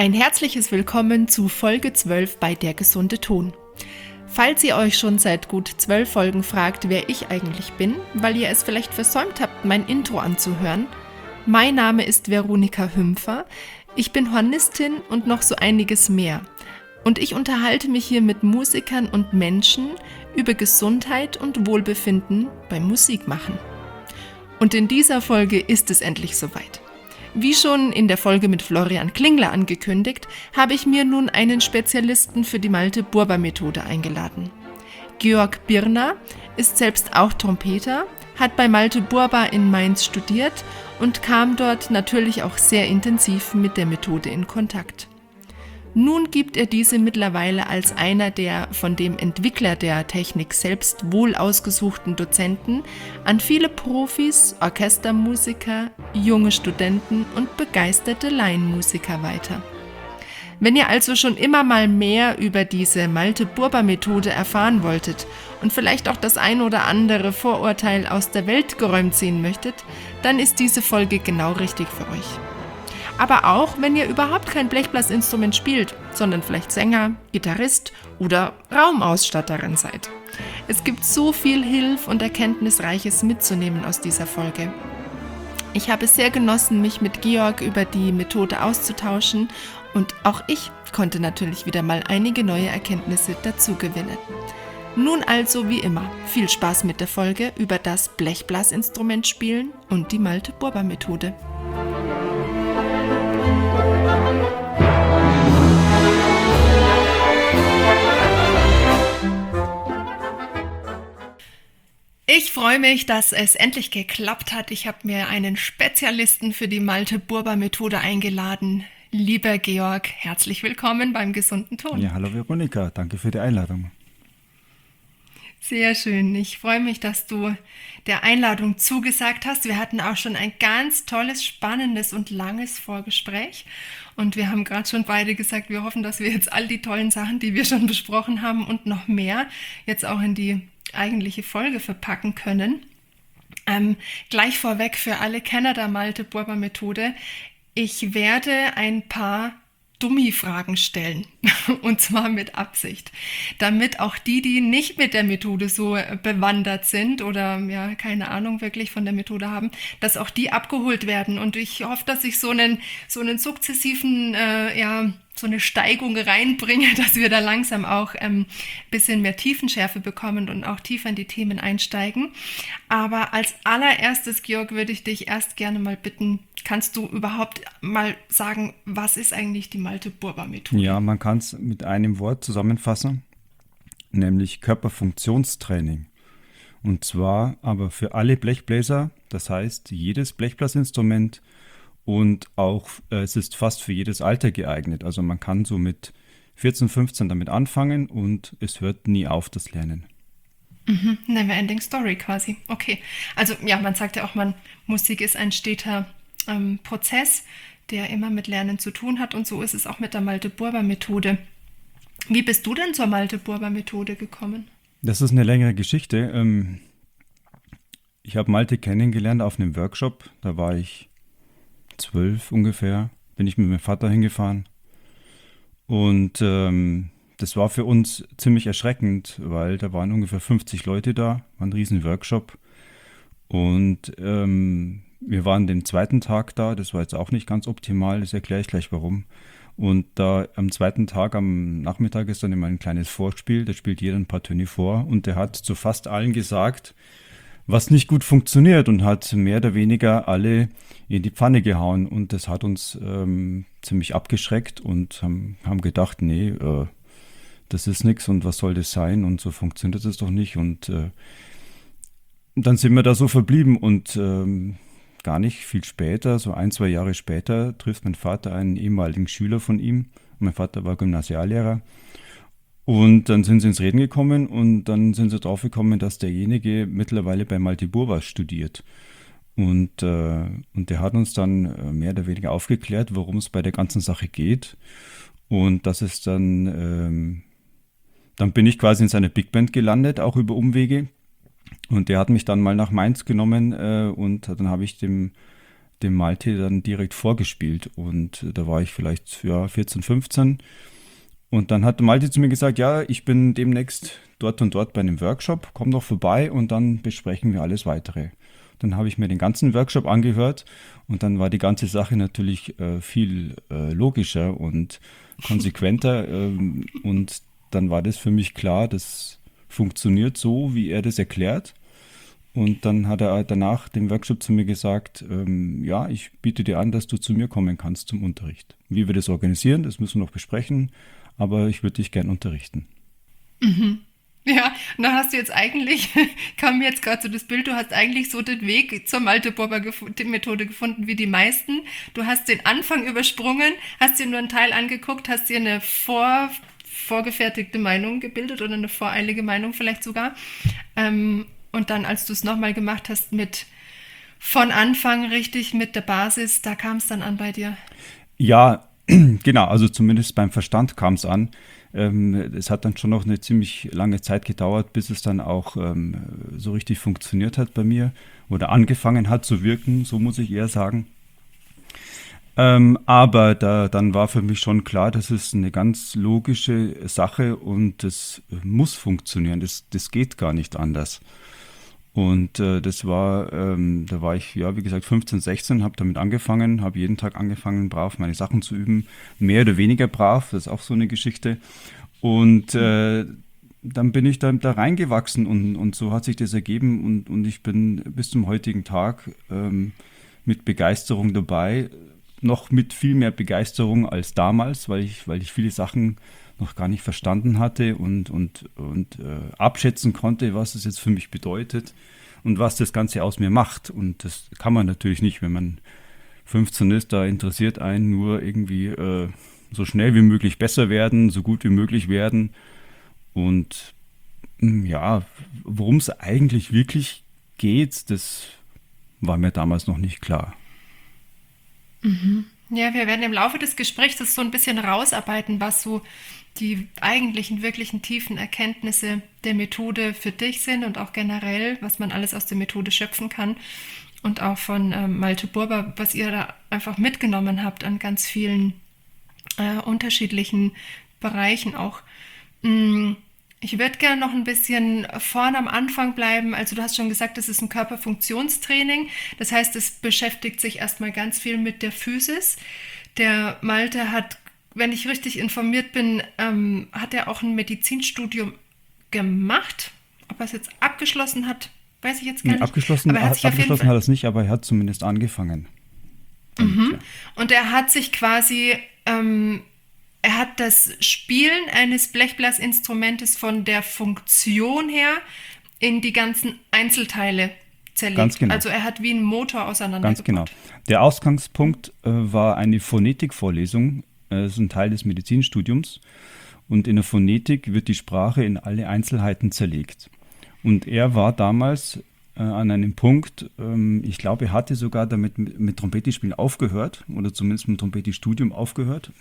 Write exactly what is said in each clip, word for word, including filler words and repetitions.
Ein herzliches Willkommen zu Folge zwölf bei Der gesunde Ton. Falls ihr euch schon seit gut zwölf Folgen fragt, wer ich eigentlich bin, weil ihr es vielleicht versäumt habt, mein Intro anzuhören, mein Name ist Veronika Hümpfer, ich bin Hornistin und noch so einiges mehr. Und ich unterhalte mich hier mit Musikern und Menschen über Gesundheit und Wohlbefinden beim Musikmachen. Und in dieser Folge ist es endlich soweit. Wie schon in der Folge mit Florian Klingler angekündigt, habe ich mir nun einen Spezialisten für die Malte-Burber-Methode eingeladen. Georg Birner ist selbst auch Trompeter, hat bei Malte Burber in Mainz studiert und kam dort natürlich auch sehr intensiv mit der Methode in Kontakt. Nun gibt er diese mittlerweile als einer der von dem Entwickler der Technik selbst wohl ausgesuchten Dozenten an viele Profis, Orchestermusiker, junge Studenten und begeisterte Laienmusiker weiter. Wenn ihr also schon immer mal mehr über diese Malte-Burber-Methode erfahren wolltet und vielleicht auch das ein oder andere Vorurteil aus der Welt geräumt sehen möchtet, dann ist diese Folge genau richtig für euch. Aber auch, wenn ihr überhaupt kein Blechblasinstrument spielt, sondern vielleicht Sänger, Gitarrist oder Raumausstatterin seid. Es gibt so viel Hilf- und Erkenntnisreiches mitzunehmen aus dieser Folge. Ich habe es sehr genossen, mich mit Georg über die Methode auszutauschen und auch ich konnte natürlich wieder mal einige neue Erkenntnisse dazu gewinnen. Nun also wie immer, viel Spaß mit der Folge über das Blechblasinstrument spielen und die Malte-Burber-Methode. Ich freue mich, dass es endlich geklappt hat. Ich habe mir einen Spezialisten für die Malte-Burber-Methode eingeladen. Lieber Georg, herzlich willkommen beim gesunden Ton. Ja, hallo Veronika, danke für die Einladung. Sehr schön. Ich freue mich, dass du der Einladung zugesagt hast. Wir hatten auch schon ein ganz tolles, spannendes und langes Vorgespräch. Und wir haben gerade schon beide gesagt, wir hoffen, dass wir jetzt all die tollen Sachen, die wir schon besprochen haben und noch mehr, jetzt auch in die eigentliche Folge verpacken können. Ähm, gleich vorweg für alle Kenner der Malte-Burber-Methode. Ich werde ein paar Dummi-Fragen stellen, und zwar mit Absicht, damit auch die, die nicht mit der Methode so bewandert sind oder ja keine Ahnung wirklich von der Methode haben, dass auch die abgeholt werden. Und ich hoffe, dass ich so einen so einen sukzessiven äh, ja so eine Steigung reinbringe, dass wir da langsam auch ein ähm, bisschen mehr Tiefenschärfe bekommen und auch tiefer in die Themen einsteigen. Aber als allererstes, Georg, würde ich dich erst gerne mal bitten, kannst du überhaupt mal sagen, was ist eigentlich die Malte-Burber-Methode? Ja, man kann es mit einem Wort zusammenfassen, nämlich Körperfunktionstraining. Und zwar aber für alle Blechbläser, das heißt jedes Blechblasinstrument und auch äh, es ist fast für jedes Alter geeignet. Also man kann so mit vierzehn, fünfzehn damit anfangen und es hört nie auf, das Lernen. Mhm, Never-ending Story quasi. Okay, also ja, man sagt ja auch, man Musik ist ein steter ähm, Prozess, der immer mit Lernen zu tun hat, und so ist es auch mit der Malte-Burber-Methode. Wie bist du denn zur Malte-Burber-Methode gekommen? Das ist eine längere Geschichte. Ähm, ich habe Malte kennengelernt auf einem Workshop, da war ich zwölf ungefähr, bin ich mit meinem Vater hingefahren. Und ähm, das war für uns ziemlich erschreckend, weil da waren ungefähr fünfzig Leute da, war ein riesen Workshop. Und ähm, wir waren den zweiten Tag da, das war jetzt auch nicht ganz optimal, das erkläre ich gleich warum. Und da am zweiten Tag, am Nachmittag, ist dann immer ein kleines Vorspiel, da spielt jeder ein paar Töne vor und der hat zu fast allen gesagt, was nicht gut funktioniert, und hat mehr oder weniger alle in die Pfanne gehauen. Und das hat uns ähm, ziemlich abgeschreckt und haben, haben gedacht, nee, äh, das ist nichts und was soll das sein und so funktioniert das doch nicht. Und äh, dann sind wir da so verblieben und ähm, gar nicht viel später, so ein, zwei Jahre später, trifft mein Vater einen ehemaligen Schüler von ihm. Mein Vater war Gymnasiallehrer. Und dann sind sie ins Reden gekommen und dann sind sie drauf gekommen, dass derjenige mittlerweile bei Malte Burber studiert. Und, äh, und der hat uns dann äh, mehr oder weniger aufgeklärt, worum es bei der ganzen Sache geht. Und das ist dann, ähm, dann bin ich quasi in seiner Big Band gelandet, auch über Umwege. Und der hat mich dann mal nach Mainz genommen äh, und dann habe ich dem dem Malte dann direkt vorgespielt. Und da war ich vielleicht ja, vierzehn, fünfzehn. Und dann hat Malte zu mir gesagt, ja, ich bin demnächst dort und dort bei einem Workshop, komm doch vorbei und dann besprechen wir alles Weitere. Dann habe ich mir den ganzen Workshop angehört und dann war die ganze Sache natürlich äh, viel äh, logischer und konsequenter. ähm, und dann war das für mich klar, das funktioniert so, wie er das erklärt. Und dann hat er danach dem Workshop zu mir gesagt, ähm, ja, ich biete dir an, dass du zu mir kommen kannst zum Unterricht. Wie wir das organisieren, das müssen wir noch besprechen, aber ich würde dich gern unterrichten. Mhm. Ja, und dann hast du jetzt eigentlich, kam mir jetzt gerade so das Bild, du hast eigentlich so den Weg zur Malte-Bober-Methode gefunden wie die meisten. Du hast den Anfang übersprungen, hast dir nur einen Teil angeguckt, hast dir eine vor, vorgefertigte Meinung gebildet oder eine voreilige Meinung vielleicht sogar. Ähm, und dann, als du es nochmal gemacht hast mit von Anfang richtig mit der Basis, da kam es dann an bei dir. Ja, genau, also zumindest beim Verstand kam es an. Ähm, es hat dann schon noch eine ziemlich lange Zeit gedauert, bis es dann auch ähm, so richtig funktioniert hat bei mir oder angefangen hat zu wirken, so muss ich eher sagen. Ähm, aber da, dann war für mich schon klar, das ist eine ganz logische Sache und das muss funktionieren, das, das geht gar nicht anders. Und äh, das war, ähm, da war ich, ja, wie gesagt, fünfzehn, sechzehn, habe damit angefangen, habe jeden Tag angefangen, brav meine Sachen zu üben, mehr oder weniger brav, das ist auch so eine Geschichte. Und äh, dann bin ich da, da reingewachsen und, und so hat sich das ergeben und, und ich bin bis zum heutigen Tag ähm, mit Begeisterung dabei, noch mit viel mehr Begeisterung als damals, weil ich, weil ich viele Sachen noch gar nicht verstanden hatte und, und, und äh, abschätzen konnte, was es jetzt für mich bedeutet und was das Ganze aus mir macht. Und das kann man natürlich nicht, wenn man fünfzehn ist, da interessiert einen nur irgendwie äh, so schnell wie möglich besser werden, so gut wie möglich werden. Und mh, ja, worum es eigentlich wirklich geht, das war mir damals noch nicht klar. Mhm. Ja, wir werden im Laufe des Gesprächs das so ein bisschen rausarbeiten, was so die eigentlichen, wirklichen tiefen Erkenntnisse der Methode für dich sind und auch generell, was man alles aus der Methode schöpfen kann. Und auch von ähm, Malte Bober, was ihr da einfach mitgenommen habt an ganz vielen äh, unterschiedlichen Bereichen auch. Mm, Ich würde gerne noch ein bisschen vorne am Anfang bleiben. Also du hast schon gesagt, das ist ein Körperfunktionstraining. Das heißt, es beschäftigt sich erstmal ganz viel mit der Physis. Der Malte hat, wenn ich richtig informiert bin, ähm, hat er auch ein Medizinstudium gemacht. Ob er es jetzt abgeschlossen hat, weiß ich jetzt gar Nee, nicht. abgeschlossen, Aber er hat sich auf jeden abgeschlossen Fall... hat er es nicht, aber er hat zumindest angefangen damit, Mhm. ja. Und er hat sich quasi, ähm, er hat das Spielen eines Blechblasinstrumentes von der Funktion her in die ganzen Einzelteile Ganz zerlegt. genau. Also er hat wie einen Motor Ganz genau. auseinandergebaut. Der Ausgangspunkt äh, war eine Phonetikvorlesung. Äh, das ist ein Teil des Medizinstudiums. Und in der Phonetik wird die Sprache in alle Einzelheiten zerlegt. Und er war damals äh, an einem Punkt, ähm, ich glaube, er hatte sogar damit mit, mit Trompetispielen aufgehört oder zumindest mit dem Trompetistudium aufgehört.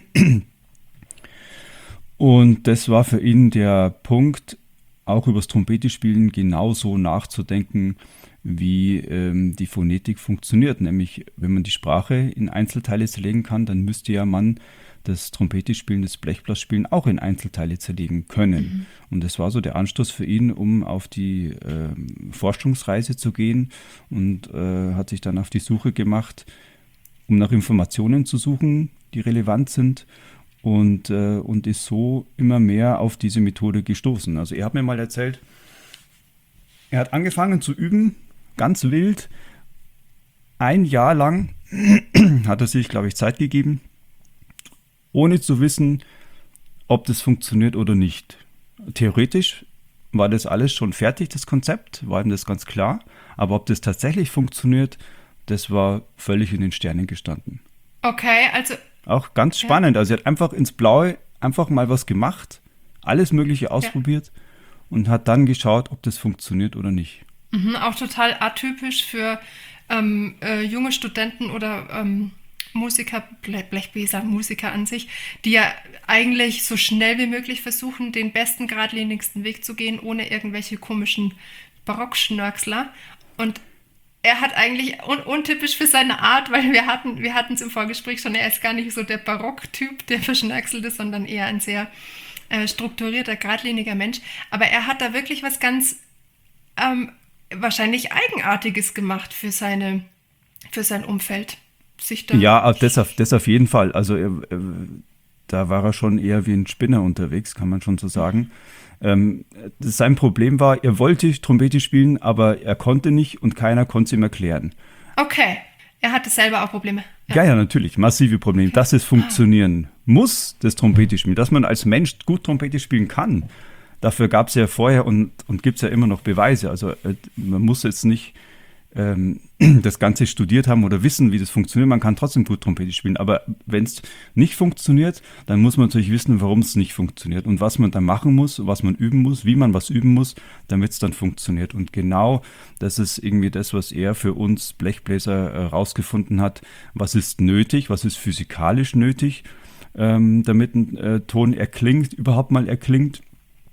Und das war für ihn der Punkt, auch über das Trompetispielen genauso nachzudenken, wie ähm, die Phonetik funktioniert. Nämlich, wenn man die Sprache in Einzelteile zerlegen kann, dann müsste ja man das Trompetispielen, das Blechblasspielen auch in Einzelteile zerlegen können. Mhm. Und das war so der Anstoß für ihn, um auf die ähm, Forschungsreise zu gehen und äh, hat sich dann auf die Suche gemacht, um nach Informationen zu suchen, die relevant sind. Und, äh, und ist so immer mehr auf diese Methode gestoßen. Also er hat mir mal erzählt, er hat angefangen zu üben, ganz wild. Ein Jahr lang hat er sich, glaube ich, Zeit gegeben, ohne zu wissen, ob das funktioniert oder nicht. Theoretisch war das alles schon fertig, das Konzept, war ihm das ganz klar. Aber ob das tatsächlich funktioniert, das war völlig in den Sternen gestanden. Okay, also... Auch ganz spannend. Ja. Also er hat einfach ins Blaue einfach mal was gemacht, alles Mögliche ausprobiert ja. und hat dann geschaut, ob das funktioniert oder nicht. Mhm, auch total atypisch für ähm, äh, junge Studenten oder ähm, Musiker, Blechbläser, Musiker an sich, die ja eigentlich so schnell wie möglich versuchen, den besten, geradlinigsten Weg zu gehen, ohne irgendwelche komischen Barockschnörksler. Und er hat eigentlich un- untypisch für seine Art, weil wir hatten wir hatten es im Vorgespräch schon, er ist gar nicht so der Barocktyp, der verschnackselt ist, sondern eher ein sehr äh, strukturierter, geradliniger Mensch. Aber er hat da wirklich was ganz ähm, wahrscheinlich Eigenartiges gemacht für seine für sein Umfeld. Sich da Ja, das auf, das auf jeden Fall. Also er, er, da war er schon eher wie ein Spinner unterwegs, kann man schon so sagen. Ähm, sein Problem war, er wollte Trompete spielen, aber er konnte nicht und keiner konnte es ihm erklären. Okay, er hatte selber auch Probleme. Ja, ja, natürlich, massive Probleme. Dass es funktionieren muss, das Trompete spielen, dass man als Mensch gut Trompete spielen kann, dafür gab es ja vorher und, und gibt es ja immer noch Beweise. Also äh, man muss jetzt nicht ähm, das Ganze studiert haben oder wissen, wie das funktioniert. Man kann trotzdem gut Trompete spielen. Aber wenn es nicht funktioniert, dann muss man natürlich wissen, warum es nicht funktioniert und was man dann machen muss, was man üben muss, wie man was üben muss, damit es dann funktioniert. Und genau das ist irgendwie das, was er für uns Blechbläser herausgefunden hat. Was ist nötig, was ist physikalisch nötig, ähm, damit ein äh, Ton erklingt, überhaupt mal erklingt.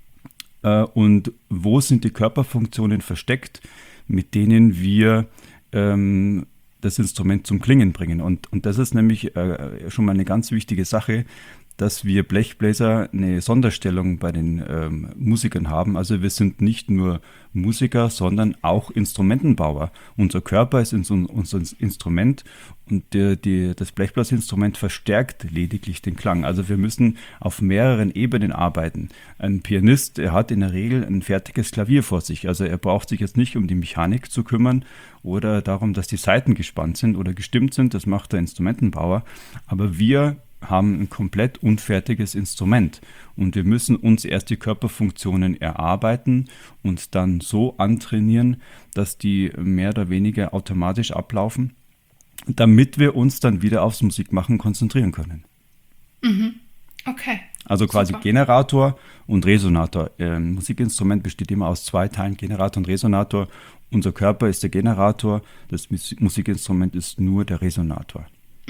Äh, und wo sind die Körperfunktionen versteckt, mit denen wir ähm, das Instrument zum Klingen bringen. Und, und das ist nämlich äh, schon mal eine ganz wichtige Sache, dass wir Blechbläser eine Sonderstellung bei den ähm, Musikern haben. Also wir sind nicht nur Musiker, sondern auch Instrumentenbauer. Unser Körper ist ins, unser Instrument und der, die, das Blechblasinstrument verstärkt lediglich den Klang. Also wir müssen auf mehreren Ebenen arbeiten. Ein Pianist, er hat in der Regel ein fertiges Klavier vor sich. Also er braucht sich jetzt nicht um die Mechanik zu kümmern oder darum, dass die Saiten gespannt sind oder gestimmt sind. Das macht der Instrumentenbauer. Aber wir haben ein komplett unfertiges Instrument und wir müssen uns erst die Körperfunktionen erarbeiten und dann so antrainieren, dass die mehr oder weniger automatisch ablaufen, damit wir uns dann wieder aufs Musikmachen konzentrieren können. Mhm. Okay. Also quasi Super. Generator und Resonator. Ein Musikinstrument besteht immer aus zwei Teilen, Generator und Resonator. Unser Körper ist der Generator, das Musikinstrument ist nur der Resonator.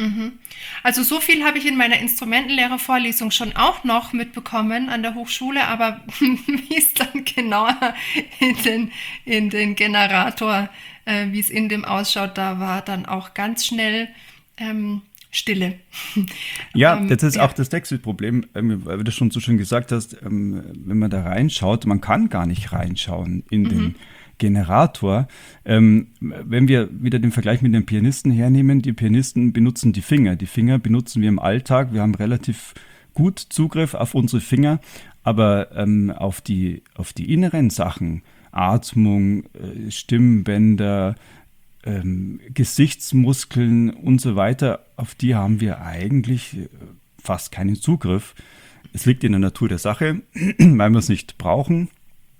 Also so viel habe ich in meiner Instrumentenlehrervorlesung schon auch noch mitbekommen an der Hochschule, aber wie es dann genauer in den, in den Generator, äh, wie es in dem ausschaut, da war dann auch ganz schnell ähm, Stille. Ja, ähm, das ist ja. auch das nächste Problem, ähm, weil du das schon so schön gesagt hast, ähm, wenn man da reinschaut, man kann gar nicht reinschauen in mhm. den Generator. Ähm, wenn wir wieder den Vergleich mit den Pianisten hernehmen, die Pianisten benutzen die Finger. Die Finger benutzen wir im Alltag. Wir haben relativ gut Zugriff auf unsere Finger, aber ähm, auf die, auf die inneren Sachen, Atmung, äh, Stimmbänder, ähm, Gesichtsmuskeln und so weiter, auf die haben wir eigentlich äh, fast keinen Zugriff. Es liegt in der Natur der Sache, weil wir es nicht brauchen.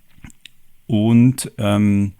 Und ähm,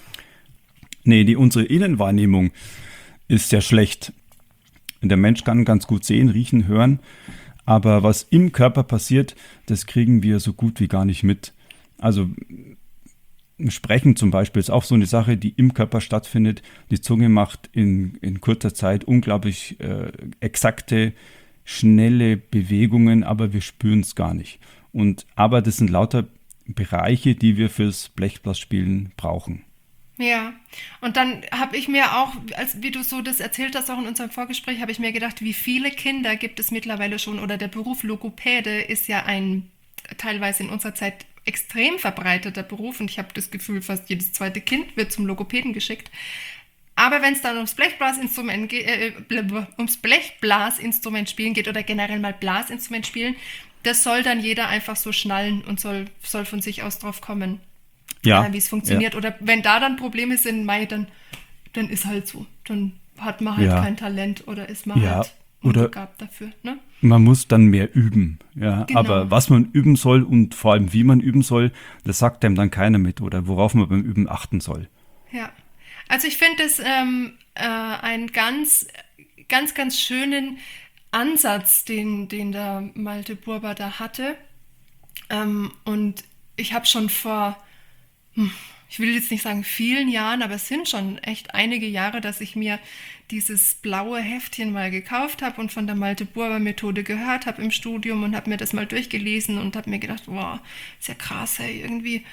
nee, die, unsere Innenwahrnehmung ist sehr schlecht. Der Mensch kann ganz gut sehen, riechen, hören, aber was im Körper passiert, das kriegen wir so gut wie gar nicht mit. Also Sprechen zum Beispiel ist auch so eine Sache, die im Körper stattfindet. Die Zunge macht in, in kurzer Zeit unglaublich äh, exakte, schnelle Bewegungen, aber wir spüren es gar nicht. Und, aber das sind lauter Bereiche, die wir fürs Blechblasspielen brauchen. Ja, und dann habe ich mir auch, als wie du so das erzählt hast, auch in unserem Vorgespräch, habe ich mir gedacht, wie viele Kinder gibt es mittlerweile schon, oder der Beruf Logopäde ist ja ein teilweise in unserer Zeit extrem verbreiteter Beruf und ich habe das Gefühl, fast jedes zweite Kind wird zum Logopäden geschickt. Aber wenn es dann ums Blechblasinstrument geht, äh, ums Blechblasinstrument spielen geht oder generell mal Blasinstrument spielen, das soll dann jeder einfach so schnallen und soll, soll von sich aus drauf kommen, ja, äh, wie es funktioniert. Ja. Oder wenn da dann Probleme sind, Mai, dann, dann ist halt so. Dann hat man halt ja. kein Talent oder ist man ja. halt oder unbegabt dafür. Ne? Man muss dann mehr üben. Ja. Genau. Aber was man üben soll und vor allem wie man üben soll, das sagt einem dann keiner mit oder worauf man beim Üben achten soll. Ja, also ich finde es ähm, äh, einen ganz, ganz, ganz schönen Ansatz, den, den der Malte Burber da hatte. Ähm, und ich habe schon vor, hm, ich will jetzt nicht sagen vielen Jahren, aber es sind schon echt einige Jahre, dass ich mir dieses blaue Heftchen mal gekauft habe und von der Malte Burber Methode gehört habe im Studium und habe mir das mal durchgelesen und habe mir gedacht, wow, ist ja krass, hey, irgendwie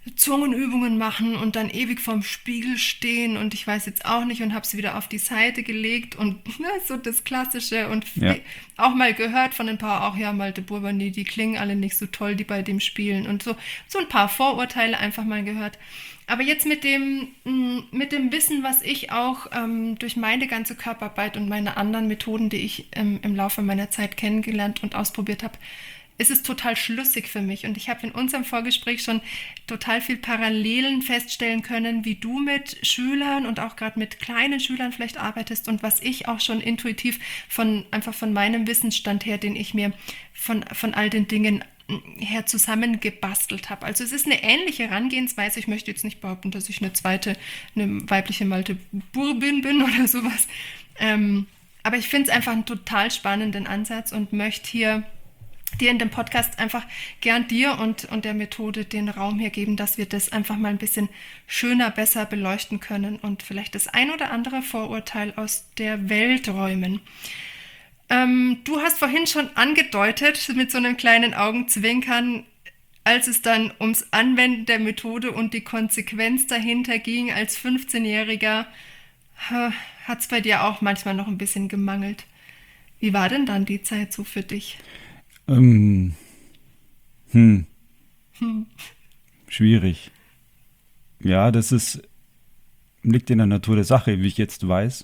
Zungenübungen machen und dann ewig vorm Spiegel stehen und ich weiß jetzt auch nicht und habe sie wieder auf die Seite gelegt und ne, so das Klassische und Ja. auch mal gehört von ein paar, auch ja, Malte Burbani, die klingen alle nicht so toll, die bei dem spielen und so, so ein paar Vorurteile einfach mal gehört. Aber jetzt mit dem, mit dem Wissen, was ich auch ähm, durch meine ganze Körperarbeit und meine anderen Methoden, die ich ähm, im Laufe meiner Zeit kennengelernt und ausprobiert habe, ist es total schlüssig für mich. Und ich habe in unserem Vorgespräch schon total viel Parallelen feststellen können, wie du mit Schülern und auch gerade mit kleinen Schülern vielleicht arbeitest und was ich auch schon intuitiv von einfach von meinem Wissensstand her, den ich mir von, von all den Dingen her zusammengebastelt habe. Also es ist eine ähnliche Herangehensweise. Ich möchte jetzt nicht behaupten, dass ich eine zweite, eine weibliche Malte Burbin bin oder sowas. Ähm, aber ich finde es einfach einen total spannenden Ansatz und möchte hier dir in dem Podcast einfach gern dir und, und der Methode den Raum hier geben, dass wir das einfach mal ein bisschen schöner, besser beleuchten können und vielleicht das ein oder andere Vorurteil aus der Welt räumen. Ähm, du hast vorhin schon angedeutet, mit so einem kleinen Augenzwinkern, als es dann ums Anwenden der Methode und die Konsequenz dahinter ging, als fünfzehnjähriger, hat es bei dir auch manchmal noch ein bisschen gemangelt. Wie war denn dann die Zeit so für dich? Ähm, hm. hm. Schwierig. Ja, das ist, liegt in der Natur der Sache, wie ich jetzt weiß.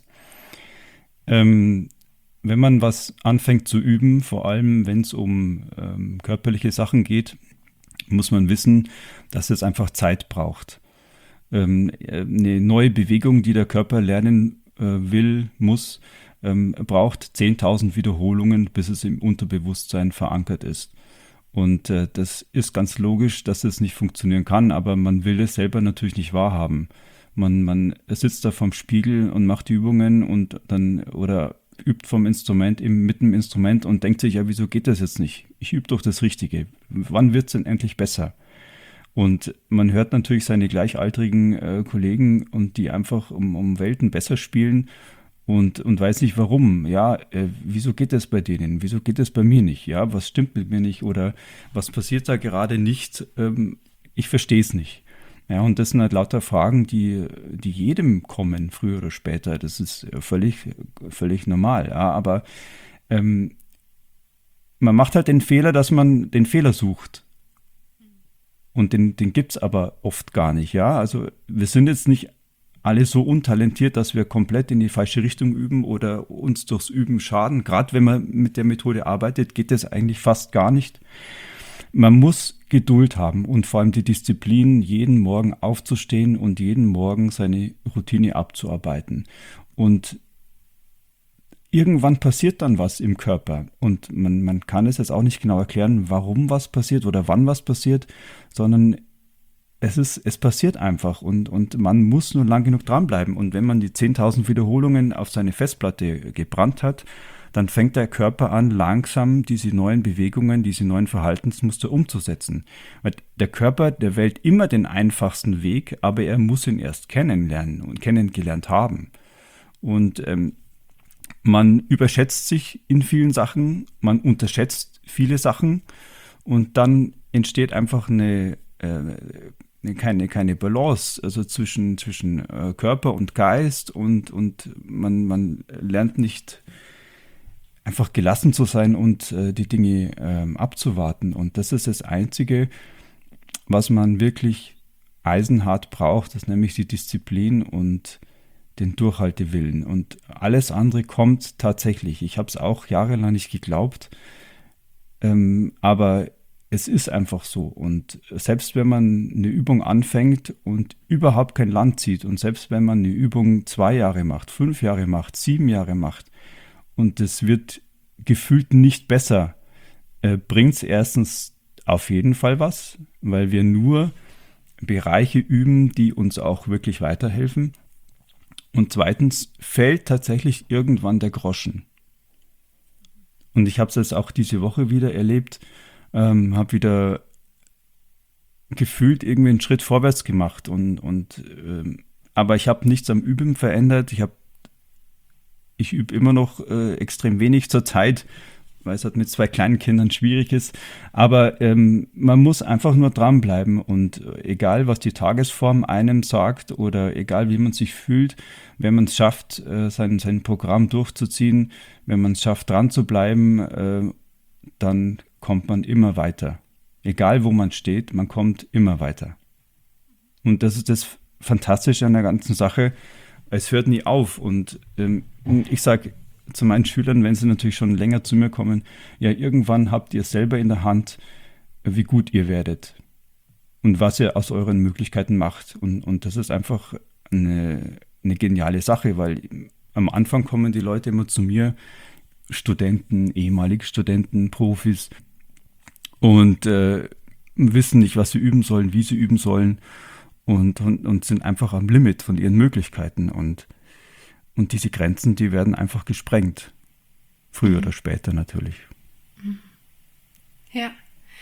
Ähm, Wenn man was anfängt zu üben, vor allem wenn es um ähm, körperliche Sachen geht, muss man wissen, dass es einfach Zeit braucht. Ähm, eine neue Bewegung, die der Körper lernen äh, will, muss, ähm, braucht zehntausend Wiederholungen, bis es im Unterbewusstsein verankert ist. Und äh, das ist ganz logisch, dass es nicht funktionieren kann, aber man will es selber natürlich nicht wahrhaben. Man, man sitzt da vorm Spiegel und macht die Übungen und dann oder übt vom Instrument im, mit dem Instrument und denkt sich, ja, wieso geht das jetzt nicht? Ich übe doch das Richtige. Wann wird es denn endlich besser? Und man hört natürlich seine gleichaltrigen äh, Kollegen und die einfach um, um Welten besser spielen und, und weiß nicht warum. Ja, äh, wieso geht das bei denen? Wieso geht das bei mir nicht? Ja, was stimmt mit mir nicht? Oder was passiert da gerade nicht? Ähm, ich verstehe es nicht. Ja, und das sind halt lauter Fragen, die, die jedem kommen, früher oder später. Das ist völlig, völlig normal. Ja, aber ähm, man macht halt den Fehler, dass man den Fehler sucht. Und den, den gibt es aber oft gar nicht. Ja, also wir sind jetzt nicht alle so untalentiert, dass wir komplett in die falsche Richtung üben oder uns durchs Üben schaden. Gerade wenn man mit der Methode arbeitet, geht das eigentlich fast gar nicht. Man muss Geduld haben und vor allem die Disziplin, jeden Morgen aufzustehen und jeden Morgen seine Routine abzuarbeiten. Und irgendwann passiert dann was im Körper und man, man kann es jetzt auch nicht genau erklären, warum was passiert oder wann was passiert, sondern es ist, es passiert einfach und, und man muss nur lang genug dranbleiben. Und wenn man die zehntausend Wiederholungen auf seine Festplatte gebrannt hat, dann fängt der Körper an, langsam diese neuen Bewegungen, diese neuen Verhaltensmuster umzusetzen. Weil der Körper, der wählt immer den einfachsten Weg, aber er muss ihn erst kennenlernen und kennengelernt haben. Und ähm, man überschätzt sich in vielen Sachen, man unterschätzt viele Sachen und dann entsteht einfach eine, äh, keine, keine Balance also zwischen, zwischen äh, Körper und Geist und, und man, man lernt nicht einfach gelassen zu sein und äh, die Dinge ähm, abzuwarten. Und das ist das Einzige, was man wirklich eisenhart braucht, das ist nämlich die Disziplin und den Durchhaltewillen. Und alles andere kommt tatsächlich. Ich habe es auch jahrelang nicht geglaubt, ähm, aber es ist einfach so. Und selbst wenn man eine Übung anfängt und überhaupt kein Land zieht und selbst wenn man eine Übung zwei Jahre macht, fünf Jahre macht, sieben Jahre macht, und es wird gefühlt nicht besser, äh, bringt es erstens auf jeden Fall was, weil wir nur Bereiche üben, die uns auch wirklich weiterhelfen. Und zweitens fällt tatsächlich irgendwann der Groschen. Und ich habe es jetzt auch diese Woche wieder erlebt, ähm, habe wieder gefühlt irgendwie einen Schritt vorwärts gemacht. Und, und, ähm, aber ich habe nichts am Üben verändert. Ich habe Ich übe immer noch äh, extrem wenig zur Zeit, weil es halt mit zwei kleinen Kindern schwierig ist. Aber ähm, man muss einfach nur dranbleiben und egal, was die Tagesform einem sagt oder egal, wie man sich fühlt, wenn man es schafft, äh, sein, sein Programm durchzuziehen, wenn man es schafft, dran zu bleiben, äh, dann kommt man immer weiter. Egal, wo man steht, man kommt immer weiter. Und das ist das Fantastische an der ganzen Sache. Es hört nie auf. Und ähm, ich sage zu meinen Schülern, wenn sie natürlich schon länger zu mir kommen, ja, irgendwann habt ihr selber in der Hand, wie gut ihr werdet und was ihr aus euren Möglichkeiten macht. Und, und das ist einfach eine, eine geniale Sache, weil am Anfang kommen die Leute immer zu mir, Studenten, ehemalige Studenten, Profis und äh, wissen nicht, was sie üben sollen, wie sie üben sollen und, und, und sind einfach am Limit von ihren Möglichkeiten und Und diese Grenzen, die werden einfach gesprengt. Früher mhm. oder später natürlich. Ja.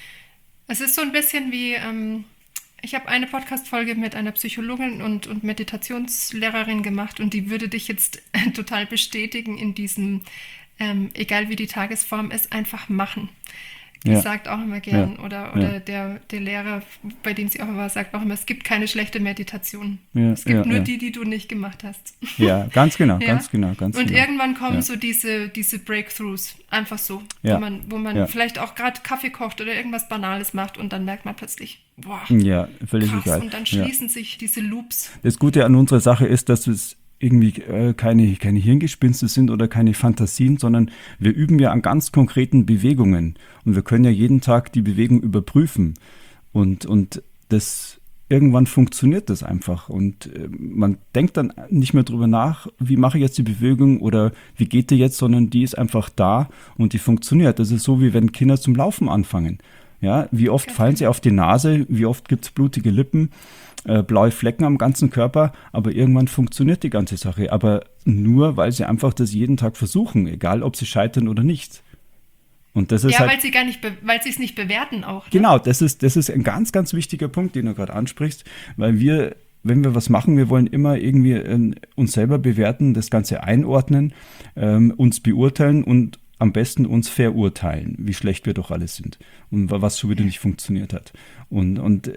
Es ist so ein bisschen wie, ähm, ich habe eine Podcast-Folge mit einer Psychologin und, und Meditationslehrerin gemacht und die würde dich jetzt total bestätigen in diesem, ähm, egal wie die Tagesform ist, einfach machen. Die ja. sagt auch immer gern, ja. oder, oder ja. der, der Lehrer, bei dem sie auch immer war, sagt auch immer, es gibt keine schlechte Meditation. Ja, es gibt ja, nur ja. die, die du nicht gemacht hast. Ja, ganz genau, ja. ganz genau. Ganz Und genau. irgendwann kommen ja. so diese, diese Breakthroughs, einfach so, ja. wo man, wo man ja. vielleicht auch gerade Kaffee kocht oder irgendwas Banales macht und dann merkt man plötzlich, boah, ja, völlig krass, egal. Und dann schließen ja. sich diese Loops. Das Gute an unserer Sache ist, dass es irgendwie äh, keine, keine Hirngespinste sind oder keine Fantasien, sondern wir üben ja an ganz konkreten Bewegungen und wir können ja jeden Tag die Bewegung überprüfen und, und das irgendwann funktioniert das einfach und äh, man denkt dann nicht mehr drüber nach, wie mache ich jetzt die Bewegung oder wie geht die jetzt, sondern die ist einfach da und die funktioniert. Das ist so, wie wenn Kinder zum Laufen anfangen. Ja, wie oft okay. fallen sie auf die Nase, wie oft gibt es blutige Lippen, äh, blaue Flecken am ganzen Körper, aber irgendwann funktioniert die ganze Sache. Aber nur, weil sie einfach das jeden Tag versuchen, egal ob sie scheitern oder nicht. Und das ist ja, halt, weil sie gar nicht, be- weil sie es nicht bewerten auch. Ne? Genau, das ist, das ist ein ganz, ganz wichtiger Punkt, den du gerade ansprichst, weil wir, wenn wir was machen, wir wollen immer irgendwie äh, uns selber bewerten, das Ganze einordnen, ähm, uns beurteilen und am besten uns verurteilen, wie schlecht wir doch alle sind und was schon wieder nicht funktioniert hat. Und, und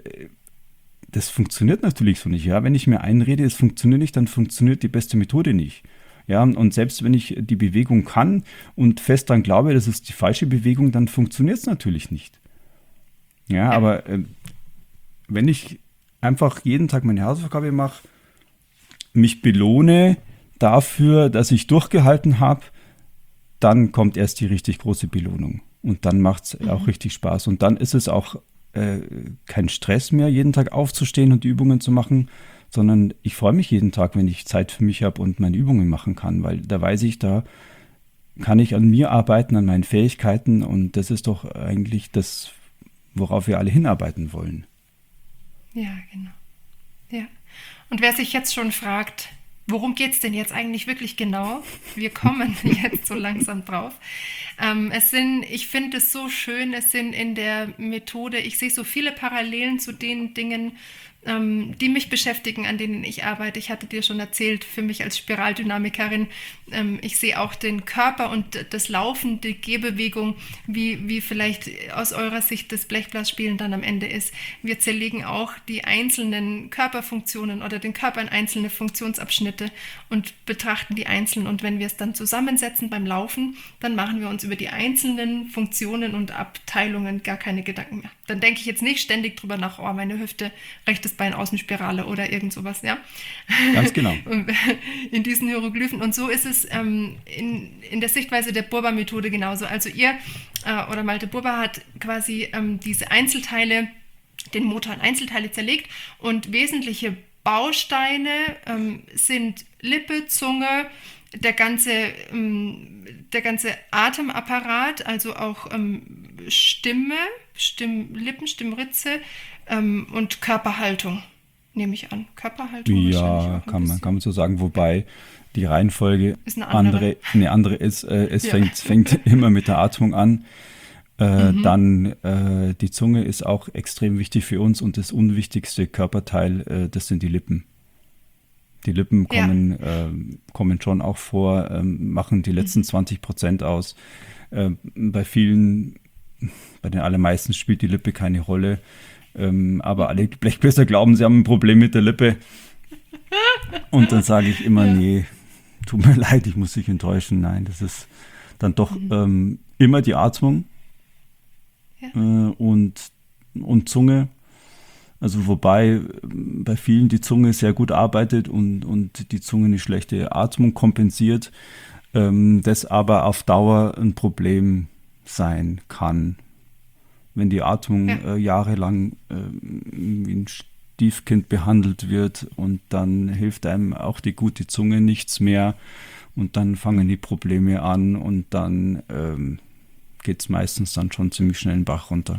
das funktioniert natürlich so nicht. Ja, wenn ich mir einrede, es funktioniert nicht, dann funktioniert die beste Methode nicht. Ja, und selbst wenn ich die Bewegung kann und fest daran glaube, das ist die falsche Bewegung, dann funktioniert es natürlich nicht. Ja, ja. aber äh, wenn ich einfach jeden Tag meine Hausaufgabe mache, mich belohne dafür, dass ich durchgehalten habe, dann kommt erst die richtig große Belohnung. Und dann macht es mhm. auch richtig Spaß. Und dann ist es auch äh, kein Stress mehr, jeden Tag aufzustehen und die Übungen zu machen, sondern ich freue mich jeden Tag, wenn ich Zeit für mich habe und meine Übungen machen kann, weil da weiß ich, da kann ich an mir arbeiten, an meinen Fähigkeiten und das ist doch eigentlich das, worauf wir alle hinarbeiten wollen. Ja, genau. Ja. Und wer sich jetzt schon fragt, worum geht es denn jetzt eigentlich wirklich genau? Wir kommen jetzt so langsam drauf. Ähm, es sind, ich finde es so schön, es sind in der Methode, ich sehe so viele Parallelen zu den Dingen, ähm, die mich beschäftigen, an denen ich arbeite. Ich hatte dir schon erzählt, für mich als Spiraldynamikerin, ähm, ich sehe auch den Körper und das Laufen, die Gehbewegung, wie, wie vielleicht aus eurer Sicht das Blechblasspielen dann am Ende ist. Wir zerlegen auch die einzelnen Körperfunktionen oder den Körper in einzelne Funktionsabschnitte und betrachten die einzelnen. Und wenn wir es dann zusammensetzen beim Laufen, dann machen wir uns über die einzelnen Funktionen und Abteilungen gar keine Gedanken mehr. Dann denke ich jetzt nicht ständig drüber nach, oh, meine Hüfte, rechtes Bein, Außenspirale oder irgend sowas, ja. Ganz genau. In diesen Hieroglyphen. Und so ist es ähm, in, in der Sichtweise der Burba-Methode genauso. Also ihr äh, oder Malte Burba hat quasi ähm, diese Einzelteile, den Motor in Einzelteile zerlegt und wesentliche Bausteine ähm, sind Lippe, Zunge, der ganze, ähm, der ganze Atemapparat, also auch ähm, Stimme, Stimm, Lippen, Stimmritze ähm, und Körperhaltung, nehme ich an. Körperhaltung ja, kann man, kann man so sagen, wobei die Reihenfolge ist eine andere. andere, eine andere ist. Äh, es ja. fängt, fängt immer mit der Atmung an. Äh, mhm. Dann äh, die Zunge ist auch extrem wichtig für uns und das unwichtigste Körperteil, äh, das sind die Lippen. Die Lippen Ja. kommen, äh, kommen schon auch vor, ähm, machen die letzten zwanzig Prozent aus. Äh, bei vielen, bei den allermeisten spielt die Lippe keine Rolle. Ähm, aber alle Blechbläser glauben, sie haben ein Problem mit der Lippe. Und dann sage ich immer, Ja. nee, tut mir leid, ich muss dich enttäuschen. Nein, das ist dann doch ähm, immer die Atmung Ja. äh, und, und Zunge. Also wobei äh, bei vielen die Zunge sehr gut arbeitet und, und die Zunge eine schlechte Atmung kompensiert, ähm, das aber auf Dauer ein Problem sein kann. Wenn die Atmung Ja. äh, jahrelang äh, wie ein Stiefkind behandelt wird und dann hilft einem auch die gute Zunge nichts mehr und dann fangen die Probleme an und dann ähm, geht es meistens dann schon ziemlich schnell den Bach runter.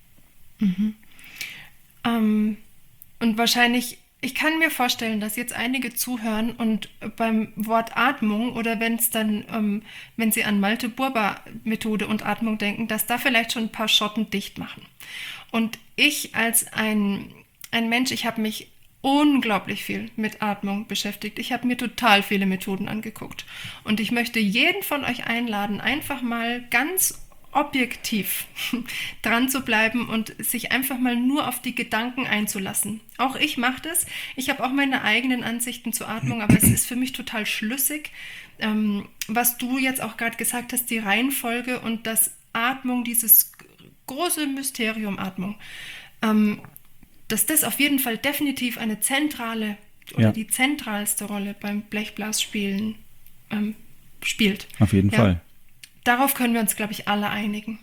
Ähm, und wahrscheinlich, ich kann mir vorstellen, dass jetzt einige zuhören und beim Wort Atmung oder wenn es dann, ähm, wenn sie an Malte-Burber-Methode und Atmung denken, dass da vielleicht schon ein paar Schotten dicht machen. Und ich als ein, ein Mensch, ich habe mich unglaublich viel mit Atmung beschäftigt. Ich habe mir total viele Methoden angeguckt. Und ich möchte jeden von euch einladen, einfach mal ganz objektiv dran zu bleiben und sich einfach mal nur auf die Gedanken einzulassen. Auch ich mache das. Ich habe auch meine eigenen Ansichten zur Atmung, aber es ist für mich total schlüssig, ähm, was du jetzt auch gerade gesagt hast, die Reihenfolge und das Atmung, dieses große Mysterium Atmung, ähm, dass das auf jeden Fall definitiv eine zentrale oder Ja. die zentralste Rolle beim Blechblasspielen ähm, spielt. Auf jeden Ja. Fall. Darauf können wir uns, glaube ich, alle einigen.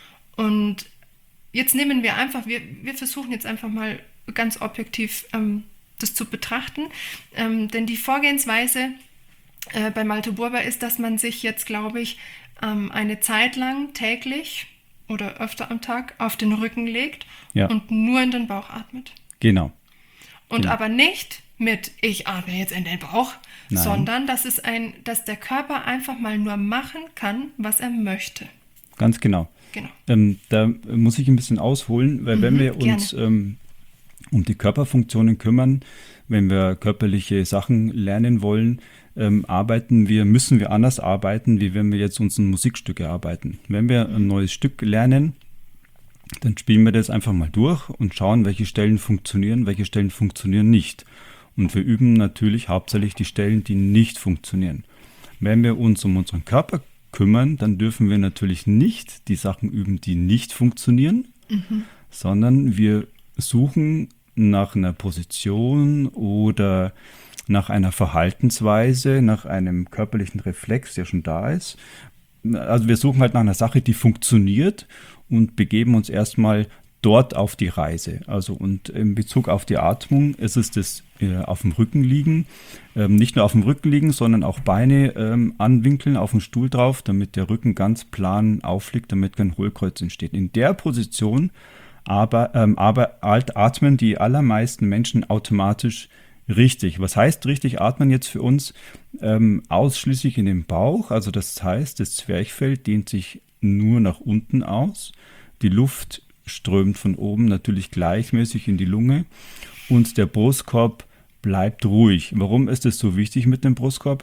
Und jetzt nehmen wir einfach, wir, wir versuchen jetzt einfach mal ganz objektiv ähm, das zu betrachten. Ähm, denn die Vorgehensweise äh, bei Malte Burber ist, dass man sich jetzt, glaube ich, ähm, eine Zeit lang täglich oder öfter am Tag auf den Rücken legt Ja. und nur in den Bauch atmet. Genau. Und Genau. aber nicht mit ich atme jetzt in den Bauch, Nein. sondern dass es ein, dass der Körper einfach mal nur machen kann, was er möchte. Ganz genau. Genau. Ähm, da muss ich ein bisschen ausholen, weil wenn Mhm, wir uns ähm, um die Körperfunktionen kümmern, wenn wir körperliche Sachen lernen wollen, ähm, arbeiten wir, müssen wir anders arbeiten, wie wenn wir jetzt uns ein Musikstück erarbeiten. Wenn wir ein neues Stück lernen, dann spielen wir das einfach mal durch und schauen, welche Stellen funktionieren, welche Stellen funktionieren nicht. Und wir üben natürlich hauptsächlich die Stellen, die nicht funktionieren. Wenn wir uns um unseren Körper kümmern, dann dürfen wir natürlich nicht die Sachen üben, die nicht funktionieren, Mhm. sondern wir suchen nach einer Position oder nach einer Verhaltensweise, nach einem körperlichen Reflex, der schon da ist. Also wir suchen halt nach einer Sache, die funktioniert und begeben uns erstmal dort auf die Reise. Also und in Bezug auf die Atmung ist es das äh, auf dem Rücken liegen. Ähm, nicht nur auf dem Rücken liegen, sondern auch Beine ähm, anwinkeln auf den Stuhl drauf, damit der Rücken ganz plan aufliegt, damit kein Hohlkreuz entsteht. In der Position aber, ähm, aber atmen die allermeisten Menschen automatisch richtig. Was heißt richtig atmen jetzt für uns? Ähm, ausschließlich in den Bauch. Also das heißt, das Zwerchfell dehnt sich nur nach unten aus. Die Luft strömt von oben natürlich gleichmäßig in die Lunge und der Brustkorb bleibt ruhig. Warum ist es so wichtig mit dem Brustkorb?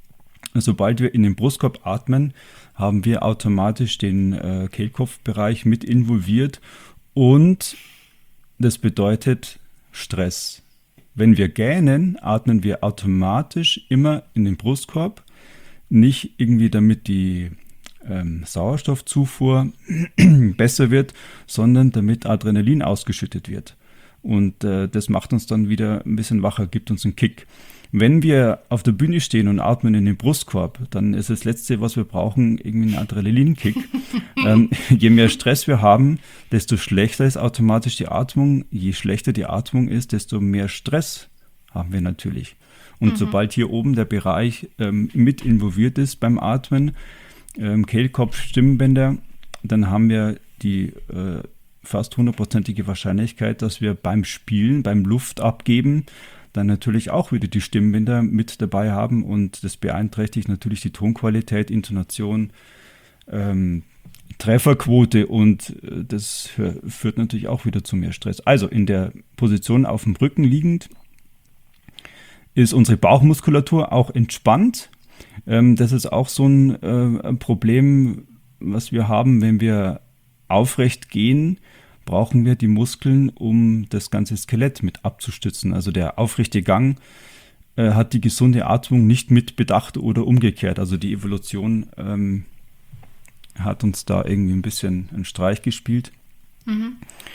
Sobald wir in den Brustkorb atmen, haben wir automatisch den äh, Kehlkopfbereich mit involviert und das bedeutet Stress. Wenn wir gähnen, atmen wir automatisch immer in den Brustkorb, nicht irgendwie damit die ähm, Sauerstoffzufuhr besser wird, sondern damit Adrenalin ausgeschüttet wird. Und äh, das macht uns dann wieder ein bisschen wacher, gibt uns einen Kick. Wenn wir auf der Bühne stehen und atmen in den Brustkorb, dann ist das Letzte, was wir brauchen, irgendwie ein Adrenalinkick. ähm, je mehr Stress wir haben, desto schlechter ist automatisch die Atmung. Je schlechter die Atmung ist, desto mehr Stress haben wir natürlich. Und mhm. sobald hier oben der Bereich ähm, mit involviert ist beim Atmen, ähm, Kehlkopf, Stimmbänder, dann haben wir die äh, fast hundertprozentige Wahrscheinlichkeit, dass wir beim Spielen, beim Luftabgeben, dann natürlich auch wieder die Stimmbänder mit dabei haben und das beeinträchtigt natürlich die Tonqualität, Intonation, ähm, Trefferquote und äh, das führt natürlich auch wieder zu mehr Stress. Also in der Position auf dem Rücken liegend ist unsere Bauchmuskulatur auch entspannt. Ähm, das ist auch so ein äh, Problem, was wir haben, wenn wir aufrecht gehen, brauchen wir die Muskeln, um das ganze Skelett mit abzustützen. Also der aufrechte Gang äh, hat die gesunde Atmung nicht mit bedacht oder umgekehrt. Also die Evolution ähm, hat uns da irgendwie ein bisschen einen Streich gespielt. Mhm.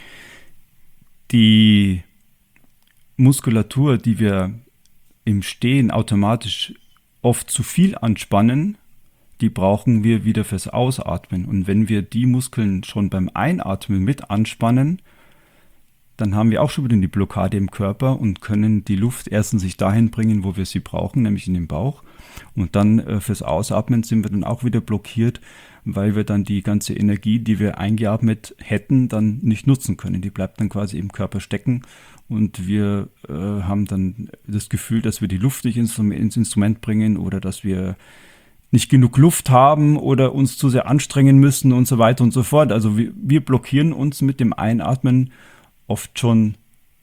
Die Muskulatur, die wir im Stehen automatisch oft zu viel anspannen, die brauchen wir wieder fürs Ausatmen. Und wenn wir die Muskeln schon beim Einatmen mit anspannen, dann haben wir auch schon wieder eine Blockade im Körper und können die Luft erstens sich dahin bringen, wo wir sie brauchen, nämlich in den Bauch. Und dann äh, fürs Ausatmen sind wir dann auch wieder blockiert, weil wir dann die ganze Energie, die wir eingeatmet hätten, dann nicht nutzen können. Die bleibt dann quasi im Körper stecken und wir äh, haben dann das Gefühl, dass wir die Luft nicht ins, ins Instrument bringen oder dass wir nicht genug Luft haben oder uns zu sehr anstrengen müssen und so weiter und so fort. Also wir, wir blockieren uns mit dem Einatmen oft schon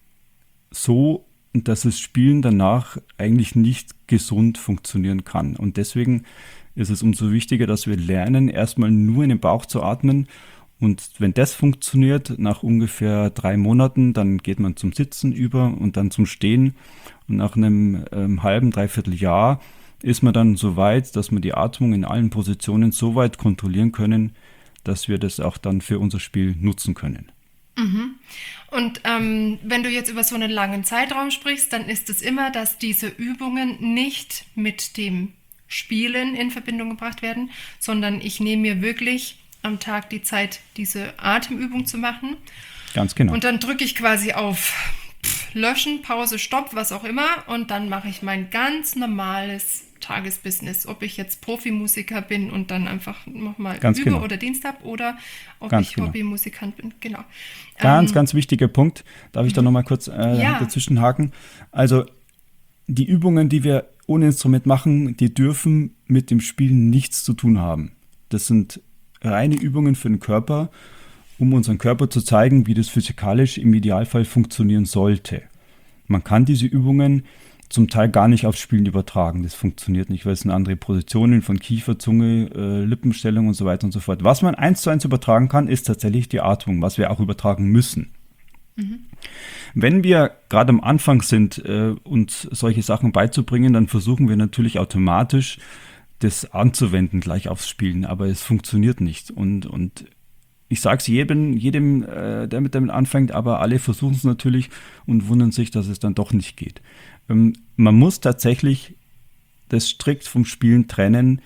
so, dass das Spielen danach eigentlich nicht gesund funktionieren kann. Und deswegen ist es umso wichtiger, dass wir lernen, erstmal nur in den Bauch zu atmen. Und wenn das funktioniert, nach ungefähr drei Monaten, dann geht man zum Sitzen über und dann zum Stehen. Und nach einem ähm, halben, dreiviertel Jahr ist man dann so weit, dass wir die Atmung in allen Positionen so weit kontrollieren können, dass wir das auch dann für unser Spiel nutzen können. Mhm. Und ähm, wenn du jetzt über so einen langen Zeitraum sprichst, dann ist es immer, dass diese Übungen nicht mit dem Spielen in Verbindung gebracht werden, sondern ich nehme mir wirklich am Tag die Zeit, diese Atemübung zu machen. Ganz genau. Und dann drücke ich quasi auf Löschen, Pause, Stopp, was auch immer. Und dann mache ich mein ganz normales Tagesbusiness. Ob ich jetzt Profimusiker bin und dann einfach nochmal übe genau. oder Dienst habe oder ob ganz ich genau. Hobbymusikant bin. Genau. Ganz, ähm, ganz wichtiger Punkt. Darf ich da nochmal kurz äh, ja. dazwischen haken? Also die Übungen, die wir ohne Instrument machen, die dürfen mit dem Spielen nichts zu tun haben. Das sind reine Übungen für den Körper, um unseren Körper zu zeigen, wie das physikalisch im Idealfall funktionieren sollte. Man kann diese Übungen zum Teil gar nicht aufs Spielen übertragen. Das funktioniert nicht, weil es sind andere Positionen von Kiefer, Zunge, äh, Lippenstellung und so weiter und so fort. Was man eins zu eins übertragen kann, ist tatsächlich die Atmung, was wir auch übertragen müssen. Mhm. Wenn wir gerade am Anfang sind, äh, uns solche Sachen beizubringen, dann versuchen wir natürlich automatisch, das anzuwenden gleich aufs Spielen, aber es funktioniert nicht. Und, und ich sage es jedem, jedem äh, der mit damit anfängt, aber alle versuchen es natürlich und wundern sich, dass es dann doch nicht geht. Ähm, man muss tatsächlich das strikt vom Spielen trennen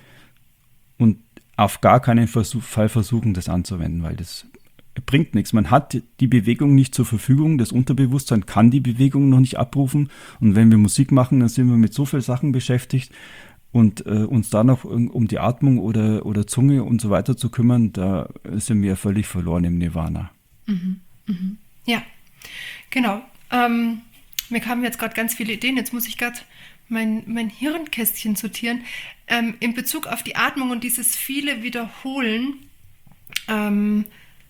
und auf gar keinen Versuch, Fall versuchen, das anzuwenden, weil das bringt nichts. Man hat die Bewegung nicht zur Verfügung, das Unterbewusstsein kann die Bewegung noch nicht abrufen und wenn wir Musik machen, dann sind wir mit so vielen Sachen beschäftigt und äh, uns da noch um die Atmung oder, oder Zunge und so weiter zu kümmern, da sind wir völlig verloren im Nirvana. Mhm, mhm. Ja, genau. Ähm, mir kamen jetzt gerade ganz viele Ideen, jetzt muss ich gerade mein, mein Hirnkästchen sortieren. Ähm, in Bezug auf die Atmung und dieses viele Wiederholen, ähm,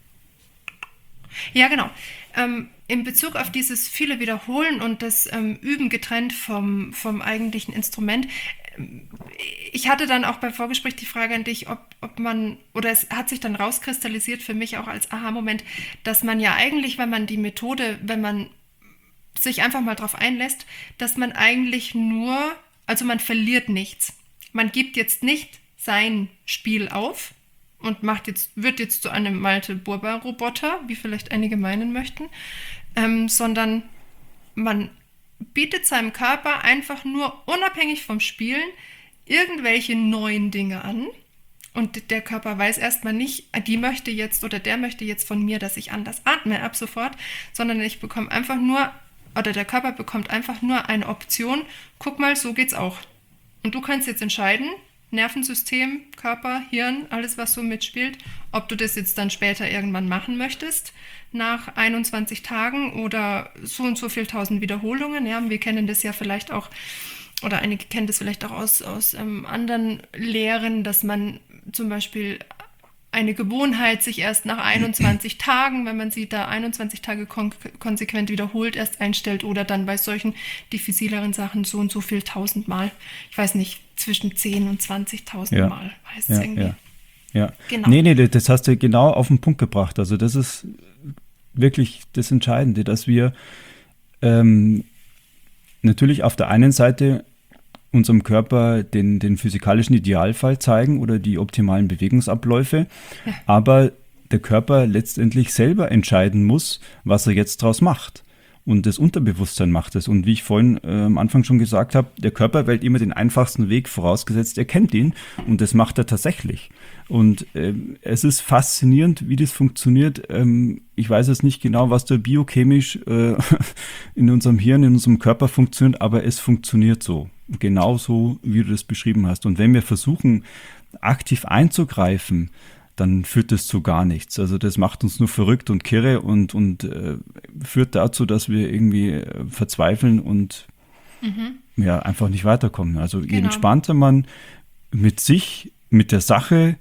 ja, genau. Ähm, in Bezug auf dieses viele Wiederholen und das ähm, Üben getrennt vom, vom eigentlichen Instrument, ähm, ich hatte dann auch beim Vorgespräch die Frage an dich, ob, ob man, oder es hat sich dann rauskristallisiert für mich auch als Aha-Moment, dass man ja eigentlich, wenn man die Methode, wenn man sich einfach mal drauf einlässt, dass man eigentlich nur, also man verliert nichts. Man gibt jetzt nicht sein Spiel auf und macht jetzt, wird jetzt zu einem Malte-Burber-Roboter, wie vielleicht einige meinen möchten, ähm, sondern man bietet seinem Körper einfach nur unabhängig vom Spielen irgendwelche neuen Dinge an und der Körper weiß erstmal nicht, die möchte jetzt oder der möchte jetzt von mir, dass ich anders atme ab sofort, sondern ich bekomme einfach nur, oder der Körper bekommt einfach nur eine Option, guck mal, so geht's auch. Und du kannst jetzt entscheiden, Nervensystem, Körper, Hirn, alles was so mitspielt, ob du das jetzt dann später irgendwann machen möchtest, nach einundzwanzig Tagen oder so und so viel tausend Wiederholungen. Ja, wir kennen das ja vielleicht auch, oder einige kennen das vielleicht auch aus, aus ähm, anderen Lehren, dass man zum Beispiel eine Gewohnheit sich erst nach einundzwanzig Tagen, wenn man sie da einundzwanzig Tage kon- konsequent wiederholt, erst einstellt oder dann bei solchen diffizileren Sachen so und so viel tausendmal. Ich weiß nicht, zwischen zehn und zwanzigtausend Ja. Mal heißt es Ja, irgendwie. ja, ja. Genau. Nee, nee, das hast du genau auf den Punkt gebracht. Also das ist wirklich das Entscheidende, dass wir ähm, natürlich auf der einen Seite unserem Körper den, den physikalischen Idealfall zeigen oder die optimalen Bewegungsabläufe, Ja. aber der Körper letztendlich selber entscheiden muss, was er jetzt draus macht. Und das Unterbewusstsein macht es. Und wie ich vorhin äh, am Anfang schon gesagt habe, der Körper wählt immer den einfachsten Weg, vorausgesetzt er kennt ihn. Und das macht er tatsächlich. Und ähm, es ist faszinierend, wie das funktioniert. Ähm, ich weiß jetzt nicht genau, was da biochemisch äh, in unserem Hirn, in unserem Körper funktioniert, aber es funktioniert so. Genauso, wie du das beschrieben hast. Und wenn wir versuchen, aktiv einzugreifen, dann führt das zu gar nichts. Also das macht uns nur verrückt und kirre und, und äh, führt dazu, dass wir irgendwie äh, verzweifeln und Mhm. ja, einfach nicht weiterkommen. Also je Genau. entspannter man mit sich, mit der Sache,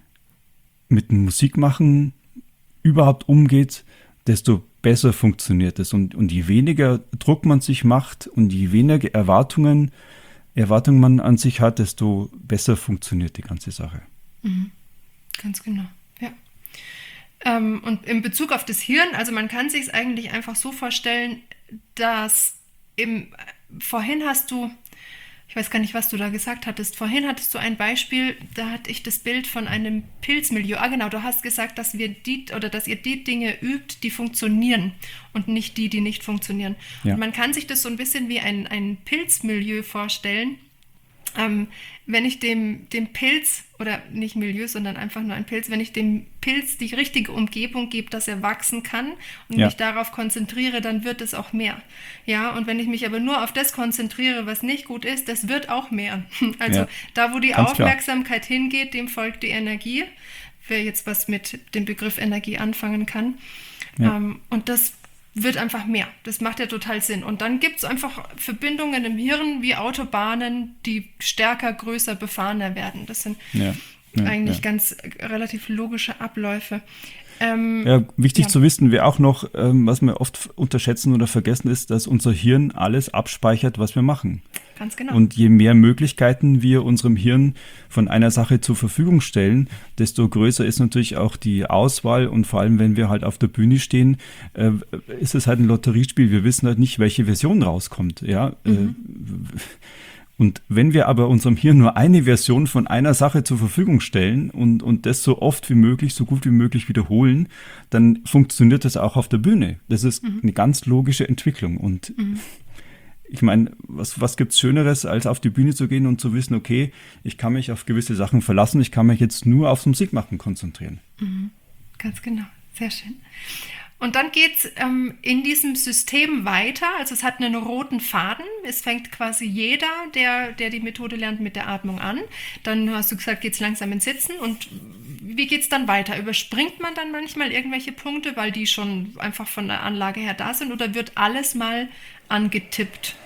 mit dem Musikmachen überhaupt umgeht, desto besser funktioniert es. Und, und je weniger Druck man sich macht und je weniger Erwartungen, Erwartungen man an sich hat, desto besser funktioniert die ganze Sache. Mhm. Ganz genau, ja. Ähm, und in Bezug auf das Hirn, also man kann sich es eigentlich einfach so vorstellen, dass im, vorhin hast du, ich weiß gar nicht, was du da gesagt hattest, vorhin hattest du ein Beispiel, da hatte ich das Bild von einem Pilzmilieu. Ah genau, du hast gesagt, dass wir die oder dass ihr die Dinge übt, die funktionieren und nicht die, die nicht funktionieren. Ja. Und man kann sich das so ein bisschen wie ein, ein Pilzmilieu vorstellen. Ähm, wenn ich dem, dem Pilz, oder nicht Milieu, sondern einfach nur ein Pilz, wenn ich dem Pilz die richtige Umgebung gebe, dass er wachsen kann und Ja. mich darauf konzentriere, dann wird es auch mehr. Ja, und wenn ich mich aber nur auf das konzentriere, was nicht gut ist, das wird auch mehr. Also Ja. da, wo die Ganz klar. Aufmerksamkeit hingeht, dem folgt die Energie. Wer jetzt was mit dem Begriff Energie anfangen kann. Ja. Ähm, und das wird einfach mehr. Das macht ja total Sinn. Und dann gibt es einfach Verbindungen im Hirn wie Autobahnen, die stärker, größer, befahrener werden. Das sind Ja. Ja. eigentlich ja. ganz äh, relativ logische Abläufe. Ähm, Ja, wichtig ja. zu wissen wäre auch noch, ähm, was wir oft unterschätzen oder vergessen, ist, dass unser Hirn alles abspeichert, was wir machen. Ganz genau. Und je mehr Möglichkeiten wir unserem Hirn von einer Sache zur Verfügung stellen, desto größer ist natürlich auch die Auswahl. Und vor allem, wenn wir halt auf der Bühne stehen, äh, ist es halt ein Lotteriespiel. Wir wissen halt nicht, welche Version rauskommt. Ja. Mhm. Äh, Und wenn wir aber unserem Hirn nur eine Version von einer Sache zur Verfügung stellen und, und das so oft wie möglich, so gut wie möglich wiederholen, dann funktioniert das auch auf der Bühne. Das ist Mhm. eine ganz logische Entwicklung. Und Mhm. ich meine, was, was gibt es Schöneres, als auf die Bühne zu gehen und zu wissen, okay, ich kann mich auf gewisse Sachen verlassen, ich kann mich jetzt nur aufs Musikmachen konzentrieren. Mhm. Ganz genau. Sehr schön. Und dann geht es ähm, in diesem System weiter. Also es hat einen roten Faden. Es fängt quasi jeder, der, der die Methode lernt, mit der Atmung an. Dann hast du gesagt, geht es langsam ins Sitzen. Und wie geht es dann weiter? Überspringt man dann manchmal irgendwelche Punkte, weil die schon einfach von der Anlage her da sind? Oder wird alles mal angetippt?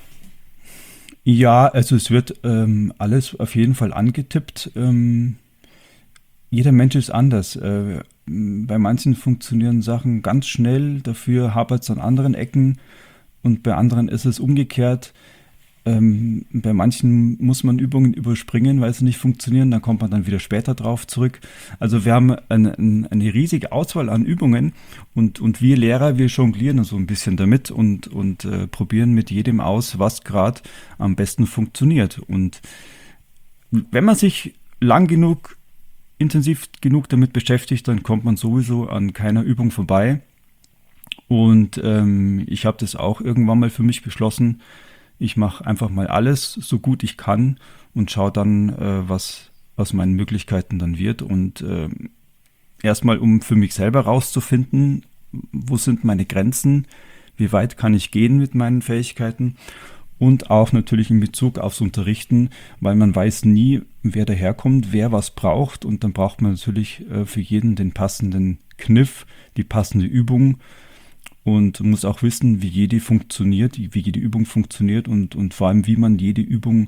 Ja, also es wird ähm, alles auf jeden Fall angetippt. Ähm, jeder Mensch ist anders. Äh, bei manchen funktionieren Sachen ganz schnell, dafür hapert es an anderen Ecken und bei anderen ist es umgekehrt. Ähm, bei manchen muss man Übungen überspringen, weil sie nicht funktionieren, dann kommt man dann wieder später drauf zurück. Also wir haben eine, eine riesige Auswahl an Übungen und, und wir Lehrer, wir jonglieren so ein bisschen damit und, und äh, probieren mit jedem aus, was gerade am besten funktioniert. Und wenn man sich lang genug, intensiv genug damit beschäftigt, dann kommt man sowieso an keiner Übung vorbei. Und ähm, ich habe das auch irgendwann mal für mich beschlossen. Ich mache einfach mal alles so gut ich kann und schaue dann, äh, was aus meinen Möglichkeiten dann wird. Und äh, erstmal, um für mich selber rauszufinden, wo sind meine Grenzen, wie weit kann ich gehen mit meinen Fähigkeiten. Und auch natürlich in Bezug aufs Unterrichten, weil man weiß nie, wer daherkommt, wer was braucht. Und dann braucht man natürlich äh, für jeden den passenden Kniff, die passende Übung. Und muss auch wissen, wie jede funktioniert, wie jede Übung funktioniert und, und vor allem, wie man jede Übung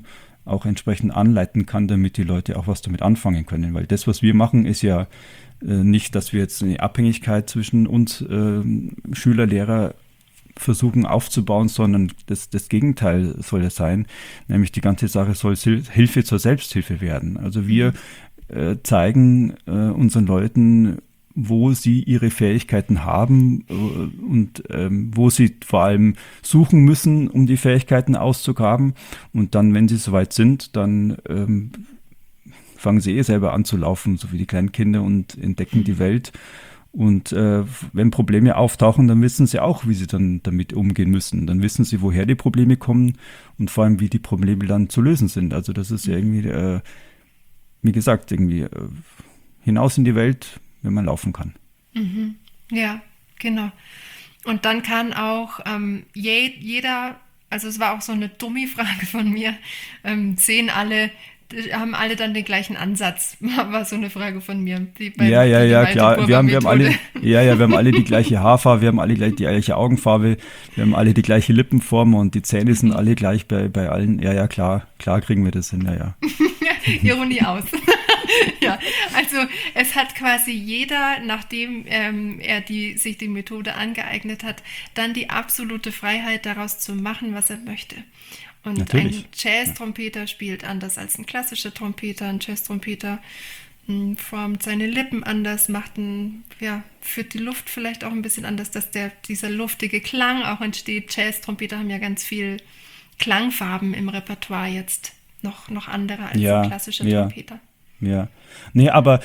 auch entsprechend anleiten kann, damit die Leute auch was damit anfangen können. Weil das, was wir machen, ist ja äh, nicht, dass wir jetzt eine Abhängigkeit zwischen uns äh, Schüler, Lehrer versuchen aufzubauen, sondern das, das Gegenteil soll es sein. Nämlich die ganze Sache soll Hilfe zur Selbsthilfe werden. Also wir äh, zeigen äh, unseren Leuten, wo sie ihre Fähigkeiten haben äh, und ähm, wo sie vor allem suchen müssen, um die Fähigkeiten auszugraben. Und dann, wenn sie soweit sind, dann ähm, fangen sie eh selber an zu laufen, so wie die kleinen Kinder, und entdecken die Welt. Und äh, wenn Probleme auftauchen, dann wissen sie auch, wie sie dann damit umgehen müssen. Dann wissen sie, woher die Probleme kommen und vor allem, wie die Probleme dann zu lösen sind. Also das ist ja irgendwie, äh, wie gesagt, irgendwie äh, hinaus in die Welt, wenn man laufen kann. Mhm. Ja, genau. Und dann kann auch ähm, je, jeder, also es war auch so eine Dummy-Frage von mir, ähm, sehen alle, haben alle dann den gleichen Ansatz, war so eine Frage von mir. Die beim, ja, ja, die ja, klar. Wir haben, wir haben alle, Methode. ja, ja, wir haben alle die gleiche Haarfarbe, wir haben alle gleich die gleiche Augenfarbe, wir haben alle die gleiche Lippenform und die Zähne sind alle gleich bei, bei allen. Ja, ja, klar, klar kriegen wir das hin, ja, ja. Ironie aus. Ja, also es hat quasi jeder, nachdem ähm, er die, sich die Methode angeeignet hat, dann die absolute Freiheit, daraus zu machen, was er möchte. Und Natürlich. ein Jazz-Trompeter spielt anders als ein klassischer Trompeter. Ein Jazz-Trompeter mh, formt seine Lippen anders, macht ein, ja, führt die Luft vielleicht auch ein bisschen anders, dass der, dieser luftige Klang auch entsteht. Jazz-Trompeter haben ja ganz viel Klangfarben im Repertoire jetzt, noch, noch andere als Ja, ein klassischer ja. Trompeter. Ja, nee, aber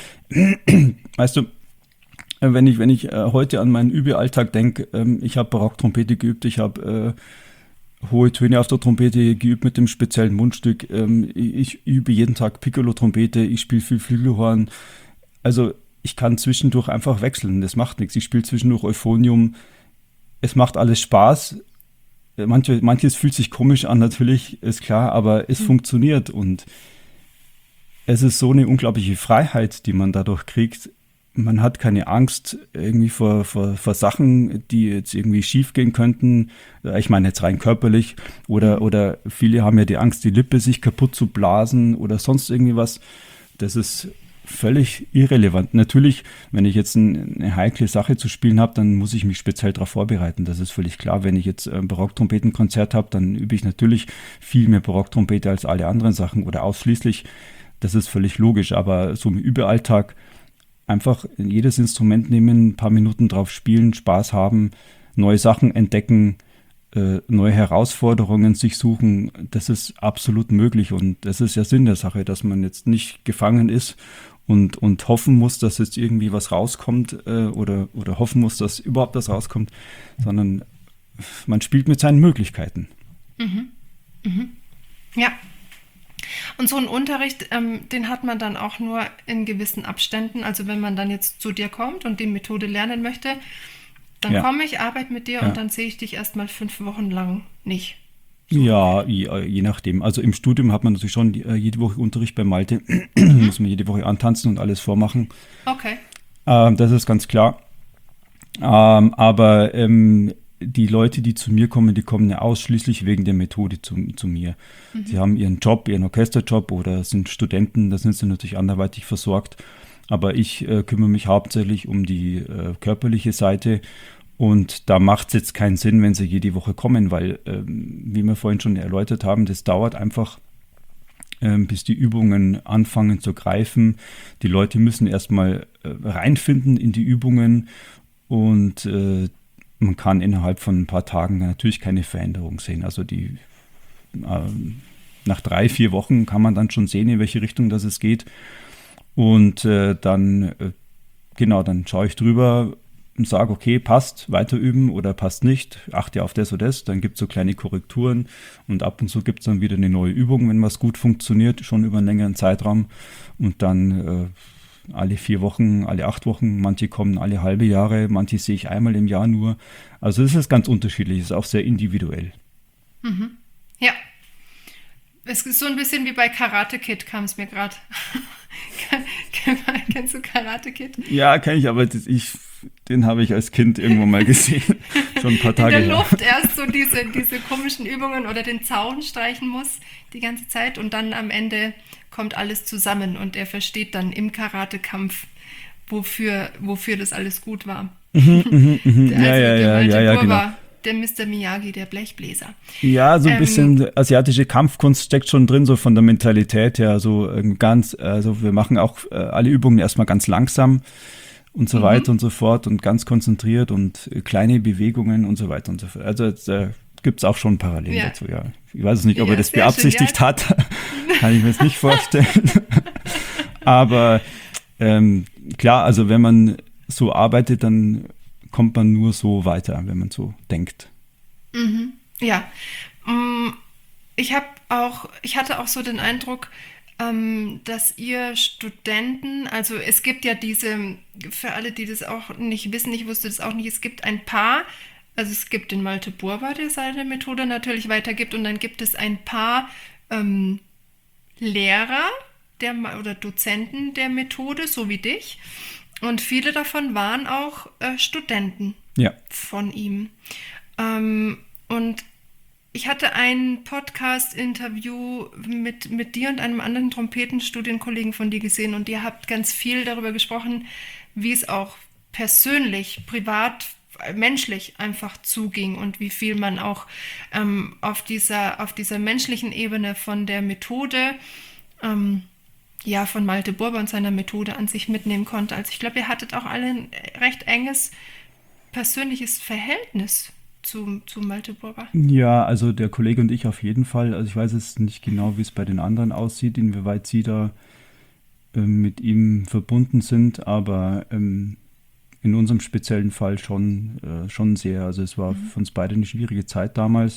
weißt du, wenn ich, wenn ich äh, heute an meinen Übealltag denke, ähm, ich habe Barocktrompete geübt, ich habe äh, hohe Töne auf der Trompete geübt mit dem speziellen Mundstück, ähm, ich, ich übe jeden Tag Piccolo-Trompete, ich spiele viel Flügelhorn, also ich kann zwischendurch einfach wechseln, das macht nichts, ich spiele zwischendurch Euphonium, es macht alles Spaß, Manche, manches fühlt sich komisch an, natürlich, ist klar, aber es mhm. funktioniert und es ist so eine unglaubliche Freiheit, die man dadurch kriegt. Man hat keine Angst irgendwie vor, vor, vor Sachen, die jetzt irgendwie schief gehen könnten. Ich meine jetzt rein körperlich. Oder, oder viele haben ja die Angst, die Lippe sich kaputt zu blasen oder sonst irgendwie was. Das ist völlig irrelevant. Natürlich, wenn ich jetzt ein, eine heikle Sache zu spielen habe, dann muss ich mich speziell darauf vorbereiten. Das ist völlig klar. Wenn ich jetzt ein Barocktrompetenkonzert habe, dann übe ich natürlich viel mehr Barocktrompete als alle anderen Sachen oder ausschließlich. Das ist völlig logisch, aber so im Überalltag einfach jedes Instrument nehmen, ein paar Minuten drauf spielen, Spaß haben, neue Sachen entdecken, äh, neue Herausforderungen sich suchen, das ist absolut möglich und das ist ja Sinn der Sache, dass man jetzt nicht gefangen ist und, und hoffen muss, dass jetzt irgendwie was rauskommt äh, oder, oder hoffen muss, dass überhaupt was rauskommt, sondern man spielt mit seinen Möglichkeiten. Mhm. Mhm. Ja. Und so einen Unterricht, ähm, den hat man dann auch nur in gewissen Abständen. Also wenn man dann jetzt zu dir kommt und die Methode lernen möchte, dann ja. komme ich, arbeite mit dir ja. und dann sehe ich dich erstmal fünf Wochen lang nicht. So. Ja, je, je nachdem. Also im Studium hat man natürlich schon jede Woche Unterricht bei Malte. Mhm. Muss man jede Woche antanzen und alles vormachen. Okay. Ähm, das ist ganz klar. Ähm, aber ähm, die Leute, die zu mir kommen, die kommen ja ausschließlich wegen der Methode zu, zu mir. Mhm. Sie haben ihren Job, ihren Orchesterjob oder sind Studenten, da sind sie natürlich anderweitig versorgt. Aber ich äh, kümmere mich hauptsächlich um die äh, körperliche Seite und da macht es jetzt keinen Sinn, wenn sie jede Woche kommen, weil, ähm, wie wir vorhin schon erläutert haben, das dauert einfach, ähm, bis die Übungen anfangen zu greifen. Die Leute müssen erstmal äh, reinfinden in die Übungen und äh, man kann innerhalb von ein paar Tagen natürlich keine Veränderung sehen. Also die äh, nach drei, vier Wochen kann man dann schon sehen, in welche Richtung das es geht. Und äh, dann, äh, genau, dann schaue ich drüber und sage, okay, passt, weiter üben oder passt nicht, achte auf das oder das. Dann gibt es so kleine Korrekturen und ab und zu gibt es dann wieder eine neue Übung, wenn was gut funktioniert, schon über einen längeren Zeitraum. Und dann äh, alle vier Wochen, alle acht Wochen, manche kommen alle halbe Jahre, manche sehe ich einmal im Jahr nur. Also es ist ganz unterschiedlich, es ist auch sehr individuell. Mhm. Ja. Es ist so ein bisschen wie bei Karate Kid, kam es mir gerade. Kennst du Karate Kid? Ja, kenne ich, aber das, ich, den habe ich als Kind irgendwo mal gesehen. Schon ein paar Tage in der her. Luft erst so diese, diese komischen Übungen oder den Zaun streichen muss die ganze Zeit und dann am Ende kommt alles zusammen und er versteht dann im Karate-Kampf, wofür, wofür das alles gut war. Mhm, mhm, Der, ja, also ja, der ja, Malte ja, ja, Burba, genau. der Mister Miyagi, der Blechbläser. Ja, so ein Ähm, bisschen asiatische Kampfkunst steckt schon drin, so von der Mentalität her, so ähm, ganz, also wir machen auch äh, alle Übungen erstmal ganz langsam und so Mhm. weiter und so fort und ganz konzentriert und äh, kleine Bewegungen und so weiter und so fort. Also jetzt, äh, gibt es auch schon Parallelen Ja. dazu, ja. Ich weiß es nicht, ob Ja, er das sehr schön, beabsichtigt ja. hat, kann ich mir jetzt nicht vorstellen. Aber ähm, klar, also wenn man so arbeitet, dann kommt man nur so weiter, wenn man so denkt. Mhm. Ja, Mm, ich habe auch, ich hatte auch so den Eindruck, ähm, dass ihr Studenten, also es gibt ja diese, für alle, die das auch nicht wissen, ich wusste das auch nicht, es gibt ein paar, also es gibt den Malte Burba, der seine Methode natürlich weitergibt, und dann gibt es ein paar ähm, Lehrer der, Ma- oder Dozenten der Methode, so wie dich, und viele davon waren auch äh, Studenten Ja. von ihm. Ähm, und ich hatte ein Podcast-Interview mit, mit dir und einem anderen Trompetenstudienkollegen von dir gesehen und ihr habt ganz viel darüber gesprochen, wie es auch persönlich, privat, äh, menschlich einfach zuging und wie viel man auch ähm, auf dieser, auf dieser menschlichen Ebene von der Methode, ähm, ja, von Malte Burba und seiner Methode an sich mitnehmen konnte. Also ich glaube, ihr hattet auch alle ein recht enges persönliches Verhältnis zu, zu Malte Burba. Ja, also der Kollege und ich auf jeden Fall. Also ich weiß jetzt nicht genau, wie es bei den anderen aussieht, inwieweit sie da ähm, mit ihm verbunden sind, aber ähm, in unserem speziellen Fall schon, äh, schon sehr. Also es war für uns beide eine schwierige Zeit damals.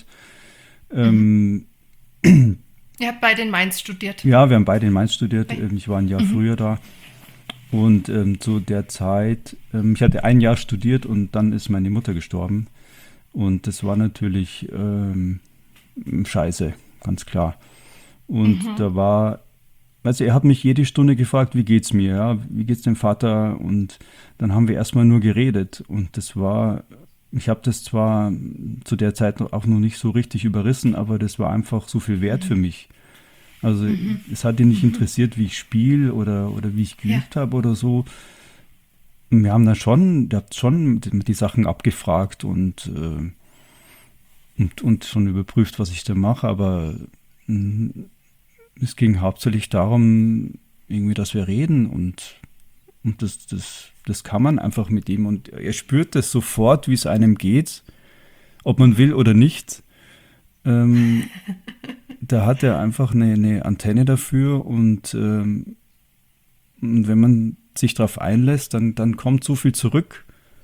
Ähm, Ihr habt beide in Mainz studiert. Ja, wir haben beide in Mainz studiert. Okay. Ähm, Ich war ein Jahr früher da. Und ähm, zu der Zeit, ähm, ich hatte ein Jahr studiert und dann ist meine Mutter gestorben. Und das war natürlich ähm, scheiße, ganz klar. Und da war, also er hat mich jede Stunde gefragt, wie geht's mir, ja, wie geht's dem Vater? Und dann haben wir erstmal nur geredet. Und das war, ich habe das zwar zu der Zeit auch noch nicht so richtig überrissen, aber das war einfach so viel wert für mich. Also es hat ihn nicht interessiert, wie ich spiele oder, oder wie ich geübt habe oder so. Wir haben da schon, der hat schon die, die Sachen abgefragt und, äh, und, und schon überprüft, was ich da mache, aber mh, es ging hauptsächlich darum, irgendwie, dass wir reden und, und das, das, das kann man einfach mit ihm und er spürt das sofort, wie es einem geht, ob man will oder nicht. Ähm, da hat er einfach eine, eine Antenne dafür und, ähm, und wenn man sich darauf einlässt, dann, dann kommt so viel zurück.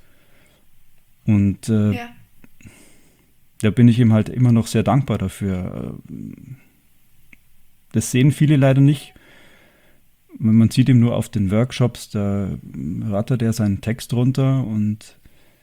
Und äh, Ja. da bin ich ihm halt immer noch sehr dankbar dafür. Das sehen viele leider nicht. Man sieht ihm nur auf den Workshops, da rattert er seinen Text runter und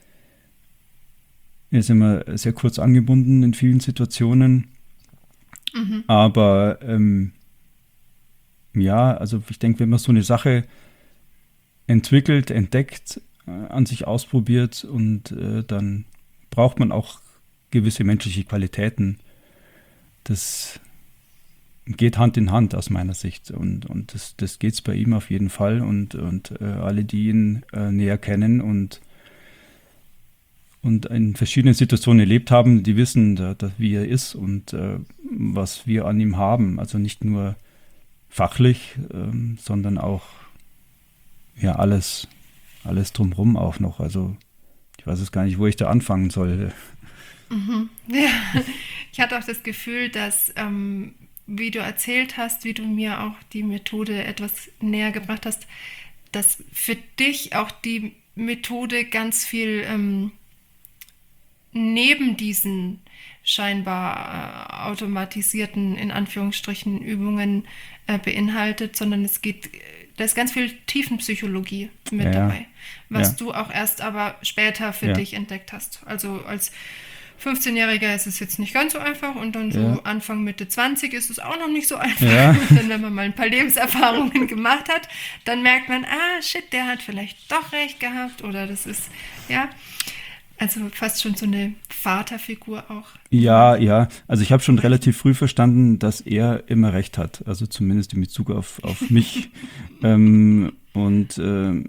er ist immer sehr kurz angebunden in vielen Situationen. Mhm. Aber ähm, ja, also ich denke, wenn man so eine Sache entwickelt, entdeckt, äh, an sich ausprobiert und äh, dann braucht man auch gewisse menschliche Qualitäten. Das geht Hand in Hand aus meiner Sicht und, und das, das geht es bei ihm auf jeden Fall und, und äh, alle, die ihn äh, näher kennen und, und in verschiedenen Situationen erlebt haben, die wissen, da, da, wie er ist und äh, was wir an ihm haben. Also nicht nur fachlich, ähm, sondern auch ja alles, alles drumherum auch noch. Also ich weiß jetzt gar nicht, wo ich da anfangen soll. Ja, ich hatte auch das Gefühl, dass, ähm, wie du erzählt hast, wie du mir auch die Methode etwas näher gebracht hast, dass für dich auch die Methode ganz viel ähm, neben diesen scheinbar äh, automatisierten, in Anführungsstrichen, Übungen äh, beinhaltet, sondern es geht, äh, da ist ganz viel Tiefenpsychologie mit Ja, dabei, was ja. du auch erst aber später für Ja. dich entdeckt hast. Also als fünfzehnjähriger ist es jetzt nicht ganz so einfach und dann so Ja. Anfang, Mitte zwanzig ist es auch noch nicht so einfach. Ja. Und dann, wenn man mal ein paar Lebenserfahrungen gemacht hat, dann merkt man, ah, shit, der hat vielleicht doch recht gehabt oder das ist, ja, also fast schon so eine Vaterfigur auch. Ja, ja. Also ich habe schon relativ früh verstanden, dass er immer recht hat. Also zumindest in Bezug auf, auf mich. ähm, und ähm,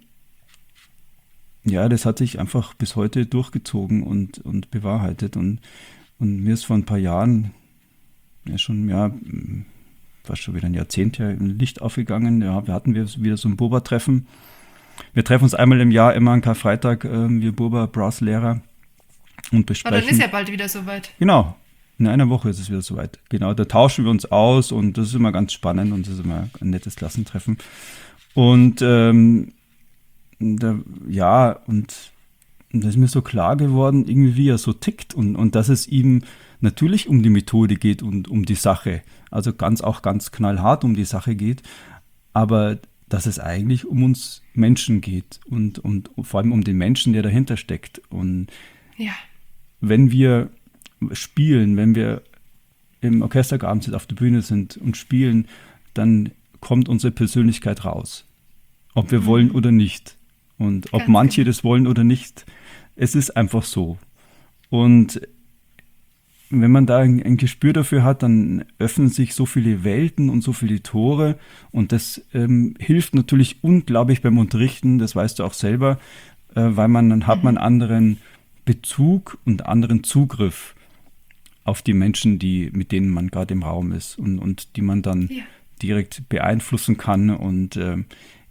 ja, das hat sich einfach bis heute durchgezogen und, und bewahrheitet. Und, und mir ist vor ein paar Jahren, ja schon, ja, fast schon wieder ein Jahrzehnt her, ein Licht aufgegangen. Ja, wir hatten wir wieder so ein Burba-Treffen. Wir treffen uns einmal im Jahr, immer an Karfreitag, äh, wir Burba-Brass-Lehrer und Aber besprechen. dann ist ja bald wieder soweit. Genau, in einer Woche ist es wieder soweit. Genau, da tauschen wir uns aus und das ist immer ganz spannend und das ist immer ein nettes Klassentreffen. Und ähm, da, ja, und das ist mir so klar geworden, irgendwie wie er so tickt und, und dass es ihm natürlich um die Methode geht und um die Sache. Also ganz auch ganz knallhart um die Sache geht, aber dass es eigentlich um uns Menschen geht und, und vor allem um den Menschen, der dahinter steckt. Und Ja. wenn wir spielen, wenn wir im Orchesterabend auf der Bühne sind und spielen, dann kommt unsere Persönlichkeit raus. Ob wir Mhm. wollen oder nicht. Und ob Ganz manche genau. das wollen oder nicht. Es ist einfach so. Und wenn man da ein, ein Gespür dafür hat, dann öffnen sich so viele Welten und so viele Tore. Und das ähm, hilft natürlich unglaublich beim Unterrichten, das weißt du auch selber, äh, weil man dann hat man anderen Bezug und anderen Zugriff auf die Menschen, die, mit denen man gerade im Raum ist und, und die man dann Ja. direkt beeinflussen kann. Und ähm,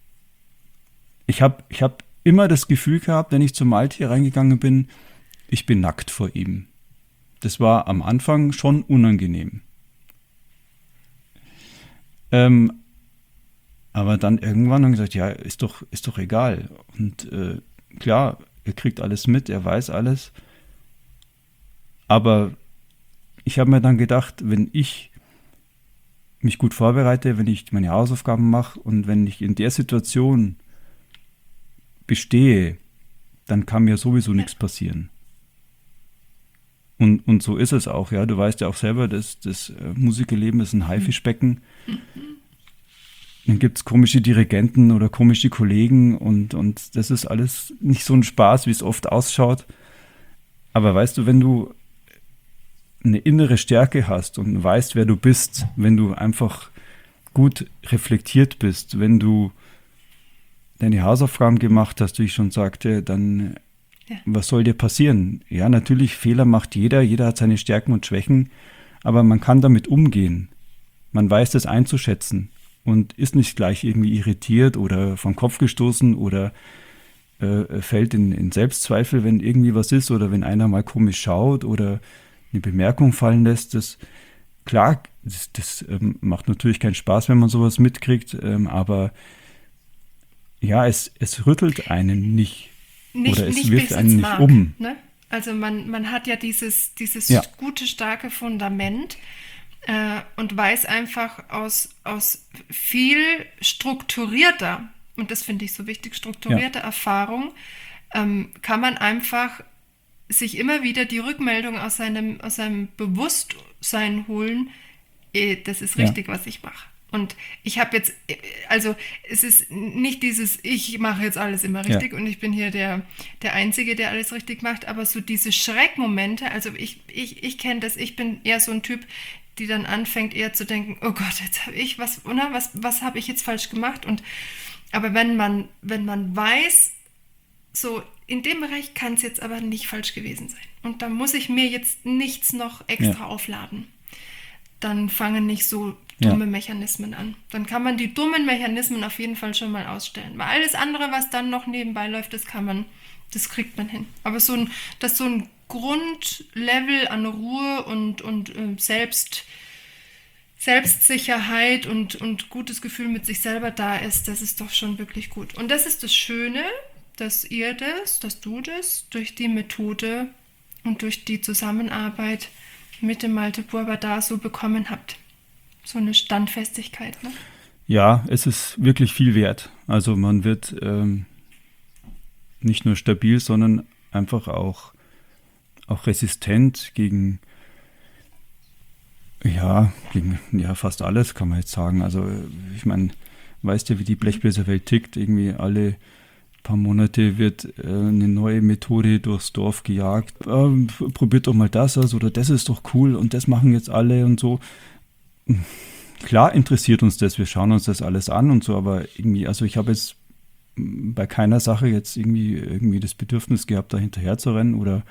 ich habe ich hab immer das Gefühl gehabt, wenn ich zum Malte reingegangen bin, ich bin nackt vor ihm. Das war am Anfang schon unangenehm. Ähm, aber dann irgendwann haben wir gesagt, ja, ist doch, ist doch egal. Und äh, klar, er kriegt alles mit, er weiß alles. Aber ich habe mir dann gedacht, wenn ich mich gut vorbereite, wenn ich meine Hausaufgaben mache und wenn ich in der Situation bestehe, dann kann mir sowieso nichts passieren. Und, und so ist es auch, ja. Du weißt ja auch selber, das, das äh, Musikerleben ist ein Haifischbecken. Dann gibt es komische Dirigenten oder komische Kollegen und, und das ist alles nicht so ein Spaß, wie es oft ausschaut. Aber weißt du, wenn du eine innere Stärke hast und weißt, wer du bist, wenn du einfach gut reflektiert bist, wenn du deine Hausaufgaben gemacht hast, wie ich schon sagte, dann Ja. was soll dir passieren? Ja, natürlich, Fehler macht jeder, jeder hat seine Stärken und Schwächen, aber man kann damit umgehen. Man weiß das einzuschätzen und ist nicht gleich irgendwie irritiert oder vom Kopf gestoßen oder äh, fällt in, in Selbstzweifel, wenn irgendwie was ist oder wenn einer mal komisch schaut oder eine Bemerkung fallen lässt. Das, klar, das, das ähm, macht natürlich keinen Spaß, wenn man sowas mitkriegt, ähm, aber ja, es, es rüttelt einen nicht. Nicht, Oder es nicht wirft bis einen ins nicht Mark, um. Ne? Also man, man hat ja dieses, dieses Ja. gute, starke Fundament äh, und weiß einfach aus, aus viel strukturierter, und das finde ich so wichtig, strukturierter Erfahrung, ähm, kann man einfach sich immer wieder die Rückmeldung aus seinem, aus seinem Bewusstsein holen, eh, das ist Ja. richtig, was ich mache. Und ich habe jetzt, äh, also es ist nicht dieses, ich mache jetzt alles immer Ja. richtig und ich bin hier der, der Einzige, der alles richtig macht, aber so diese Schreckmomente, also ich, ich, ich kenne das, ich bin eher so ein Typ, die dann anfängt eher zu denken, oh Gott, jetzt habe ich was, oder was, was habe ich jetzt falsch gemacht? Und aber wenn man, wenn man weiß, so in dem Bereich kann es jetzt aber nicht falsch gewesen sein. Und da muss ich mir jetzt nichts noch extra Ja. aufladen. Dann fangen nicht so Ja. dumme Mechanismen an. Dann kann man die dummen Mechanismen auf jeden Fall schon mal ausstellen. Weil alles andere, was dann noch nebenbei läuft, das kann man, das kriegt man hin. Aber so ein, dass so ein Grundlevel an Ruhe und, und äh, Selbst, Selbstsicherheit und, und gutes Gefühl mit sich selber da ist, das ist doch schon wirklich gut. Und das ist das Schöne, dass ihr das, dass du das durch die Methode und durch die Zusammenarbeit mit dem Malte Burba da so bekommen habt. So eine Standfestigkeit, ne? Ja, es ist wirklich viel wert. Also man wird ähm, nicht nur stabil, sondern einfach auch auch resistent gegen, ja, gegen ja, fast alles, kann man jetzt sagen. Also ich meine, weißt ja, wie die Blechbläserwelt tickt. Irgendwie alle paar Monate wird äh, eine neue Methode durchs Dorf gejagt. Ähm, probiert doch mal das aus oder das ist doch cool und das machen jetzt alle und so. Klar interessiert uns das, wir schauen uns das alles an und so, aber irgendwie, also ich habe jetzt bei keiner Sache jetzt irgendwie, irgendwie das Bedürfnis gehabt, da hinterher zu rennen oder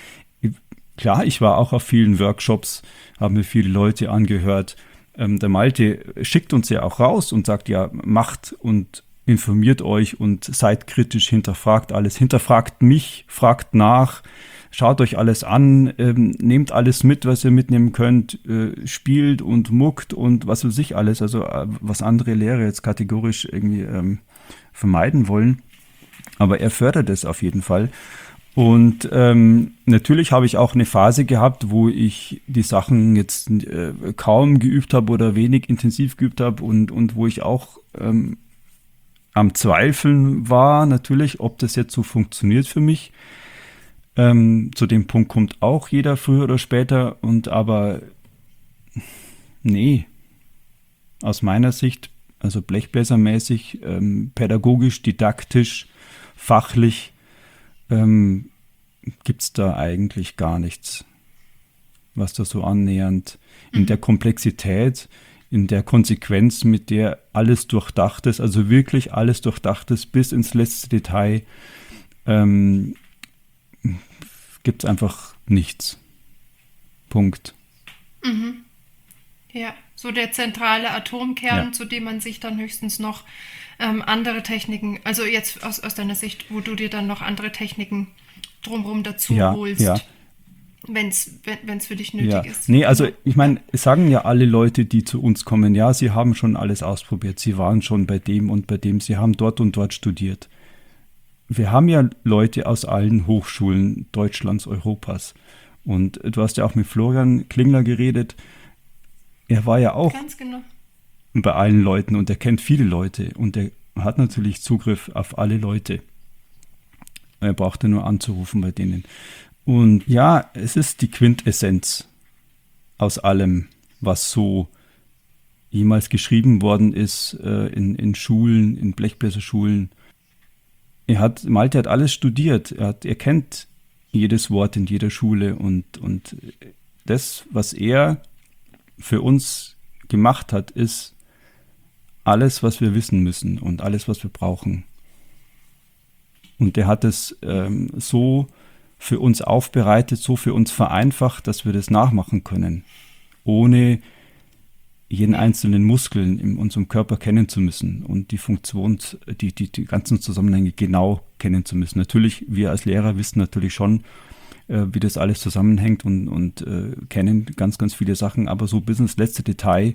klar, ich war auch auf vielen Workshops, habe mir viele Leute angehört. Ähm, der Malte schickt uns ja auch raus und sagt, ja, macht und informiert euch und seid kritisch, hinterfragt alles, hinterfragt mich, fragt nach, schaut euch alles an, ähm, nehmt alles mit, was ihr mitnehmen könnt, äh, spielt und muckt und was weiß ich alles, also äh, was andere Lehrer jetzt kategorisch irgendwie ähm, vermeiden wollen. Aber er fördert es auf jeden Fall. Und ähm, natürlich habe ich auch eine Phase gehabt, wo ich die Sachen jetzt äh, kaum geübt habe oder wenig intensiv geübt habe und, und wo ich auch ähm, am Zweifeln war, natürlich, ob das jetzt so funktioniert für mich. Ähm, zu dem Punkt kommt auch jeder früher oder später. Und aber nee, aus meiner Sicht, also blechbläsermäßig, ähm, pädagogisch, didaktisch, fachlich, ähm, gibt es da eigentlich gar nichts, was da so annähernd in der Komplexität, in der Konsequenz, mit der alles durchdacht ist, also wirklich alles durchdacht ist bis ins letzte Detail, ähm, gibt es einfach nichts. Punkt. Mhm. Ja, so der zentrale Atomkern, Ja. zu dem man sich dann höchstens noch ähm, andere Techniken, also jetzt aus, aus deiner Sicht, wo du dir dann noch andere Techniken drumherum dazu Ja, holst, ja. wenn's, wenn es für dich nötig Ja, ist. nee, also ich meine, es sagen ja alle Leute, die zu uns kommen, ja, sie haben schon alles ausprobiert, sie waren schon bei dem und bei dem, sie haben dort und dort studiert. Wir haben ja Leute aus allen Hochschulen Deutschlands, Europas. Und du hast ja auch mit Florian Klingler geredet. Er war ja auch Ganz genau. bei allen Leuten und er kennt viele Leute und er hat natürlich Zugriff auf alle Leute. Er brauchte nur anzurufen bei denen. Und ja, es ist die Quintessenz aus allem, was so jemals geschrieben worden ist äh, in, in Schulen, in Blechbläserschulen. Er hat, Malte hat alles studiert. Er, hat, er kennt jedes Wort in jeder Schule und, und das, was er für uns gemacht hat, ist alles, was wir wissen müssen und alles, was wir brauchen. Und der hat es ähm, so für uns aufbereitet, so für uns vereinfacht, dass wir das nachmachen können, ohne jeden einzelnen Muskeln in unserem Körper kennen zu müssen und die Funktions, die, die, die ganzen Zusammenhänge genau kennen zu müssen. Natürlich, wir als Lehrer wissen natürlich schon, äh, wie das alles zusammenhängt und, und äh, kennen ganz, ganz viele Sachen, aber so bis ins letzte Detail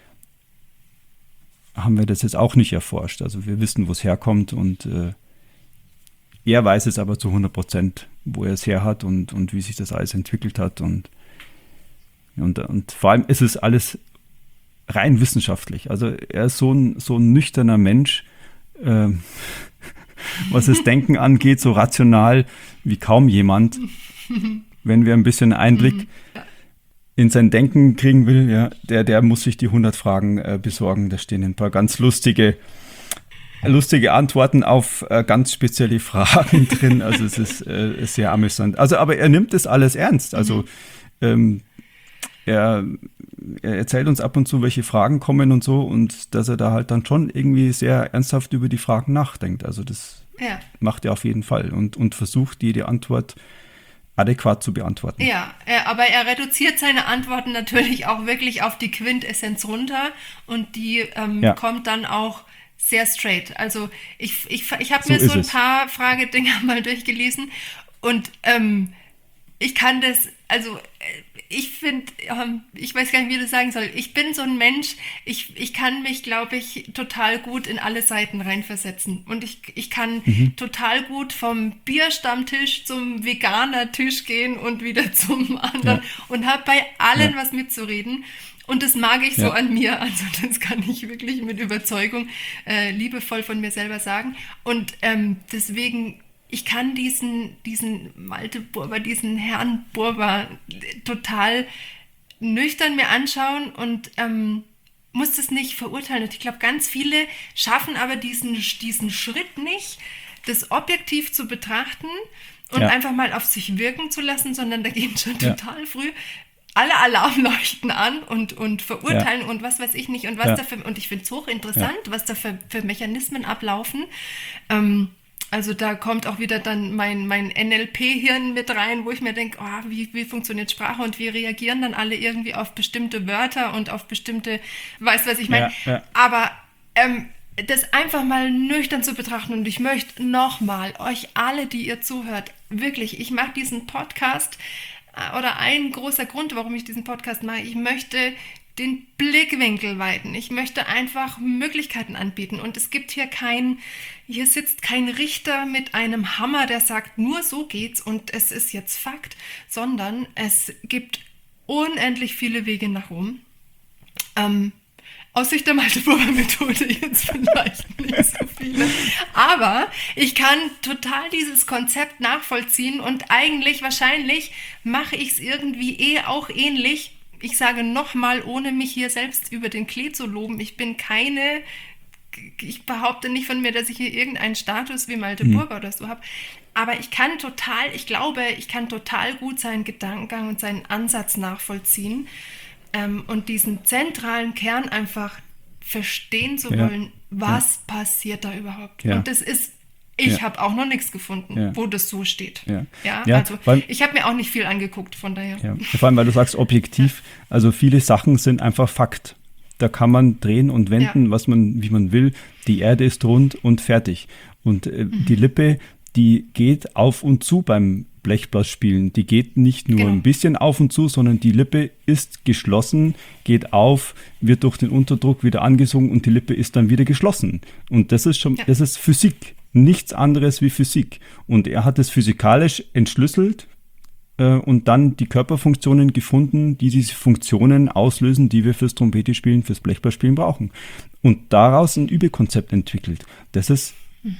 haben wir das jetzt auch nicht erforscht. Also wir wissen, wo es herkommt und äh, er weiß es aber zu hundert Prozent, wo er es her hat und, und wie sich das alles entwickelt hat. Und, und, und vor allem ist es alles rein wissenschaftlich. Also er ist so ein, so ein nüchterner Mensch, äh, was das Denken angeht, so rational wie kaum jemand. Wenn wir ein bisschen Einblick in sein Denken kriegen will, ja, der, der muss sich die hundert Fragen äh, besorgen. Da stehen ein paar ganz lustige lustige Antworten auf äh, ganz spezielle Fragen drin. Also es ist äh, sehr amüsant. Also, aber er nimmt das alles ernst. Also ähm, er, er erzählt uns ab und zu, welche Fragen kommen und so und dass er da halt dann schon irgendwie sehr ernsthaft über die Fragen nachdenkt. Also das Ja. macht er auf jeden Fall und, und versucht jede Antwort adäquat zu beantworten. Ja, er, aber er reduziert seine Antworten natürlich auch wirklich auf die Quintessenz runter und die ähm, Ja. kommt dann auch sehr straight. Also ich, ich, ich habe So mir so ist ein es. paar Fragedinger mal durchgelesen und ähm, ich kann das, also äh, ich finde, ähm, ich weiß gar nicht, wie ich das sagen soll. Ich bin so ein Mensch, ich, ich kann mich, glaube ich, total gut in alle Seiten reinversetzen. Und ich, ich kann Mhm. total gut vom Bierstammtisch zum Veganer-Tisch gehen und wieder zum anderen Ja. und habe bei allen Ja. was mitzureden. Und das mag ich so Ja. an mir. Also das kann ich wirklich mit Überzeugung äh, liebevoll von mir selber sagen. Und ähm, deswegen, ich kann diesen, diisen Malte Burber, diesen Herrn Burber total nüchtern mir anschauen und ähm, muss das nicht verurteilen. Und ich glaube, ganz viele schaffen aber diesen, diesen Schritt nicht, das objektiv zu betrachten und ja. einfach mal auf sich wirken zu lassen, sondern da gehen schon Ja. total früh alle Alarmleuchten an und, und verurteilen Ja. und was weiß ich nicht. Und was Ja. da für, und ich finde es hochinteressant, ja. was da für, für Mechanismen ablaufen. Ähm, also da kommt auch wieder dann mein, mein N L P-Hirn mit rein, wo ich mir denke, oh, wie, wie funktioniert Sprache und wie reagieren dann alle irgendwie auf bestimmte Wörter und auf bestimmte, weißt du, was ich meine? Ja, ja. Aber ähm, das einfach mal nüchtern zu betrachten und ich möchte nochmal euch alle, die ihr zuhört, wirklich, ich mache diesen Podcast äh, oder ein großer Grund, warum ich diesen Podcast mache, ich möchte den Blickwinkel weiten. Ich möchte einfach Möglichkeiten anbieten und es gibt hier kein, hier sitzt kein Richter mit einem Hammer, der sagt, nur so geht's und es ist jetzt Fakt, sondern es gibt unendlich viele Wege nach Rom. Ähm, Aus Sicht der Malte-Burber-Methode jetzt vielleicht nicht so viele. Aber ich kann total dieses Konzept nachvollziehen und eigentlich, wahrscheinlich, mache ich es irgendwie eh auch ähnlich. Ich sage nochmal, ohne mich hier selbst über den Klee zu loben, ich bin keine, ich behaupte nicht von mir, dass ich hier irgendeinen Status wie Malte Mhm. Burber oder so habe. Aber ich kann total, ich glaube, ich kann total gut seinen Gedankengang und seinen Ansatz nachvollziehen. Ähm, und diesen zentralen Kern einfach verstehen zu Ja. wollen, was passiert da überhaupt. Ja. Und das ist, ich Ja. habe auch noch nichts gefunden, Ja. wo das so steht. Ja. Ja, Ja, also vor allem- ich habe mir auch nicht viel angeguckt, von daher. Ja. Vor allem, weil du sagst objektiv, also viele Sachen sind einfach Fakt. Da kann man drehen und wenden, Ja. was man, wie man will. Die Erde ist rund und fertig. Und äh, Mhm. die Lippe, die geht auf und zu beim Blechblattspielen. Die geht nicht nur Genau. ein bisschen auf und zu, sondern die Lippe ist geschlossen, geht auf, wird durch den Unterdruck wieder angesogen und die Lippe ist dann wieder geschlossen. Und das ist schon, Ja. das ist Physik. Nichts anderes wie Physik. Und er hat es physikalisch entschlüsselt äh, und dann die Körperfunktionen gefunden, die diese Funktionen auslösen, die wir fürs Trompetespielen, fürs Blechblattspielen brauchen. Und daraus ein Übekonzept entwickelt. Das ist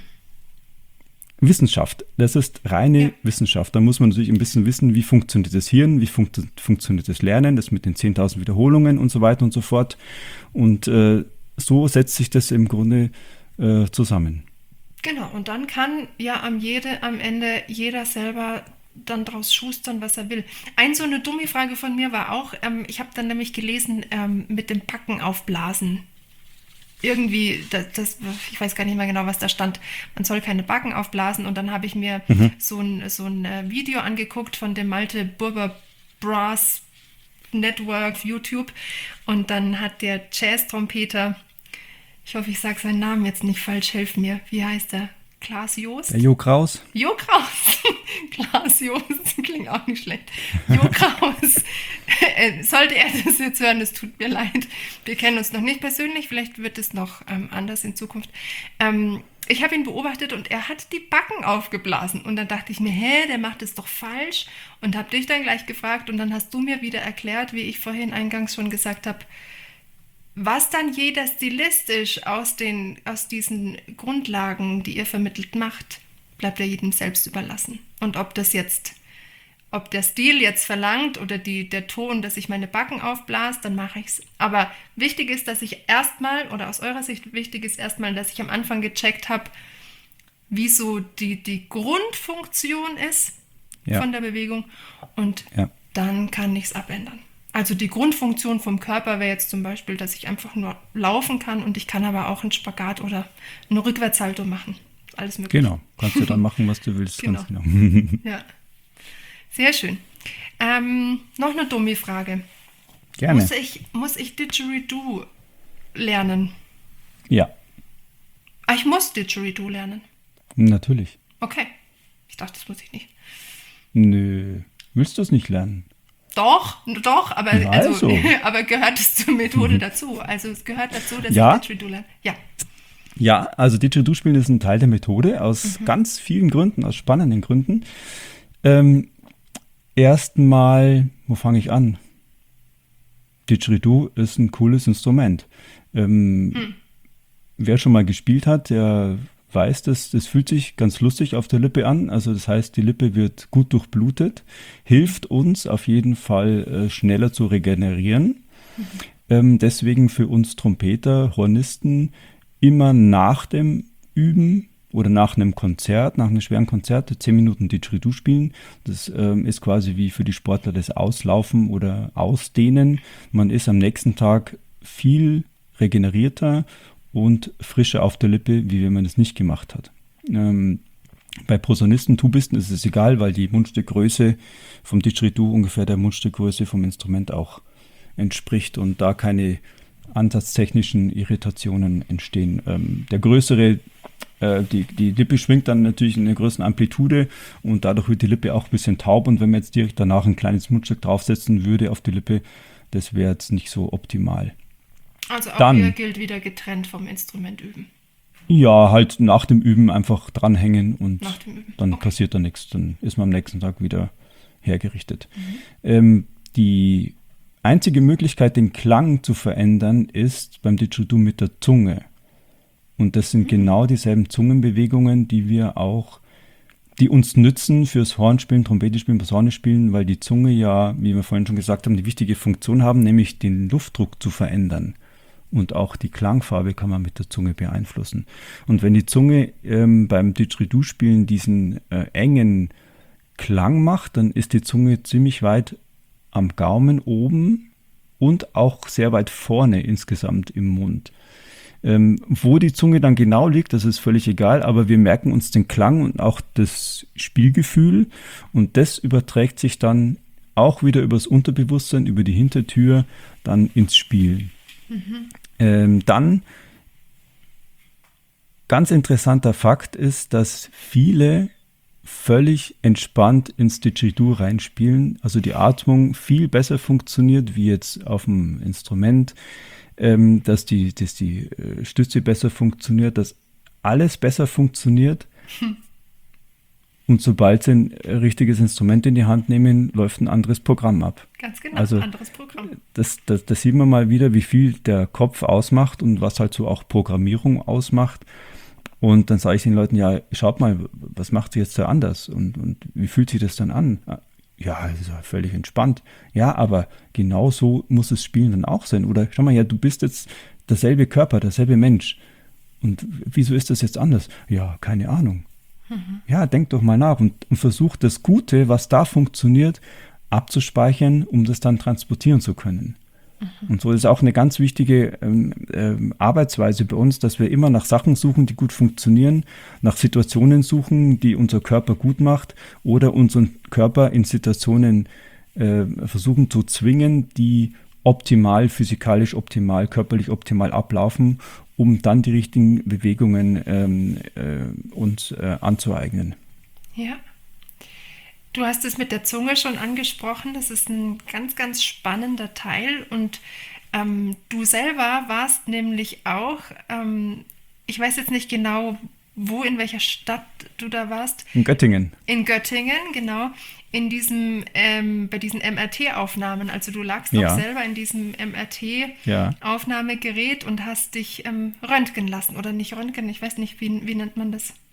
Wissenschaft. Das ist reine Ja. Wissenschaft. Da muss man natürlich ein bisschen wissen, wie funktioniert das Hirn, wie funkt, funktioniert das Lernen, das mit den zehntausend Wiederholungen und so weiter und so fort. Und äh, so setzt sich das im Grunde äh, zusammen. Genau, und dann kann ja am, jede, am Ende jeder selber dann draus schustern, was er will. Ein so eine dumme Frage von mir war auch, ähm, ich habe dann nämlich gelesen, ähm, mit dem Backen aufblasen. Irgendwie, das, das, ich weiß gar nicht mehr genau, was da stand, man soll keine Backen aufblasen und dann habe ich mir Mhm. so ein, so ein äh, Video angeguckt von dem Malte Burber Brass Network auf YouTube und dann hat der Jazz-Trompeter, ich hoffe, ich sage seinen Namen jetzt nicht falsch, helf mir, wie heißt er? Klaas Joost? Der Jo Kraus? Jo Kraus. Klaas Joost, klingt auch nicht schlecht. Jo Kraus. Äh, Sollte er das jetzt hören, es tut mir leid. Wir kennen uns noch nicht persönlich, vielleicht wird es noch ähm, anders in Zukunft. Ähm, ich habe ihn beobachtet und er hat die Backen aufgeblasen. Und dann dachte ich mir, hä, der macht es doch falsch. Und habe dich dann gleich gefragt und dann hast du mir wieder erklärt, wie ich vorhin eingangs schon gesagt habe, was dann jeder stilistisch aus, den, aus diesen Grundlagen, die ihr vermittelt, macht, bleibt ja jedem selbst überlassen. Und ob das jetzt, ob der Stil jetzt verlangt oder die, der Ton, dass ich meine Backen aufblase, dann mache ich es. Aber wichtig ist, dass ich erstmal, oder aus eurer Sicht wichtig ist erstmal, dass ich am Anfang gecheckt habe, wie so die, die Grundfunktion ist Ja. von der Bewegung. Und Ja. dann kann ich es abändern. Also die Grundfunktion vom Körper wäre jetzt zum Beispiel, dass ich einfach nur laufen kann und ich kann aber auch einen Spagat oder einen Rückwärtssalto machen. Alles möglich. Genau. Kannst du dann machen, was du willst. Genau. Ganz genau. Ja, sehr schön. Ähm, noch eine dumme Frage. Gerne. Muss ich, muss ich Didgeridoo lernen? Ja, Ah, ich muss Didgeridoo lernen. natürlich. Okay. Ich dachte, das muss ich nicht. Nö. Willst du es nicht lernen? Doch, doch, aber, Na also, also. aber gehört es zur Methode dazu? Also es gehört dazu, dass Ja. ich Didgeridoo lerne. Ja. Ja, also Didgeridoo spielen ist ein Teil der Methode aus Mhm. ganz vielen Gründen, aus spannenden Gründen. Ähm, Erstmal, wo fange ich an? Didgeridoo ist ein cooles Instrument. Ähm, Hm. Wer schon mal gespielt hat, der weiß, dass das fühlt sich ganz lustig auf der Lippe an. Also das heißt, die Lippe wird gut durchblutet, hilft uns auf jeden Fall äh, schneller zu regenerieren. Mhm. Ähm, deswegen für uns Trompeter, Hornisten immer nach dem Üben oder nach einem Konzert, nach einem schweren Konzert, zehn Minuten Didgeridoo spielen. Das ähm, ist quasi wie für die Sportler das Auslaufen oder Ausdehnen. Man ist am nächsten Tag viel regenerierter und frischer auf der Lippe, wie wenn man das nicht gemacht hat. Ähm, bei Posaunisten, Tubisten ist es egal, weil die Mundstückgröße vom Didgeridoo ungefähr der Mundstückgröße vom Instrument auch entspricht und da keine ansatztechnischen Irritationen entstehen. Ähm, der größere, äh, die, die Lippe schwingt dann natürlich in einer größeren Amplitude und dadurch wird die Lippe auch ein bisschen taub und wenn man jetzt direkt danach ein kleines Mundstück draufsetzen würde auf die Lippe, das wäre jetzt nicht so optimal. Also auch dann, hier gilt wieder getrennt vom Instrument üben. Ja, halt nach dem Üben einfach dranhängen und dann okay. passiert da nichts. Dann ist man am nächsten Tag wieder hergerichtet. Mhm. Ähm, die einzige Möglichkeit, den Klang zu verändern, ist beim Didgeridoo mit der Zunge. Und das sind mhm. genau dieselben Zungenbewegungen, die wir auch, die uns nützen fürs Hornspielen, Trompetespielen, Posaunespielen, weil die Zunge ja, wie wir vorhin schon gesagt haben, die wichtige Funktion haben, nämlich den Luftdruck zu verändern. Und auch die Klangfarbe kann man mit der Zunge beeinflussen. Und wenn die Zunge ähm, beim Didgeridoo-Spielen diesen äh, engen Klang macht, dann ist die Zunge ziemlich weit am Gaumen oben und auch sehr weit vorne insgesamt im Mund. Ähm, wo die Zunge dann genau liegt, das ist völlig egal, aber wir merken uns den Klang und auch das Spielgefühl und das überträgt sich dann auch wieder übers Unterbewusstsein, über die Hintertür dann ins Spiel. Mhm. Ähm, dann, ganz interessanter Fakt ist, dass viele völlig entspannt ins Didgeridoo reinspielen, also die Atmung viel besser funktioniert wie jetzt auf dem Instrument, ähm, dass die, dass die äh, Stütze besser funktioniert, dass alles besser funktioniert. Hm. Und sobald sie ein richtiges Instrument in die Hand nehmen, läuft ein anderes Programm ab. Ganz genau, also, ein anderes Programm. Das, das, das sieht man mal wieder, wie viel der Kopf ausmacht und was halt so auch Programmierung ausmacht. Und dann sage ich den Leuten, ja, schaut mal, was macht sie jetzt da anders? Und, und wie fühlt sich das dann an? Ja, das ist ja völlig entspannt. Ja, aber genau so muss das Spielen dann auch sein. Oder schau mal, ja, du bist jetzt derselbe Körper, derselbe Mensch. Und wieso ist das jetzt anders? Ja, keine Ahnung. Mhm. Ja, denk doch mal nach und, und versuch das Gute, was da funktioniert, abzuspeichern, um das dann transportieren zu können. Mhm. Und so ist auch eine ganz wichtige ähm, ähm, Arbeitsweise bei uns, dass wir immer nach Sachen suchen, die gut funktionieren, nach Situationen suchen, die unser Körper gut macht oder unseren Körper in Situationen äh, versuchen zu zwingen, die optimal, physikalisch optimal, körperlich optimal ablaufen, um dann die richtigen Bewegungen ähm, äh, uns äh, anzueignen. Ja. Du hast es mit der Zunge schon angesprochen. Das ist ein ganz, ganz spannender Teil. Und ähm, du selber warst nämlich auch, ähm, ich weiß jetzt nicht genau, wo, in welcher Stadt du da warst. In Göttingen. In Göttingen, genau. In diesem, ähm, bei diesen M R T-Aufnahmen. Also du lagst ja. auch selber in diesem M R T-Aufnahmegerät ja. und hast dich ähm, röntgen lassen. Oder nicht röntgen, ich weiß nicht, wie, wie nennt man das?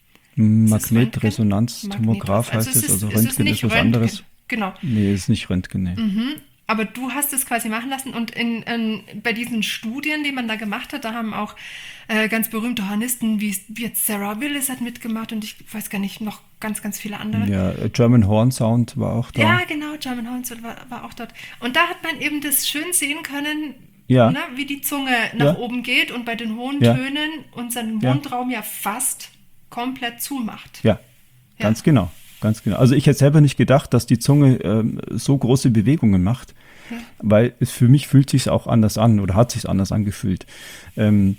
Magnetresonanztomograph heißt es, also Röntgen ist, ist was Röntgen. anderes. Genau. Nee, ist nicht Röntgen, nee. Mhm. Aber du hast es quasi machen lassen und in, in, bei diesen Studien, die man da gemacht hat, da haben auch äh, ganz berühmte Hornisten wie, wie jetzt Sarah Willis hat mitgemacht und ich weiß gar nicht, noch ganz, ganz viele andere. Ja, German Horn Sound war auch da. Ja, genau, German Horn Sound war, war auch dort. Und da hat man eben das schön sehen können, ja. ne, wie die Zunge nach ja. oben geht und bei den hohen ja. Tönen unseren Mundraum ja, ja fast komplett zumacht. Ja, ja, ganz genau, ganz genau. Also ich hätte selber nicht gedacht, dass die Zunge ähm, so große Bewegungen macht, ja. weil es für mich fühlt sich auch anders an oder hat sich anders angefühlt. Ähm,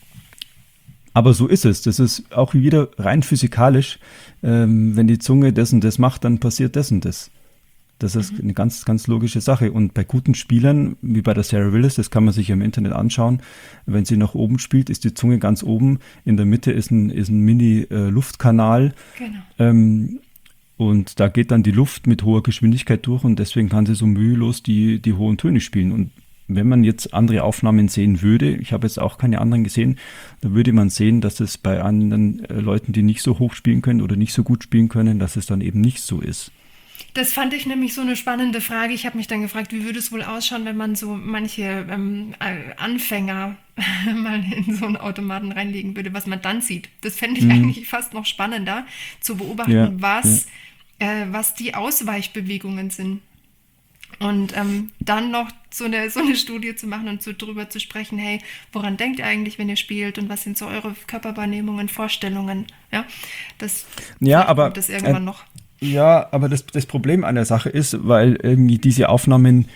aber so ist es. Das ist auch wieder rein physikalisch. Ähm, wenn die Zunge das und das macht, dann passiert das und das. Das ist eine ganz, ganz logische Sache. Und bei guten Spielern, wie bei der Sarah Willis, das kann man sich im Internet anschauen, wenn sie nach oben spielt, ist die Zunge ganz oben. In der Mitte ist ein, ist ein Mini-Luftkanal. Genau. Ähm, und da geht dann die Luft mit hoher Geschwindigkeit durch und deswegen kann sie so mühelos die, die hohen Töne spielen. Und wenn man jetzt andere Aufnahmen sehen würde, ich habe jetzt auch keine anderen gesehen, da würde man sehen, dass es bei anderen äh, Leuten, die nicht so hoch spielen können oder nicht so gut spielen können, dass es dann eben nicht so ist. Das fand ich nämlich so eine spannende Frage. Ich habe mich dann gefragt, wie würde es wohl ausschauen, wenn man so manche ähm, Anfänger mal in so einen Automaten reinlegen würde, was man dann sieht. Das fände ich mhm. eigentlich fast noch spannender, zu beobachten, ja, was, ja. Äh, was die Ausweichbewegungen sind. Und ähm, dann noch so eine, so eine Studie zu machen und so drüber zu sprechen, hey, woran denkt ihr eigentlich, wenn ihr spielt und was sind so eure Körperwahrnehmungen, Vorstellungen? Ja, das, ja aber kommt das irgendwann äh, noch. Ja, aber das, das Problem an der Sache ist, weil irgendwie diese Aufnahmen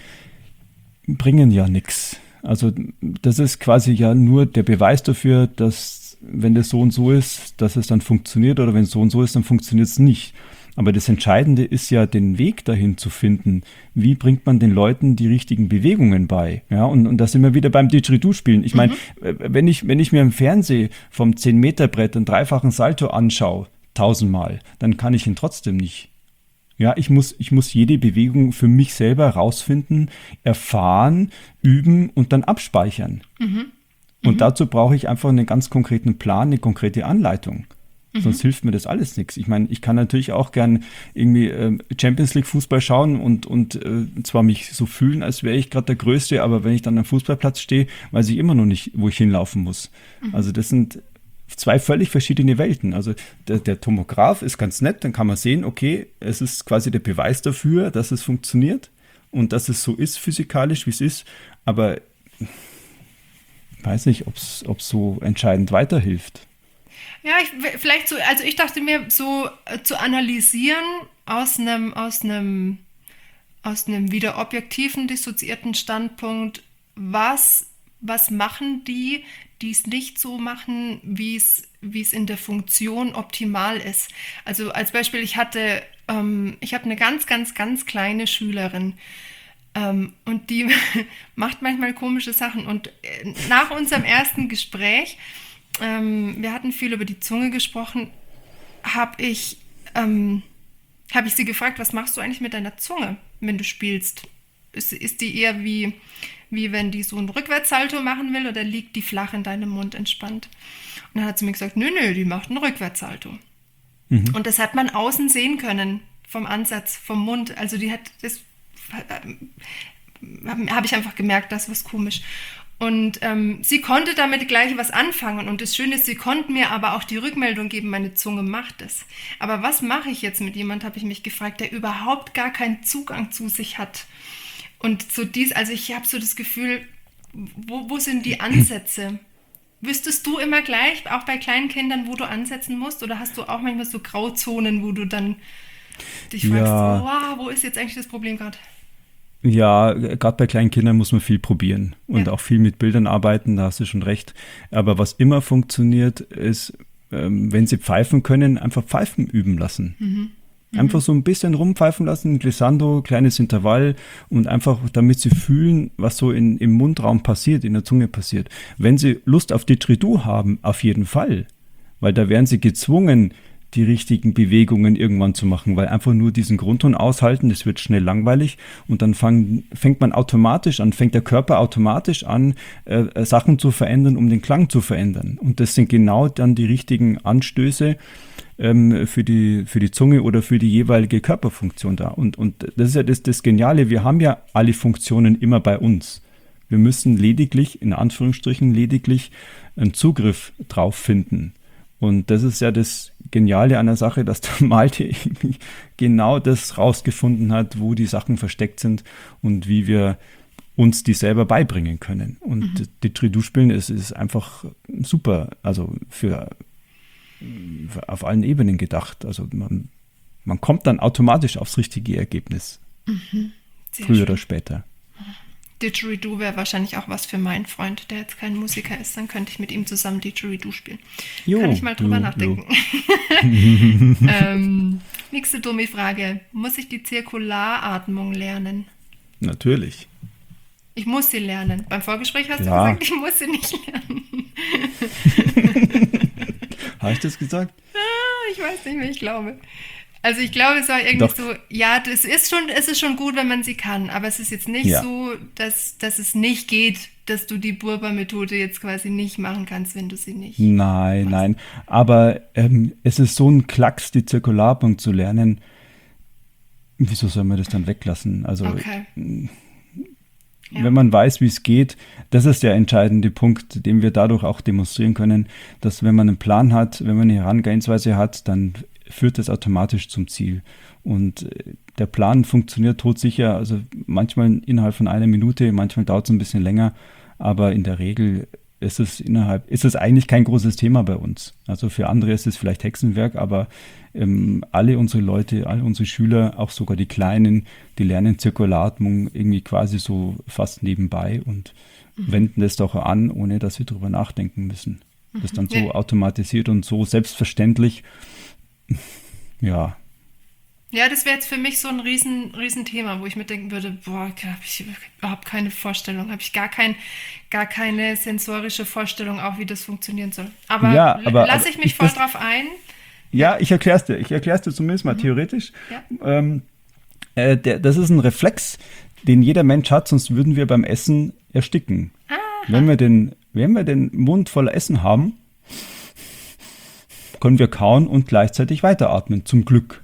bringen ja nichts. Also das ist quasi ja nur der Beweis dafür, dass wenn das so und so ist, dass es dann funktioniert, oder wenn es so und so ist, dann funktioniert es nicht. Aber das Entscheidende ist ja, den Weg dahin zu finden. Wie bringt man den Leuten die richtigen Bewegungen bei? Ja, und, und da sind wir wieder beim Didgeridoo-Spielen. Ich meine, mhm. wenn ich, wenn ich mir im Fernsehen vom zehn-Meter-Brett einen dreifachen Salto anschaue, tausendmal, dann kann ich ihn trotzdem nicht. Ja, ich muss, ich muss jede Bewegung für mich selber rausfinden, erfahren, üben und dann abspeichern. Mhm. Und mhm. dazu brauche ich einfach einen ganz konkreten Plan, eine konkrete Anleitung. Mhm. Sonst hilft mir das alles nichts. Ich meine, ich kann natürlich auch gern irgendwie äh, Champions League Fußball schauen und, und äh, zwar mich so fühlen, als wäre ich gerade der Größte, aber wenn ich dann am Fußballplatz stehe, weiß ich immer noch nicht, wo ich hinlaufen muss. Mhm. Also das sind zwei völlig verschiedene Welten. Also der, der Tomograph ist ganz nett, dann kann man sehen, okay, es ist quasi der Beweis dafür, dass es funktioniert und dass es so ist physikalisch, wie es ist, aber ich weiß nicht, ob es so entscheidend weiterhilft. Ja, ich, vielleicht so, also ich dachte mir, so äh, zu analysieren aus einem, aus einem, aus einem wieder objektiven, dissoziierten Standpunkt, was, was machen die, die es nicht so machen, wie es, wie es in der Funktion optimal ist. Also als Beispiel, ich hatte, ähm, ich habe eine ganz, ganz, ganz kleine Schülerin ähm, und die macht manchmal komische Sachen. Und nach unserem ersten Gespräch, ähm, wir hatten viel über die Zunge gesprochen, habe ich, ähm, hab ich sie gefragt, was machst du eigentlich mit deiner Zunge, wenn du spielst? Ist, ist die eher wie... wie wenn die so einen Rückwärtssalto machen will, oder liegt die flach in deinem Mund entspannt? Und dann hat sie mir gesagt, nö, nö, die macht einen Rückwärtssalto. Mhm. Und das hat man außen sehen können, vom Ansatz, vom Mund. Also die hat, das äh, habe ich einfach gemerkt, das ist was komisch. Und ähm, sie konnte damit gleich was anfangen. Und das Schöne ist, sie konnte mir aber auch die Rückmeldung geben, meine Zunge macht es. Aber was mache ich jetzt mit jemand, habe ich mich gefragt, der überhaupt gar keinen Zugang zu sich hat? Und so dies, also ich habe so das Gefühl, wo, wo sind die Ansätze? Wüsstest du immer gleich, auch bei kleinen Kindern, wo du ansetzen musst? Oder hast du auch manchmal so Grauzonen, wo du dann dich fragst, ja. wow, wo ist jetzt eigentlich das Problem gerade? Ja, gerade bei kleinen Kindern muss man viel probieren und ja. auch viel mit Bildern arbeiten, da hast du schon recht. Aber was immer funktioniert, ist, ähm, wenn sie pfeifen können, einfach Pfeifen üben lassen. Mhm. Einfach so ein bisschen rumpfeifen lassen, Glissando, kleines Intervall und einfach, damit sie fühlen, was so in, im Mundraum passiert, in der Zunge passiert. Wenn sie Lust auf Didgeridoo haben, auf jeden Fall, weil da werden sie gezwungen, die richtigen Bewegungen irgendwann zu machen, weil einfach nur diesen Grundton aushalten, das wird schnell langweilig und dann fang, fängt man automatisch an, fängt der Körper automatisch an, äh, Sachen zu verändern, um den Klang zu verändern. Und das sind genau dann die richtigen Anstöße ähm, für die, für die Zunge oder für die jeweilige Körperfunktion da. Und, und das ist ja das, das Geniale, wir haben ja alle Funktionen immer bei uns. Wir müssen lediglich, in Anführungsstrichen lediglich, einen Zugriff drauf finden. Und das ist ja das Geniale an der Sache, dass der Malte genau das rausgefunden hat, wo die Sachen versteckt sind und wie wir uns die selber beibringen können. Und mhm. Didgeridoo spielen ist, ist einfach super, also für, für auf allen Ebenen gedacht. Also man, man kommt dann automatisch aufs richtige Ergebnis. Mhm. Früher schön. Oder später. Didgeridoo wäre wahrscheinlich auch was für meinen Freund, der jetzt kein Musiker ist. Dann könnte ich mit ihm zusammen Didgeridoo spielen. Jo, Kann ich mal drüber jo, nachdenken. Jo. ähm, nächste dumme Frage. Muss ich die Zirkularatmung lernen? Natürlich. Ich muss sie lernen. Beim Vorgespräch hast ja. du gesagt, ich muss sie nicht lernen. Habe ich das gesagt? Ah, ich weiß nicht mehr, ich glaube. Also ich glaube, es war irgendwie Doch, so, ja, das ist schon, es ist schon gut, wenn man sie kann, aber es ist jetzt nicht ja. so, dass, dass es nicht geht, dass du die Burba-Methode jetzt quasi nicht machen kannst, wenn du sie nicht Nein, machst. nein. Aber ähm, es ist so ein Klacks, die Zirkularbank zu lernen. Wieso soll man das dann weglassen? Also, Okay, ja. wenn man weiß, wie es geht, das ist der entscheidende Punkt, den wir dadurch auch demonstrieren können, dass wenn man einen Plan hat, wenn man eine Herangehensweise hat, dann führt das automatisch zum Ziel. Und äh, der Plan funktioniert todsicher, also manchmal innerhalb von einer Minute, manchmal dauert es ein bisschen länger, aber in der Regel ist es innerhalb, ist es eigentlich kein großes Thema bei uns. Also für andere ist es vielleicht Hexenwerk, aber ähm, alle unsere Leute, alle unsere Schüler, auch sogar die Kleinen, die lernen Zirkulatmung irgendwie quasi so fast nebenbei und wenden das doch an, ohne dass wir drüber nachdenken müssen. Das ist dann Ja, so automatisiert und so selbstverständlich. Ja, ja, das wäre jetzt für mich so ein riesen, riesen Thema, wo ich mir denken würde, boah, habe ich überhaupt keine Vorstellung, habe ich gar kein, gar keine sensorische Vorstellung, auch wie das funktionieren soll. Aber ja, l- aber, aber lasse ich mich ist voll das, drauf ein. Ja, ja, ich erkläre es dir. Ich erkläre es dir zumindest mal theoretisch. ja. Ähm, äh, der, das ist ein Reflex, den jeder Mensch hat, sonst würden wir beim Essen ersticken. Aha. Wenn wir den, wenn wir den Mund voller Essen haben, können wir kauen und gleichzeitig weiteratmen, zum Glück.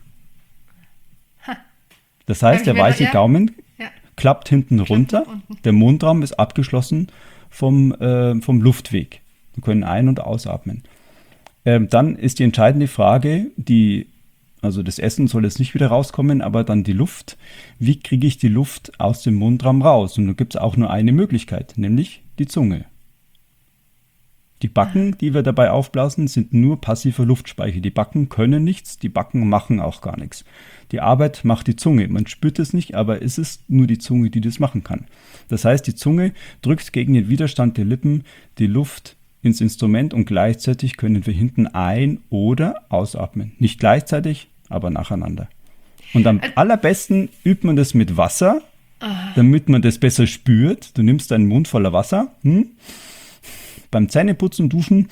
Das Habe heißt, ich der mir noch, weiche ja, Gaumen ja, klappt hinten klappt nach runter, unten. der Mundraum ist abgeschlossen vom, äh, vom Luftweg. Wir können ein- und ausatmen. Ähm, dann ist die entscheidende Frage, die, also das Essen soll jetzt nicht wieder rauskommen, aber dann die Luft. Wie kriege ich die Luft aus dem Mundraum raus? Und da gibt es auch nur eine Möglichkeit, nämlich die Zunge. Die Backen, die wir dabei aufblasen, sind nur passiver Luftspeicher. Die Backen können nichts, die Backen machen auch gar nichts. Die Arbeit macht die Zunge. Man spürt es nicht, aber es ist nur die Zunge, die das machen kann. Das heißt, die Zunge drückt gegen den Widerstand der Lippen die Luft ins Instrument und gleichzeitig können wir hinten ein- oder ausatmen. Nicht gleichzeitig, aber nacheinander. Und am Äh, allerbesten übt man das mit Wasser, ah, damit man das besser spürt. Du nimmst deinen Mund voller Wasser, hm? Beim Zähneputzen, Duschen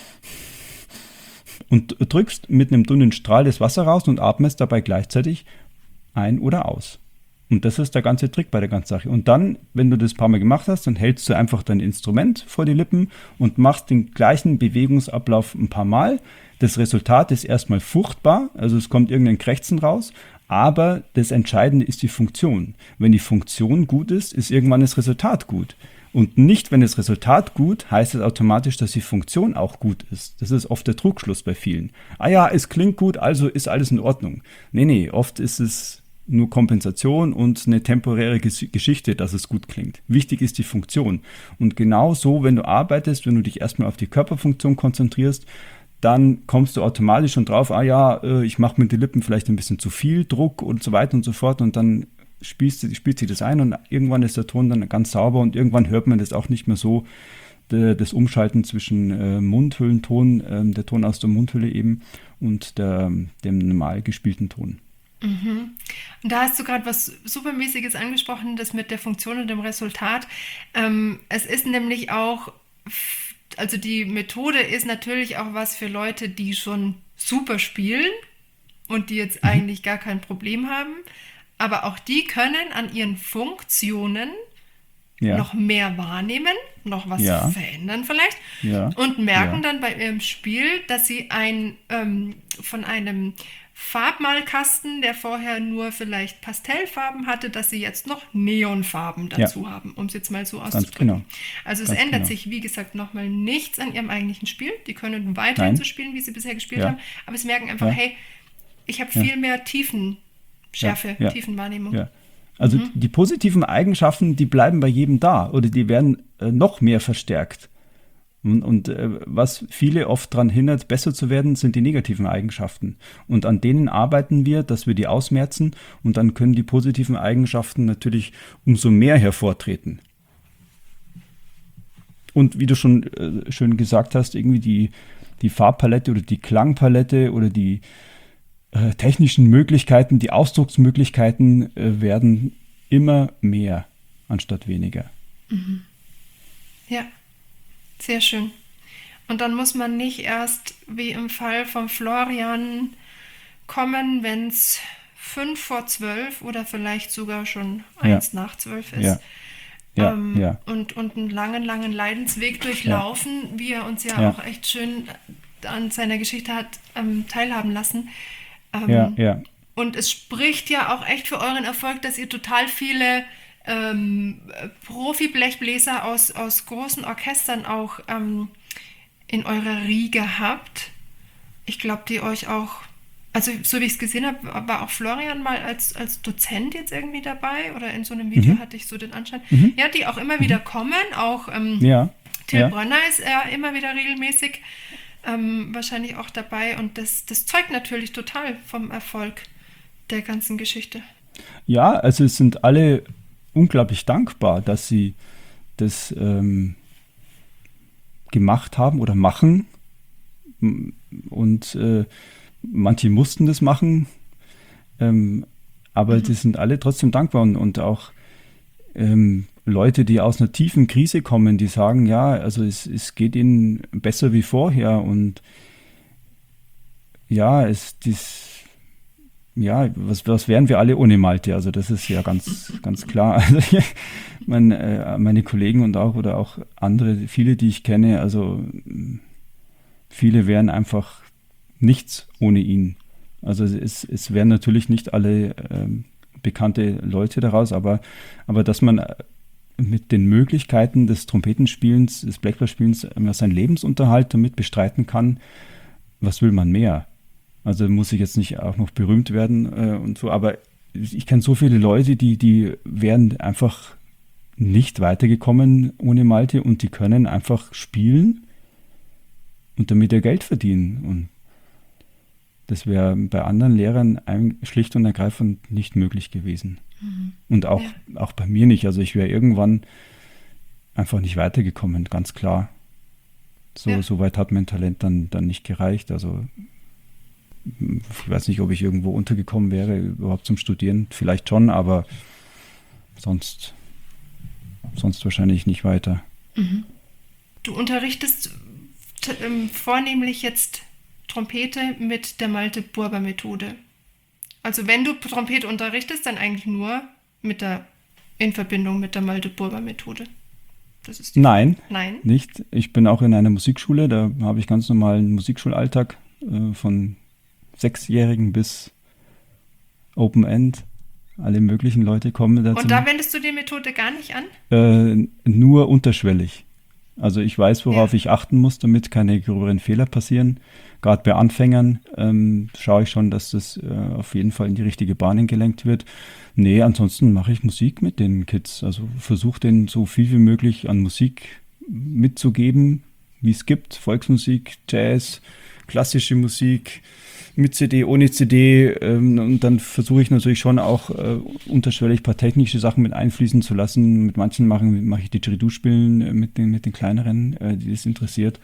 und drückst mit einem dünnen Strahl das Wasser raus und atmest dabei gleichzeitig ein oder aus. Und das ist der ganze Trick bei der ganzen Sache. Und dann, wenn du das ein paar Mal gemacht hast, dann hältst du einfach dein Instrument vor die Lippen und machst den gleichen Bewegungsablauf ein paar Mal. Das Resultat ist erstmal furchtbar, also es kommt irgendein Krächzen raus, aber das Entscheidende ist die Funktion. Wenn die Funktion gut ist, ist irgendwann das Resultat gut. Und nicht, wenn das Resultat gut, heißt es automatisch, dass die Funktion auch gut ist. Das ist oft der Trugschluss bei vielen. Ah ja, es klingt gut, also ist alles in Ordnung. Nee, nee, oft ist es nur Kompensation und eine temporäre Ges- Geschichte, dass es gut klingt. Wichtig ist die Funktion. Und genau so, wenn du arbeitest, wenn du dich erstmal auf die Körperfunktion konzentrierst, dann kommst du automatisch schon drauf, ah ja, äh, ich mache mit den Lippen vielleicht ein bisschen zu viel Druck und so weiter und so fort und dann spielst du, spielt sich das ein und irgendwann ist der Ton dann ganz sauber und irgendwann hört man das auch nicht mehr so, de, das Umschalten zwischen äh, Mundhüllenton, äh, der Ton aus der Mundhülle eben und der, dem normal gespielten Ton. mhm. Und da hast du gerade was Supermäßiges angesprochen, das mit der Funktion und dem Resultat. Ähm, es ist nämlich auch, f- also die Methode ist natürlich auch was für Leute, die schon super spielen und die jetzt Mhm. eigentlich gar kein Problem haben. Aber auch die können an ihren Funktionen Ja, noch mehr wahrnehmen, noch was ja, verändern vielleicht ja, und merken ja, dann bei ihrem Spiel, dass sie ein ähm, von einem Farbmalkasten, der vorher nur vielleicht Pastellfarben hatte, dass sie jetzt noch Neonfarben ja, dazu haben, um es jetzt mal so ganz genau, auszudrücken. Also es ganz ändert genau. sich, wie gesagt, nochmal nichts an ihrem eigentlichen Spiel. Die können weiterhin so Nein, spielen, wie sie bisher gespielt haben, ja, aber sie merken einfach, ja, hey, ich habe ja, viel mehr ja, Tiefenschärfe, ja, Tiefenwahrnehmung. ja. Also die positiven Eigenschaften, die bleiben bei jedem da oder die werden äh, noch mehr verstärkt. Und, und äh, was viele oft daran hindert, besser zu werden, sind die negativen Eigenschaften. Und an denen arbeiten wir, dass wir die ausmerzen und dann können die positiven Eigenschaften natürlich umso mehr hervortreten. Und wie du schon äh, schön gesagt hast, irgendwie die, die Farbpalette oder die Klangpalette oder die äh, technischen Möglichkeiten, die Ausdrucksmöglichkeiten äh, werden immer mehr anstatt weniger. Ja, sehr schön. Und dann muss man nicht erst, wie im Fall von Florian, kommen, wenn es fünf vor zwölf oder vielleicht sogar schon eins ja. nach zwölf ist. Ja. Ja, ähm, ja. Und, und einen langen, langen Leidensweg durchlaufen, ja. wie er uns ja, ja auch echt schön an seiner Geschichte hat ähm, teilhaben lassen. Ähm, ja, ja. Und es spricht ja auch echt für euren Erfolg, dass ihr total viele ähm, Profi-Blechbläser aus, aus großen Orchestern auch ähm, in eurer Riege habt. Ich glaube, die euch auch, also so wie ich es gesehen habe, war auch Florian mal als, als Dozent jetzt irgendwie dabei oder in so einem Video mhm. hatte ich so den Anschein. Mhm. Ja, die auch immer mhm. wieder kommen, auch ähm, ja. Till ja. Brönner ist ja immer wieder regelmäßig ähm, wahrscheinlich auch dabei und das, das zeugt natürlich total vom Erfolg der ganzen Geschichte. Ja, also es sind alle unglaublich dankbar, dass sie das ähm, gemacht haben oder machen und äh, manche mussten das machen, ähm, aber mhm. die sind alle trotzdem dankbar und, und auch ähm, Leute, die aus einer tiefen Krise kommen, die sagen, ja, also es, es geht ihnen besser wie vorher und ja, es das, ja, was, was wären wir alle ohne Malte? Also das ist ja ganz, ganz klar. Also ich, mein, äh, meine Kollegen und auch oder auch andere, viele, die ich kenne, also viele wären einfach nichts ohne ihn. Also es, es wären natürlich nicht alle ähm, bekannte Leute daraus, aber, aber dass man mit den Möglichkeiten des Trompetenspielens, des Blechblasinspielens seinen Lebensunterhalt damit bestreiten kann, was will man mehr? Also muss ich jetzt nicht auch noch berühmt werden äh, und so, aber ich kenne so viele Leute, die, die wären einfach nicht weitergekommen ohne Malte und die können einfach spielen und damit ihr Geld verdienen. Und das wäre bei anderen Lehrern schlicht und ergreifend nicht möglich gewesen. Mhm. Und auch, ja. auch bei mir nicht. Also ich wäre irgendwann einfach nicht weitergekommen, ganz klar. So, ja. so weit hat mein Talent dann, dann nicht gereicht. Also ich weiß nicht, ob ich irgendwo untergekommen wäre, überhaupt zum Studieren. Vielleicht schon, aber sonst, sonst wahrscheinlich nicht weiter. Mhm. Du unterrichtest t- ähm, vornehmlich jetzt Trompete mit der Malte-Burber-Methode. Also wenn du Trompete unterrichtest, dann eigentlich nur mit der, in Verbindung mit der Malte-Burber-Methode. Das ist die Nein, Nein, nicht. Ich bin auch in einer Musikschule, da habe ich ganz normalen Musikschulalltag äh, von Sechsjährigen bis Open End. Alle möglichen Leute kommen dazu. Und da wendest du die Methode gar nicht an? Äh, nur unterschwellig. Also ich weiß, worauf ja. ich achten muss, damit keine gröberen Fehler passieren. Gerade bei Anfängern ähm, schaue ich schon, dass das äh, auf jeden Fall in die richtige Bahn gelenkt wird. Nee, ansonsten mache ich Musik mit den Kids. Also versuche denen so viel wie möglich an Musik mitzugeben, wie es gibt. Volksmusik, Jazz, klassische Musik, mit C D, ohne C D. Ähm, und dann versuche ich natürlich schon auch äh, unterschwellig ein paar technische Sachen mit einfließen zu lassen. Mit manchen mache mach ich Didgeridoo-Spielen äh, mit, den, mit den kleineren, äh, die das interessiert.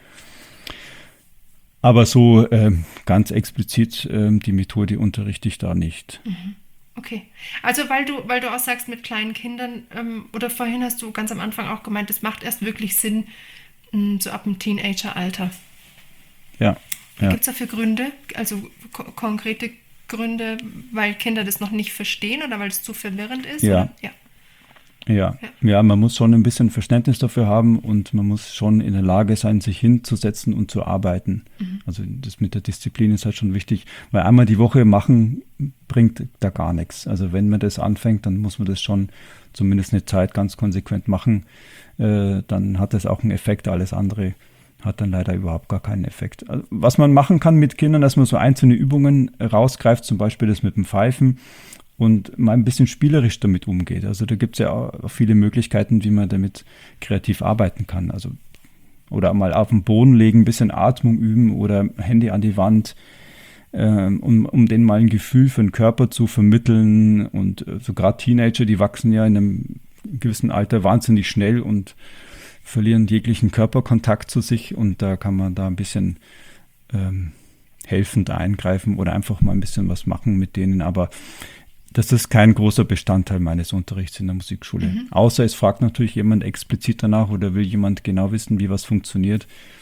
Aber so äh, ganz explizit äh, die Methode unterrichte ich da nicht. Mhm. Okay. Also weil du, weil du auch sagst mit kleinen Kindern, ähm, oder vorhin hast du ganz am Anfang auch gemeint, es macht erst wirklich Sinn, mh, so ab dem Teenager-Alter. Ja. Ja. Gibt es dafür Gründe, also ko- konkrete Gründe, weil Kinder das noch nicht verstehen oder weil es zu verwirrend ist? Ja. Oder? Ja. Ja. ja. Ja, man muss schon ein bisschen Verständnis dafür haben und man muss schon in der Lage sein, sich hinzusetzen und zu arbeiten. Mhm. Also das mit der Disziplin ist halt schon wichtig, weil einmal die Woche machen bringt da gar nichts. Also wenn man das anfängt, dann muss man das schon zumindest eine Zeit ganz konsequent machen. Äh, dann hat das auch einen Effekt, alles andere hat dann leider überhaupt gar keinen Effekt. Also, was man machen kann mit Kindern, dass man so einzelne Übungen rausgreift, zum Beispiel das mit dem Pfeifen und mal ein bisschen spielerisch damit umgeht. Also da gibt es ja auch viele Möglichkeiten, wie man damit kreativ arbeiten kann. Also oder mal auf den Boden legen, ein bisschen Atmung üben oder Hände an die Wand, ähm, um, um denen mal ein Gefühl für den Körper zu vermitteln. Und äh, so gerade Teenager, die wachsen ja in einem gewissen Alter wahnsinnig schnell und verlieren jeglichen Körperkontakt zu sich und da kann man da ein bisschen ähm, helfend eingreifen oder einfach mal ein bisschen was machen mit denen, aber das ist kein großer Bestandteil meines Unterrichts in der Musikschule. Mhm. Außer es fragt natürlich jemand explizit danach oder will jemand genau wissen, wie was funktioniert,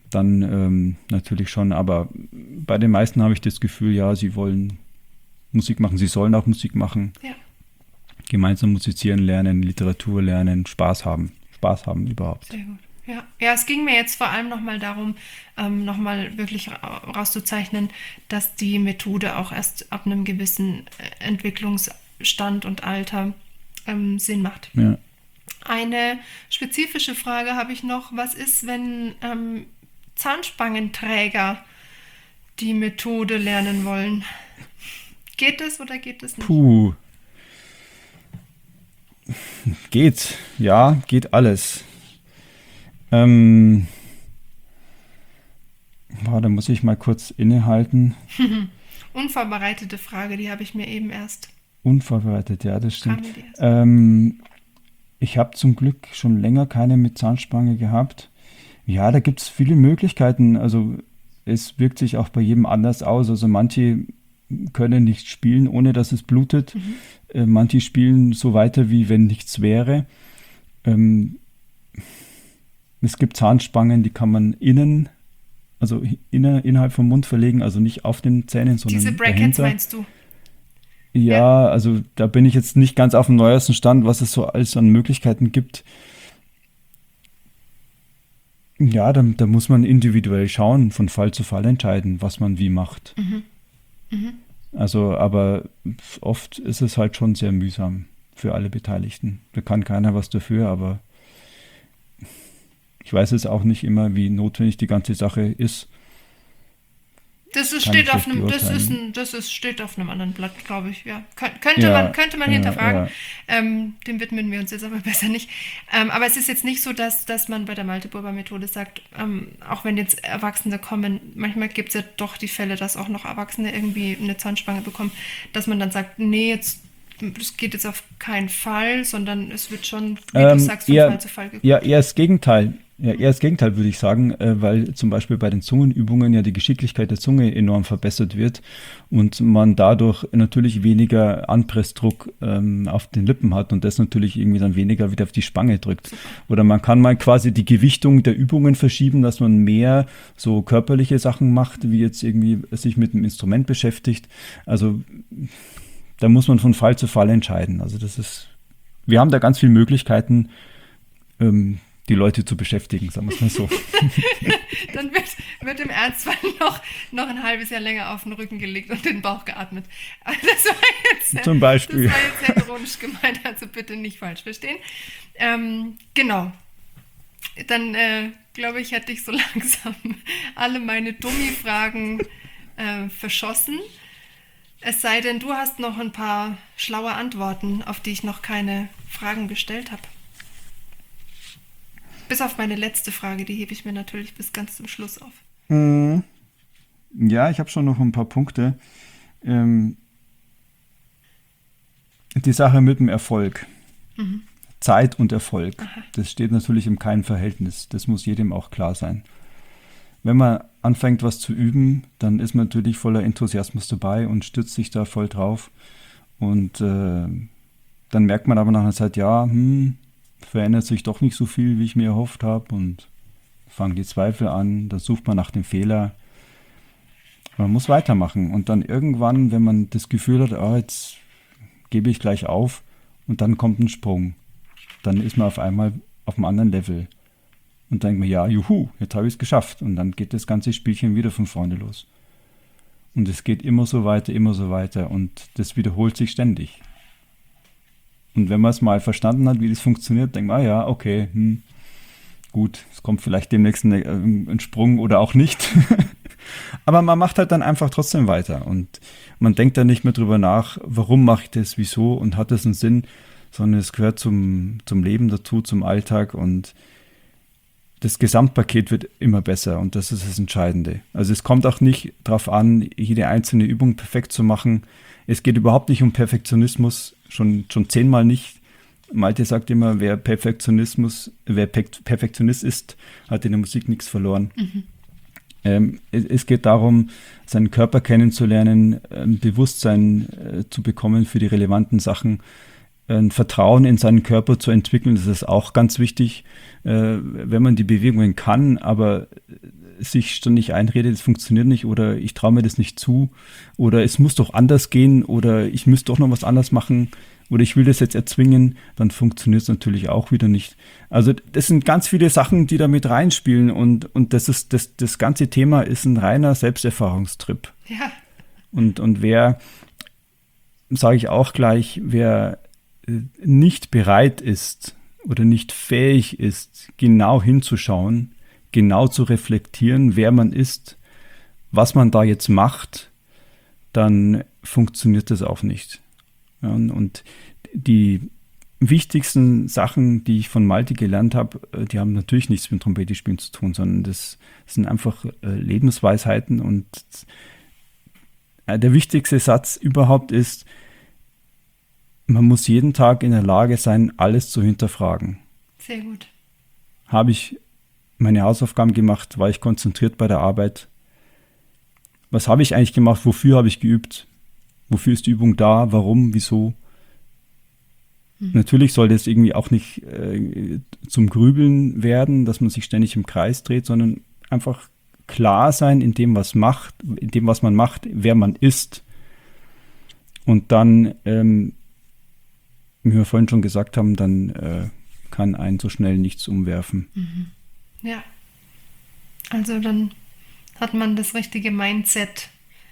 dann ähm, natürlich schon. Aber bei den meisten habe ich das Gefühl, ja, sie wollen Musik machen, sie sollen auch Musik machen. Ja. Gemeinsam musizieren lernen, Literatur lernen, Spaß haben. Spaß haben überhaupt. Sehr gut. Ja, ja, es ging mir jetzt vor allem nochmal darum, ähm, nochmal wirklich rauszuzeichnen, dass die Methode auch erst ab einem gewissen Entwicklungsstand und Alter ähm, Sinn macht. Ja. Eine spezifische Frage habe ich noch. Was ist, wenn ähm, Zahnspangenträger die Methode lernen wollen? Geht das oder geht das nicht? Puh. Geht. Ja, geht alles. Ähm, boah, da muss ich mal kurz innehalten. Unvorbereitete Frage, die habe ich mir eben erst. Unvorbereitet, ja, das stimmt. Kam mir die erst. Ähm, ich habe zum Glück schon länger keine mit Zahnspange gehabt. Ja, da gibt es viele Möglichkeiten. Also es wirkt sich auch bei jedem anders aus. Also manche können nicht spielen, ohne dass es blutet. Mhm. Äh, manche spielen so weiter, wie wenn nichts wäre. Ähm, Es gibt Zahnspangen, die kann man innen, also inner, innerhalb vom Mund verlegen, also nicht auf den Zähnen, sondern Diese Brackets dahinter. meinst du? Ja, Ja. also da bin ich jetzt nicht ganz auf dem neuesten Stand, was es so alles an Möglichkeiten gibt. Ja, da, da muss man individuell schauen, von Fall zu Fall entscheiden, was man wie macht. Mhm. Mhm. Also, aber oft ist es halt schon sehr mühsam für alle Beteiligten. Da kann keiner was dafür, aber ich weiß es auch nicht immer, wie notwendig die ganze Sache ist. Das ist, Kann steht ich auf schlecht einem, das ist beurteilen. ein, das ist, steht auf einem anderen Blatt, glaube ich. Ja. Kön könnte Ja, man, könnte man ja, hinterfragen. ja. Ähm, dem widmen wir uns jetzt aber besser nicht. Ähm, aber es ist jetzt nicht so, dass, dass man bei der Malte-Burber-Methode sagt, ähm, auch wenn jetzt Erwachsene kommen, manchmal gibt es ja doch die Fälle, dass auch noch Erwachsene irgendwie eine Zahnspange bekommen, dass man dann sagt, nee, jetzt das geht jetzt auf keinen Fall, sondern es wird schon, wie Ähm, du sagst, von eher, Fall zu Fall geguckt. ja, eher das Gegenteil. Ja, eher das Gegenteil würde ich sagen, äh, weil zum Beispiel bei den Zungenübungen ja die Geschicklichkeit der Zunge enorm verbessert wird und man dadurch natürlich weniger Anpressdruck ähm, auf den Lippen hat und das natürlich irgendwie dann weniger wieder auf die Spange drückt. Oder man kann mal quasi die Gewichtung der Übungen verschieben, dass man mehr so körperliche Sachen macht, wie jetzt irgendwie sich mit dem Instrument beschäftigt. Also da muss man von Fall zu Fall entscheiden. Also das ist, wir haben da ganz viele Möglichkeiten, ähm, die Leute zu beschäftigen, sagen wir es mal so. Dann wird, wird im Ernstfall noch, noch ein halbes Jahr länger auf den Rücken gelegt und den Bauch geatmet. Aber das war jetzt, sehr- Zum Beispiel. Das war jetzt sehr ironisch gemeint, also bitte nicht falsch verstehen. Ähm, genau. Dann äh, glaube ich, hätte ich so langsam alle meine Dummi-Fragen äh, verschossen. Es sei denn, du hast noch ein paar schlaue Antworten, auf die ich noch keine Fragen gestellt habe. Bis auf meine letzte Frage, die hebe ich mir natürlich bis ganz zum Schluss auf. Mhm. Ja, ich habe schon noch ein paar Punkte. Ähm, die Sache mit dem Erfolg. Mhm. Zeit und Erfolg. Aha. Das steht natürlich im keinem Verhältnis. Das muss jedem auch klar sein. Wenn man anfängt, was zu üben, dann ist man natürlich voller Enthusiasmus dabei und stürzt sich da voll drauf. Und äh, dann merkt man aber nach einer Zeit, ja, hm, verändert sich doch nicht so viel, wie ich mir erhofft habe. Und fangen die Zweifel an, da sucht man nach dem Fehler. Man muss weitermachen. Und dann irgendwann, wenn man das Gefühl hat, ah, jetzt gebe ich gleich auf, und dann kommt ein Sprung. Dann ist man auf einmal auf einem anderen Level. Und dann denkt man, ja, juhu, jetzt habe ich es geschafft. Und dann geht das ganze Spielchen wieder von vorne los. Und es geht immer so weiter, immer so weiter. Und das wiederholt sich ständig. Und wenn man es mal verstanden hat, wie das funktioniert, denkt man, ah ja, okay, hm, gut, es kommt vielleicht demnächst ein, ein Sprung oder auch nicht. Aber man macht halt dann einfach trotzdem weiter. Und man denkt dann nicht mehr drüber nach, warum mache ich das, wieso und hat das einen Sinn, sondern es gehört zum, zum Leben dazu, zum Alltag, und das Gesamtpaket wird immer besser, und das ist das Entscheidende. Also es kommt auch nicht darauf an, jede einzelne Übung perfekt zu machen. Es geht überhaupt nicht um Perfektionismus, schon, schon zehnmal nicht. Malte sagt immer, wer Perfektionismus, wer Perfektionist ist, hat in der Musik nichts verloren. Mhm. Ähm, es, es geht darum, seinen Körper kennenzulernen, ein Bewusstsein äh, zu bekommen für die relevanten Sachen. ein Vertrauen in seinen Körper zu entwickeln. Das ist auch ganz wichtig, äh, wenn man die Bewegungen kann, aber sich ständig einredet, es funktioniert nicht oder ich traue mir das nicht zu oder es muss doch anders gehen oder ich müsste doch noch was anders machen oder ich will das jetzt erzwingen, dann funktioniert es natürlich auch wieder nicht. Also das sind ganz viele Sachen, die da mit reinspielen und, und das ist das, das ganze Thema ist ein reiner Selbsterfahrungstrip. Ja. Und, und wer, sage ich auch gleich, wer nicht bereit ist oder nicht fähig ist, genau hinzuschauen, genau zu reflektieren, wer man ist, was man da jetzt macht, dann funktioniert das auch nicht. Ja, und die wichtigsten Sachen, die ich von Malte gelernt habe, die haben natürlich nichts mit Trompetespielen zu tun, sondern das sind einfach Lebensweisheiten und der wichtigste Satz überhaupt ist, man muss jeden Tag in der Lage sein, alles zu hinterfragen. Sehr gut. Habe ich meine Hausaufgaben gemacht? War ich konzentriert bei der Arbeit? Was habe ich eigentlich gemacht? Wofür habe ich geübt? Wofür ist die Übung da? Warum? Wieso? Hm. Natürlich soll das irgendwie auch nicht äh, zum Grübeln werden, dass man sich ständig im Kreis dreht, sondern einfach klar sein in dem, was macht, in dem, was man macht, wer man ist. Und dann ähm, wie wir vorhin schon gesagt haben, dann äh, kann einen so schnell nichts umwerfen. Mhm. Ja, also dann hat man das richtige Mindset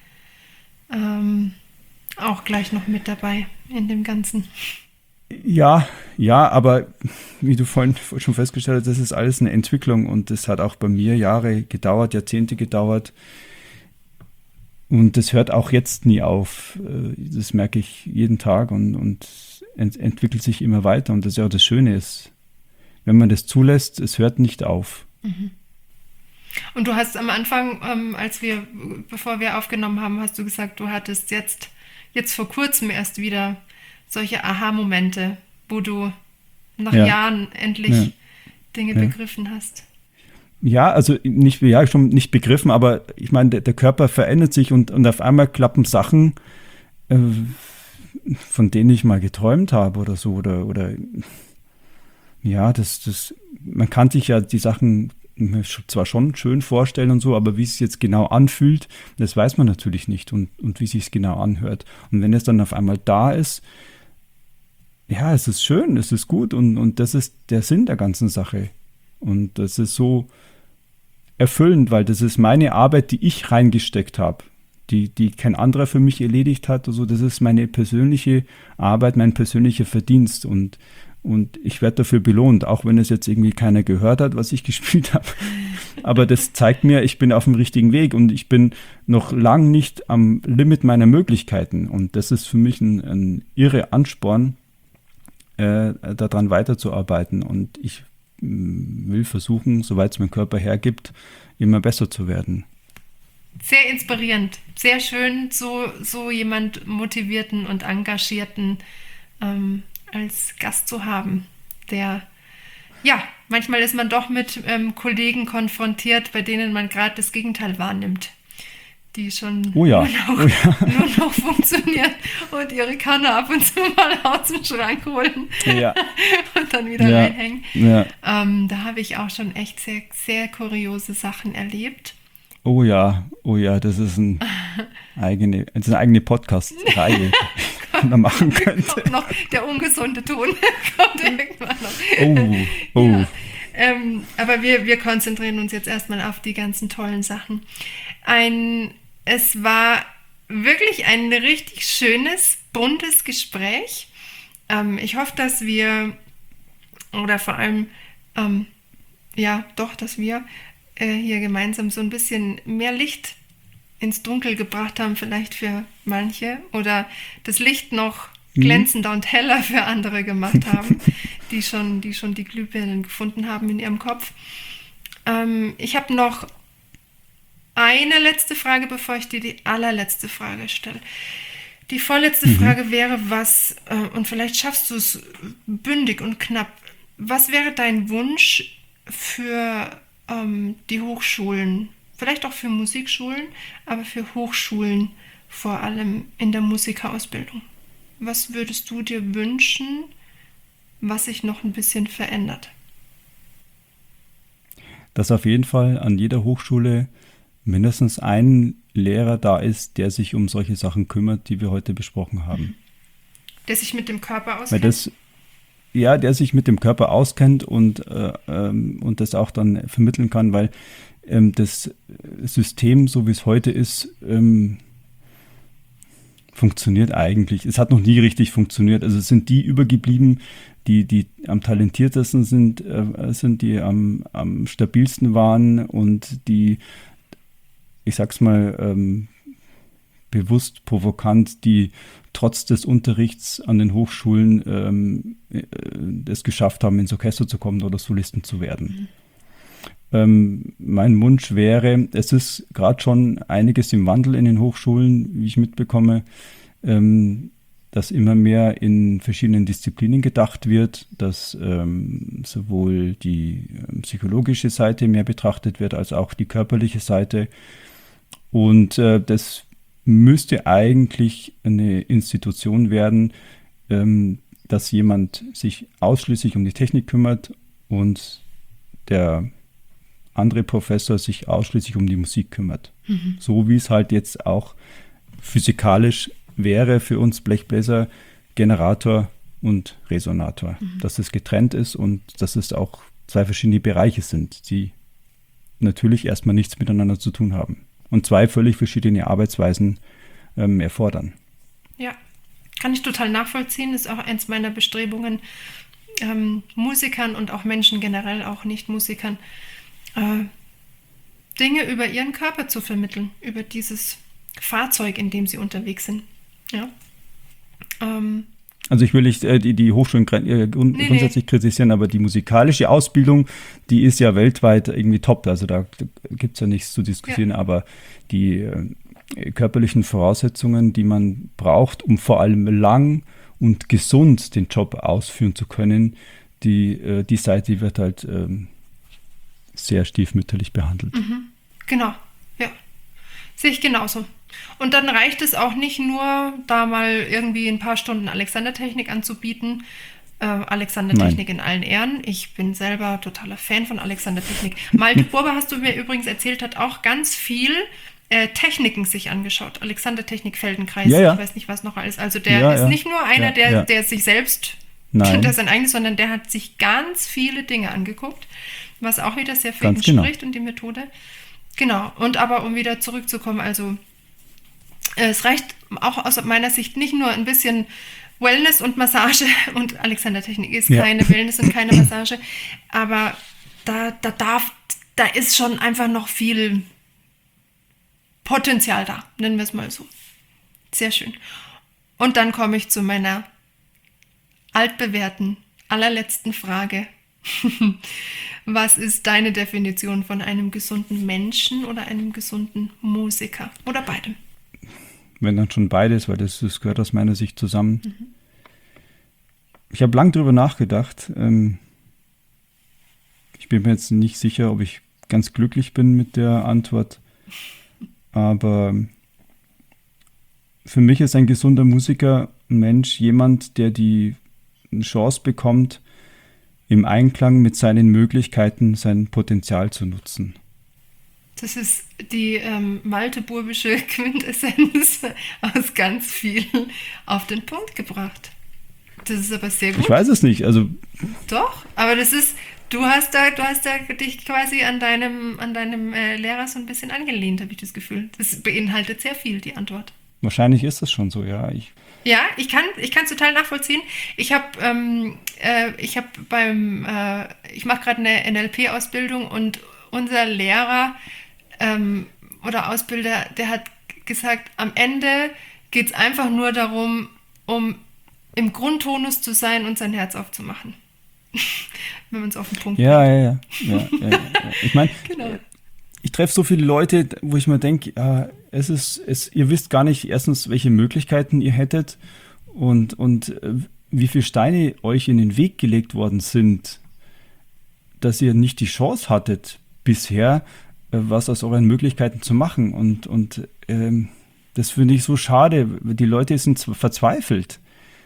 ähm, auch gleich noch mit dabei in dem Ganzen. Ja, ja, aber wie du vorhin schon festgestellt hast, das ist alles eine Entwicklung und das hat auch bei mir Jahre gedauert, Jahrzehnte gedauert. Und das hört auch jetzt nie auf. Das merke ich jeden Tag und, und ent- entwickelt sich immer weiter. Und das ist ja auch das Schöne ist, wenn man das zulässt, es hört nicht auf. Mhm. Und du hast am Anfang, ähm, als wir, bevor wir aufgenommen haben, hast du gesagt, du hattest jetzt, jetzt vor kurzem erst wieder solche Aha-Momente, wo du nach ja. Jahren endlich ja. Dinge ja. begriffen hast. Ja, also nicht, ja, schon nicht begriffen, aber ich meine, der, der Körper verändert sich und, und auf einmal klappen Sachen, äh, von denen ich mal geträumt habe oder so, oder, oder ja, das, das, man kann sich ja die Sachen zwar schon schön vorstellen und so, aber wie es sich jetzt genau anfühlt, das weiß man natürlich nicht und, und wie es sich genau anhört. Und wenn es dann auf einmal da ist, ja, es ist schön, es ist gut und, und das ist der Sinn der ganzen Sache. Und das ist so erfüllend, weil das ist meine Arbeit, die ich reingesteckt habe, die, die kein anderer für mich erledigt hat. Also das ist meine persönliche Arbeit, mein persönlicher Verdienst und, und ich werde dafür belohnt, auch wenn es jetzt irgendwie keiner gehört hat, was ich gespielt habe. Aber das zeigt mir, ich bin auf dem richtigen Weg und ich bin noch lang nicht am Limit meiner Möglichkeiten. Und das ist für mich ein, ein irre Ansporn, äh, daran weiterzuarbeiten. Und ich will versuchen, soweit es mein Körper hergibt, immer besser zu werden. Sehr inspirierend, sehr schön, so, so jemand motivierten und engagierten ähm, als Gast zu haben, der, ja, manchmal ist man doch mit ähm, Kollegen konfrontiert, bei denen man gerade das Gegenteil wahrnimmt, die schon oh ja. nur, noch, oh ja. nur noch funktionieren und ihre Kanne ab und zu mal aus dem Schrank holen ja. und dann wieder ja. reinhängen. Ja. Ähm, da habe ich auch schon echt sehr, sehr kuriose Sachen erlebt. Oh ja, oh ja, das ist, ein eigene, das ist eine eigene Podcast-Reihe, die man machen könnte. Kommt noch der ungesunde Ton, kommt irgendwann noch. Oh, oh. Ja, ähm, aber wir, wir konzentrieren uns jetzt erstmal auf die ganzen tollen Sachen. Ein Es war wirklich ein richtig schönes, buntes Gespräch. Ähm, ich hoffe, dass wir, oder vor allem, ähm, ja, doch, dass wir äh, hier gemeinsam so ein bisschen mehr Licht ins Dunkel gebracht haben, vielleicht für manche, oder das Licht noch glänzender und heller für andere gemacht haben, die schon, die schon die Glühbirnen gefunden haben in ihrem Kopf. Ähm, ich habe noch eine letzte Frage, bevor ich dir die allerletzte Frage stelle. Die vorletzte mhm. Frage wäre, was, äh, und vielleicht schaffst du es bündig und knapp, was wäre dein Wunsch für ähm, die Hochschulen, vielleicht auch für Musikschulen, aber für Hochschulen vor allem in der Musikerausbildung? was würdest du dir wünschen, was sich noch ein bisschen verändert? Dass auf jeden Fall an jeder Hochschule mindestens ein Lehrer da ist, der sich um solche Sachen kümmert, die wir heute besprochen haben. Der sich mit dem Körper auskennt? Weil das, ja, der sich mit dem Körper auskennt und, äh, ähm, und das auch dann vermitteln kann, weil ähm, das System, so wie es heute ist, ähm, funktioniert eigentlich. Es hat noch nie richtig funktioniert. Also es sind die übergeblieben, die, die am talentiertesten sind, äh, sind die am, am stabilsten waren und die, ich sag's mal, ähm, bewusst provokant, die trotz des Unterrichts an den Hochschulen ähm, äh, es geschafft haben, ins Orchester zu kommen oder Solisten zu werden. Mhm. Ähm, mein Wunsch wäre, es ist gerade schon einiges im Wandel in den Hochschulen, wie ich mitbekomme, ähm, dass immer mehr in verschiedenen Disziplinen gedacht wird, dass ähm, sowohl die äh, psychologische Seite mehr betrachtet wird, als auch die körperliche Seite. Und äh, das müsste eigentlich eine Institution werden, ähm, dass jemand sich ausschließlich um die Technik kümmert und der andere Professor sich ausschließlich um die Musik kümmert. Mhm. So wie es halt jetzt auch physikalisch wäre für uns Blechbläser, Generator und Resonator. Mhm. Dass es getrennt ist und dass es auch zwei verschiedene Bereiche sind, die natürlich erstmal nichts miteinander zu tun haben. Und zwei völlig verschiedene Arbeitsweisen ähm, erfordern. Ja, kann ich total nachvollziehen. Das ist auch eins meiner Bestrebungen, ähm, Musikern und auch Menschen generell, auch Nicht-Musikern, äh, Dinge über ihren Körper zu vermitteln, über dieses Fahrzeug, in dem sie unterwegs sind. Ja. Ähm, Also ich will nicht äh, die, die Hochschulen äh, grund- nee, grundsätzlich nee. kritisieren, aber die musikalische Ausbildung, die ist ja weltweit irgendwie top. Also da gibt es ja nichts zu diskutieren, ja. Aber die äh, körperlichen Voraussetzungen, die man braucht, um vor allem lang und gesund den Job ausführen zu können, die, äh, die Seite wird halt ähm, sehr stiefmütterlich behandelt. Mhm. Genau, ja. Sehe ich genauso. Und dann reicht es auch nicht nur, da mal irgendwie ein paar Stunden Alexander-Technik anzubieten. Äh, Alexander-Technik in allen Ehren. Ich bin selber totaler Fan von Alexander-Technik. Malte Burber, hast du mir übrigens erzählt, hat auch ganz viel äh, Techniken sich angeschaut. Alexander-Technik, Feldenkreis, ja, ja. Ich weiß nicht, was noch alles. Also der ja, ist ja. nicht nur einer, ja, der, ja. der sich selbst, Nein. der sein eigenes, sondern der hat sich ganz viele Dinge angeguckt, was auch wieder sehr für ganz ihn genau. spricht und die Methode. Genau. Und aber um wieder zurückzukommen, also es reicht auch aus meiner Sicht nicht nur ein bisschen Wellness und Massage, und Alexander-Technik ist ja. keine Wellness und keine Massage, aber da, da darf, da ist schon einfach noch viel Potenzial da, nennen wir es mal so. Sehr schön. Und dann komme ich zu meiner altbewährten, allerletzten Frage. Was ist deine Definition von einem gesunden Menschen oder einem gesunden Musiker? Oder beidem? Wenn dann schon beides, weil das, das gehört aus meiner Sicht zusammen. Mhm. Ich habe lang drüber nachgedacht. Ähm, ich bin mir jetzt nicht sicher, ob ich ganz glücklich bin mit der Antwort. Aber für mich ist ein gesunder Musiker ein Mensch, jemand, der die Chance bekommt, im Einklang mit seinen Möglichkeiten sein Potenzial zu nutzen. Das ist die ähm, malte-burbische Quintessenz aus ganz vielen auf den Punkt gebracht. Das ist aber sehr gut. Ich weiß es nicht, also... Doch, aber das ist, du hast da, du hast da dich quasi an deinem, an deinem äh, Lehrer so ein bisschen angelehnt, habe ich das Gefühl. Das beinhaltet sehr viel, die Antwort. Wahrscheinlich ist das schon so, ja. Ich Ja, ich kann ich kann es total nachvollziehen. Ich habe ähm, äh, ich habe beim äh, ich mache gerade eine N L P-Ausbildung und unser Lehrer ähm, oder Ausbilder, der hat gesagt, am Ende geht es einfach nur darum, um im Grundtonus zu sein und sein Herz aufzumachen. Wenn man es auf den Punkt ja, bringt. Ja, ja, ja, ja, ja. Ich meine, genau. Ich treffe so viele Leute, wo ich mir denke, ja, es ist, es, ihr wisst gar nicht erstens, welche Möglichkeiten ihr hättet und, und äh, wie viele Steine euch in den Weg gelegt worden sind, dass ihr nicht die Chance hattet, bisher äh, was aus euren Möglichkeiten zu machen. Und, und ähm, das finde ich so schade. Die Leute sind verzweifelt.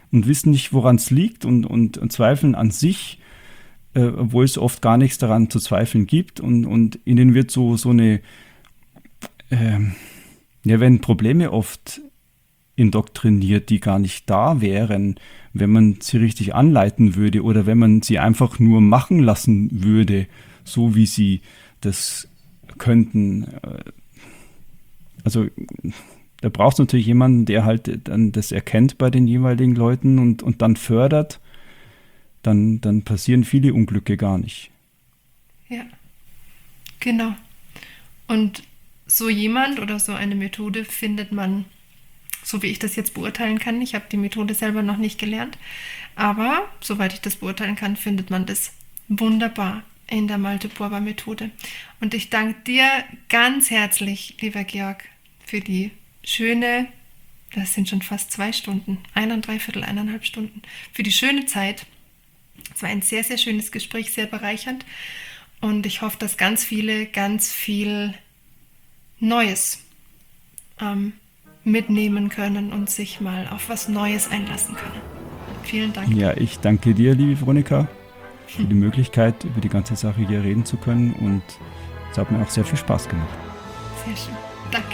und wissen nicht, woran es liegt und, und, und zweifeln an sich, äh, obwohl es oft gar nichts daran zu zweifeln gibt. Und, und ihnen wird so, so eine, äh, ja, werden Probleme oft indoktriniert, die gar nicht da wären, wenn man sie richtig anleiten würde oder wenn man sie einfach nur machen lassen würde, so wie sie das könnten. Also da braucht es natürlich jemanden, der halt dann das erkennt bei den jeweiligen Leuten und, und dann fördert, dann, dann passieren viele Unglücke gar nicht. Ja, genau. Und so jemand oder so eine Methode findet man, so wie ich das jetzt beurteilen kann. Ich habe die Methode selber noch nicht gelernt, aber soweit ich das beurteilen kann, findet man das wunderbar in der Malte-Purba-Methode. Und ich danke dir ganz herzlich, lieber Georg, für die schöne, das sind schon fast zwei Stunden, ein Dreiviertel, eineinhalb Stunden, für die schöne Zeit. Es war ein sehr, sehr schönes Gespräch, sehr bereichernd und ich hoffe, dass ganz viele ganz viel Neues ähm, mitnehmen können und sich mal auf was Neues einlassen können. Vielen Dank. Ja, ich danke dir, liebe Veronika, für die Möglichkeit, über die ganze Sache hier reden zu können und es hat mir auch sehr viel Spaß gemacht. Sehr schön. Danke.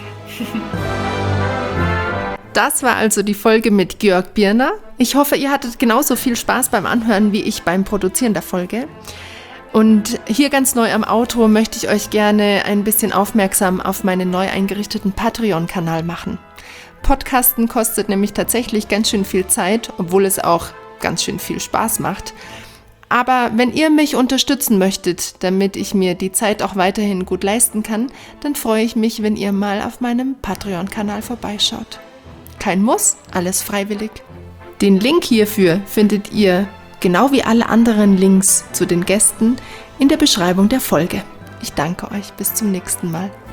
Das war also die Folge mit Georg Birner. Ich hoffe, ihr hattet genauso viel Spaß beim Anhören wie ich beim Produzieren der Folge. Und hier ganz neu am Outro möchte ich euch gerne ein bisschen aufmerksam auf meinen neu eingerichteten Patreon-Kanal machen. Podcasten kostet nämlich tatsächlich ganz schön viel Zeit, obwohl es auch ganz schön viel Spaß macht. Aber wenn ihr mich unterstützen möchtet, damit ich mir die Zeit auch weiterhin gut leisten kann, dann freue ich mich, wenn ihr mal auf meinem Patreon-Kanal vorbeischaut. Kein Muss, alles freiwillig. Den Link hierfür findet ihr, genau wie alle anderen Links zu den Gästen, in der Beschreibung der Folge. Ich danke euch, bis zum nächsten Mal.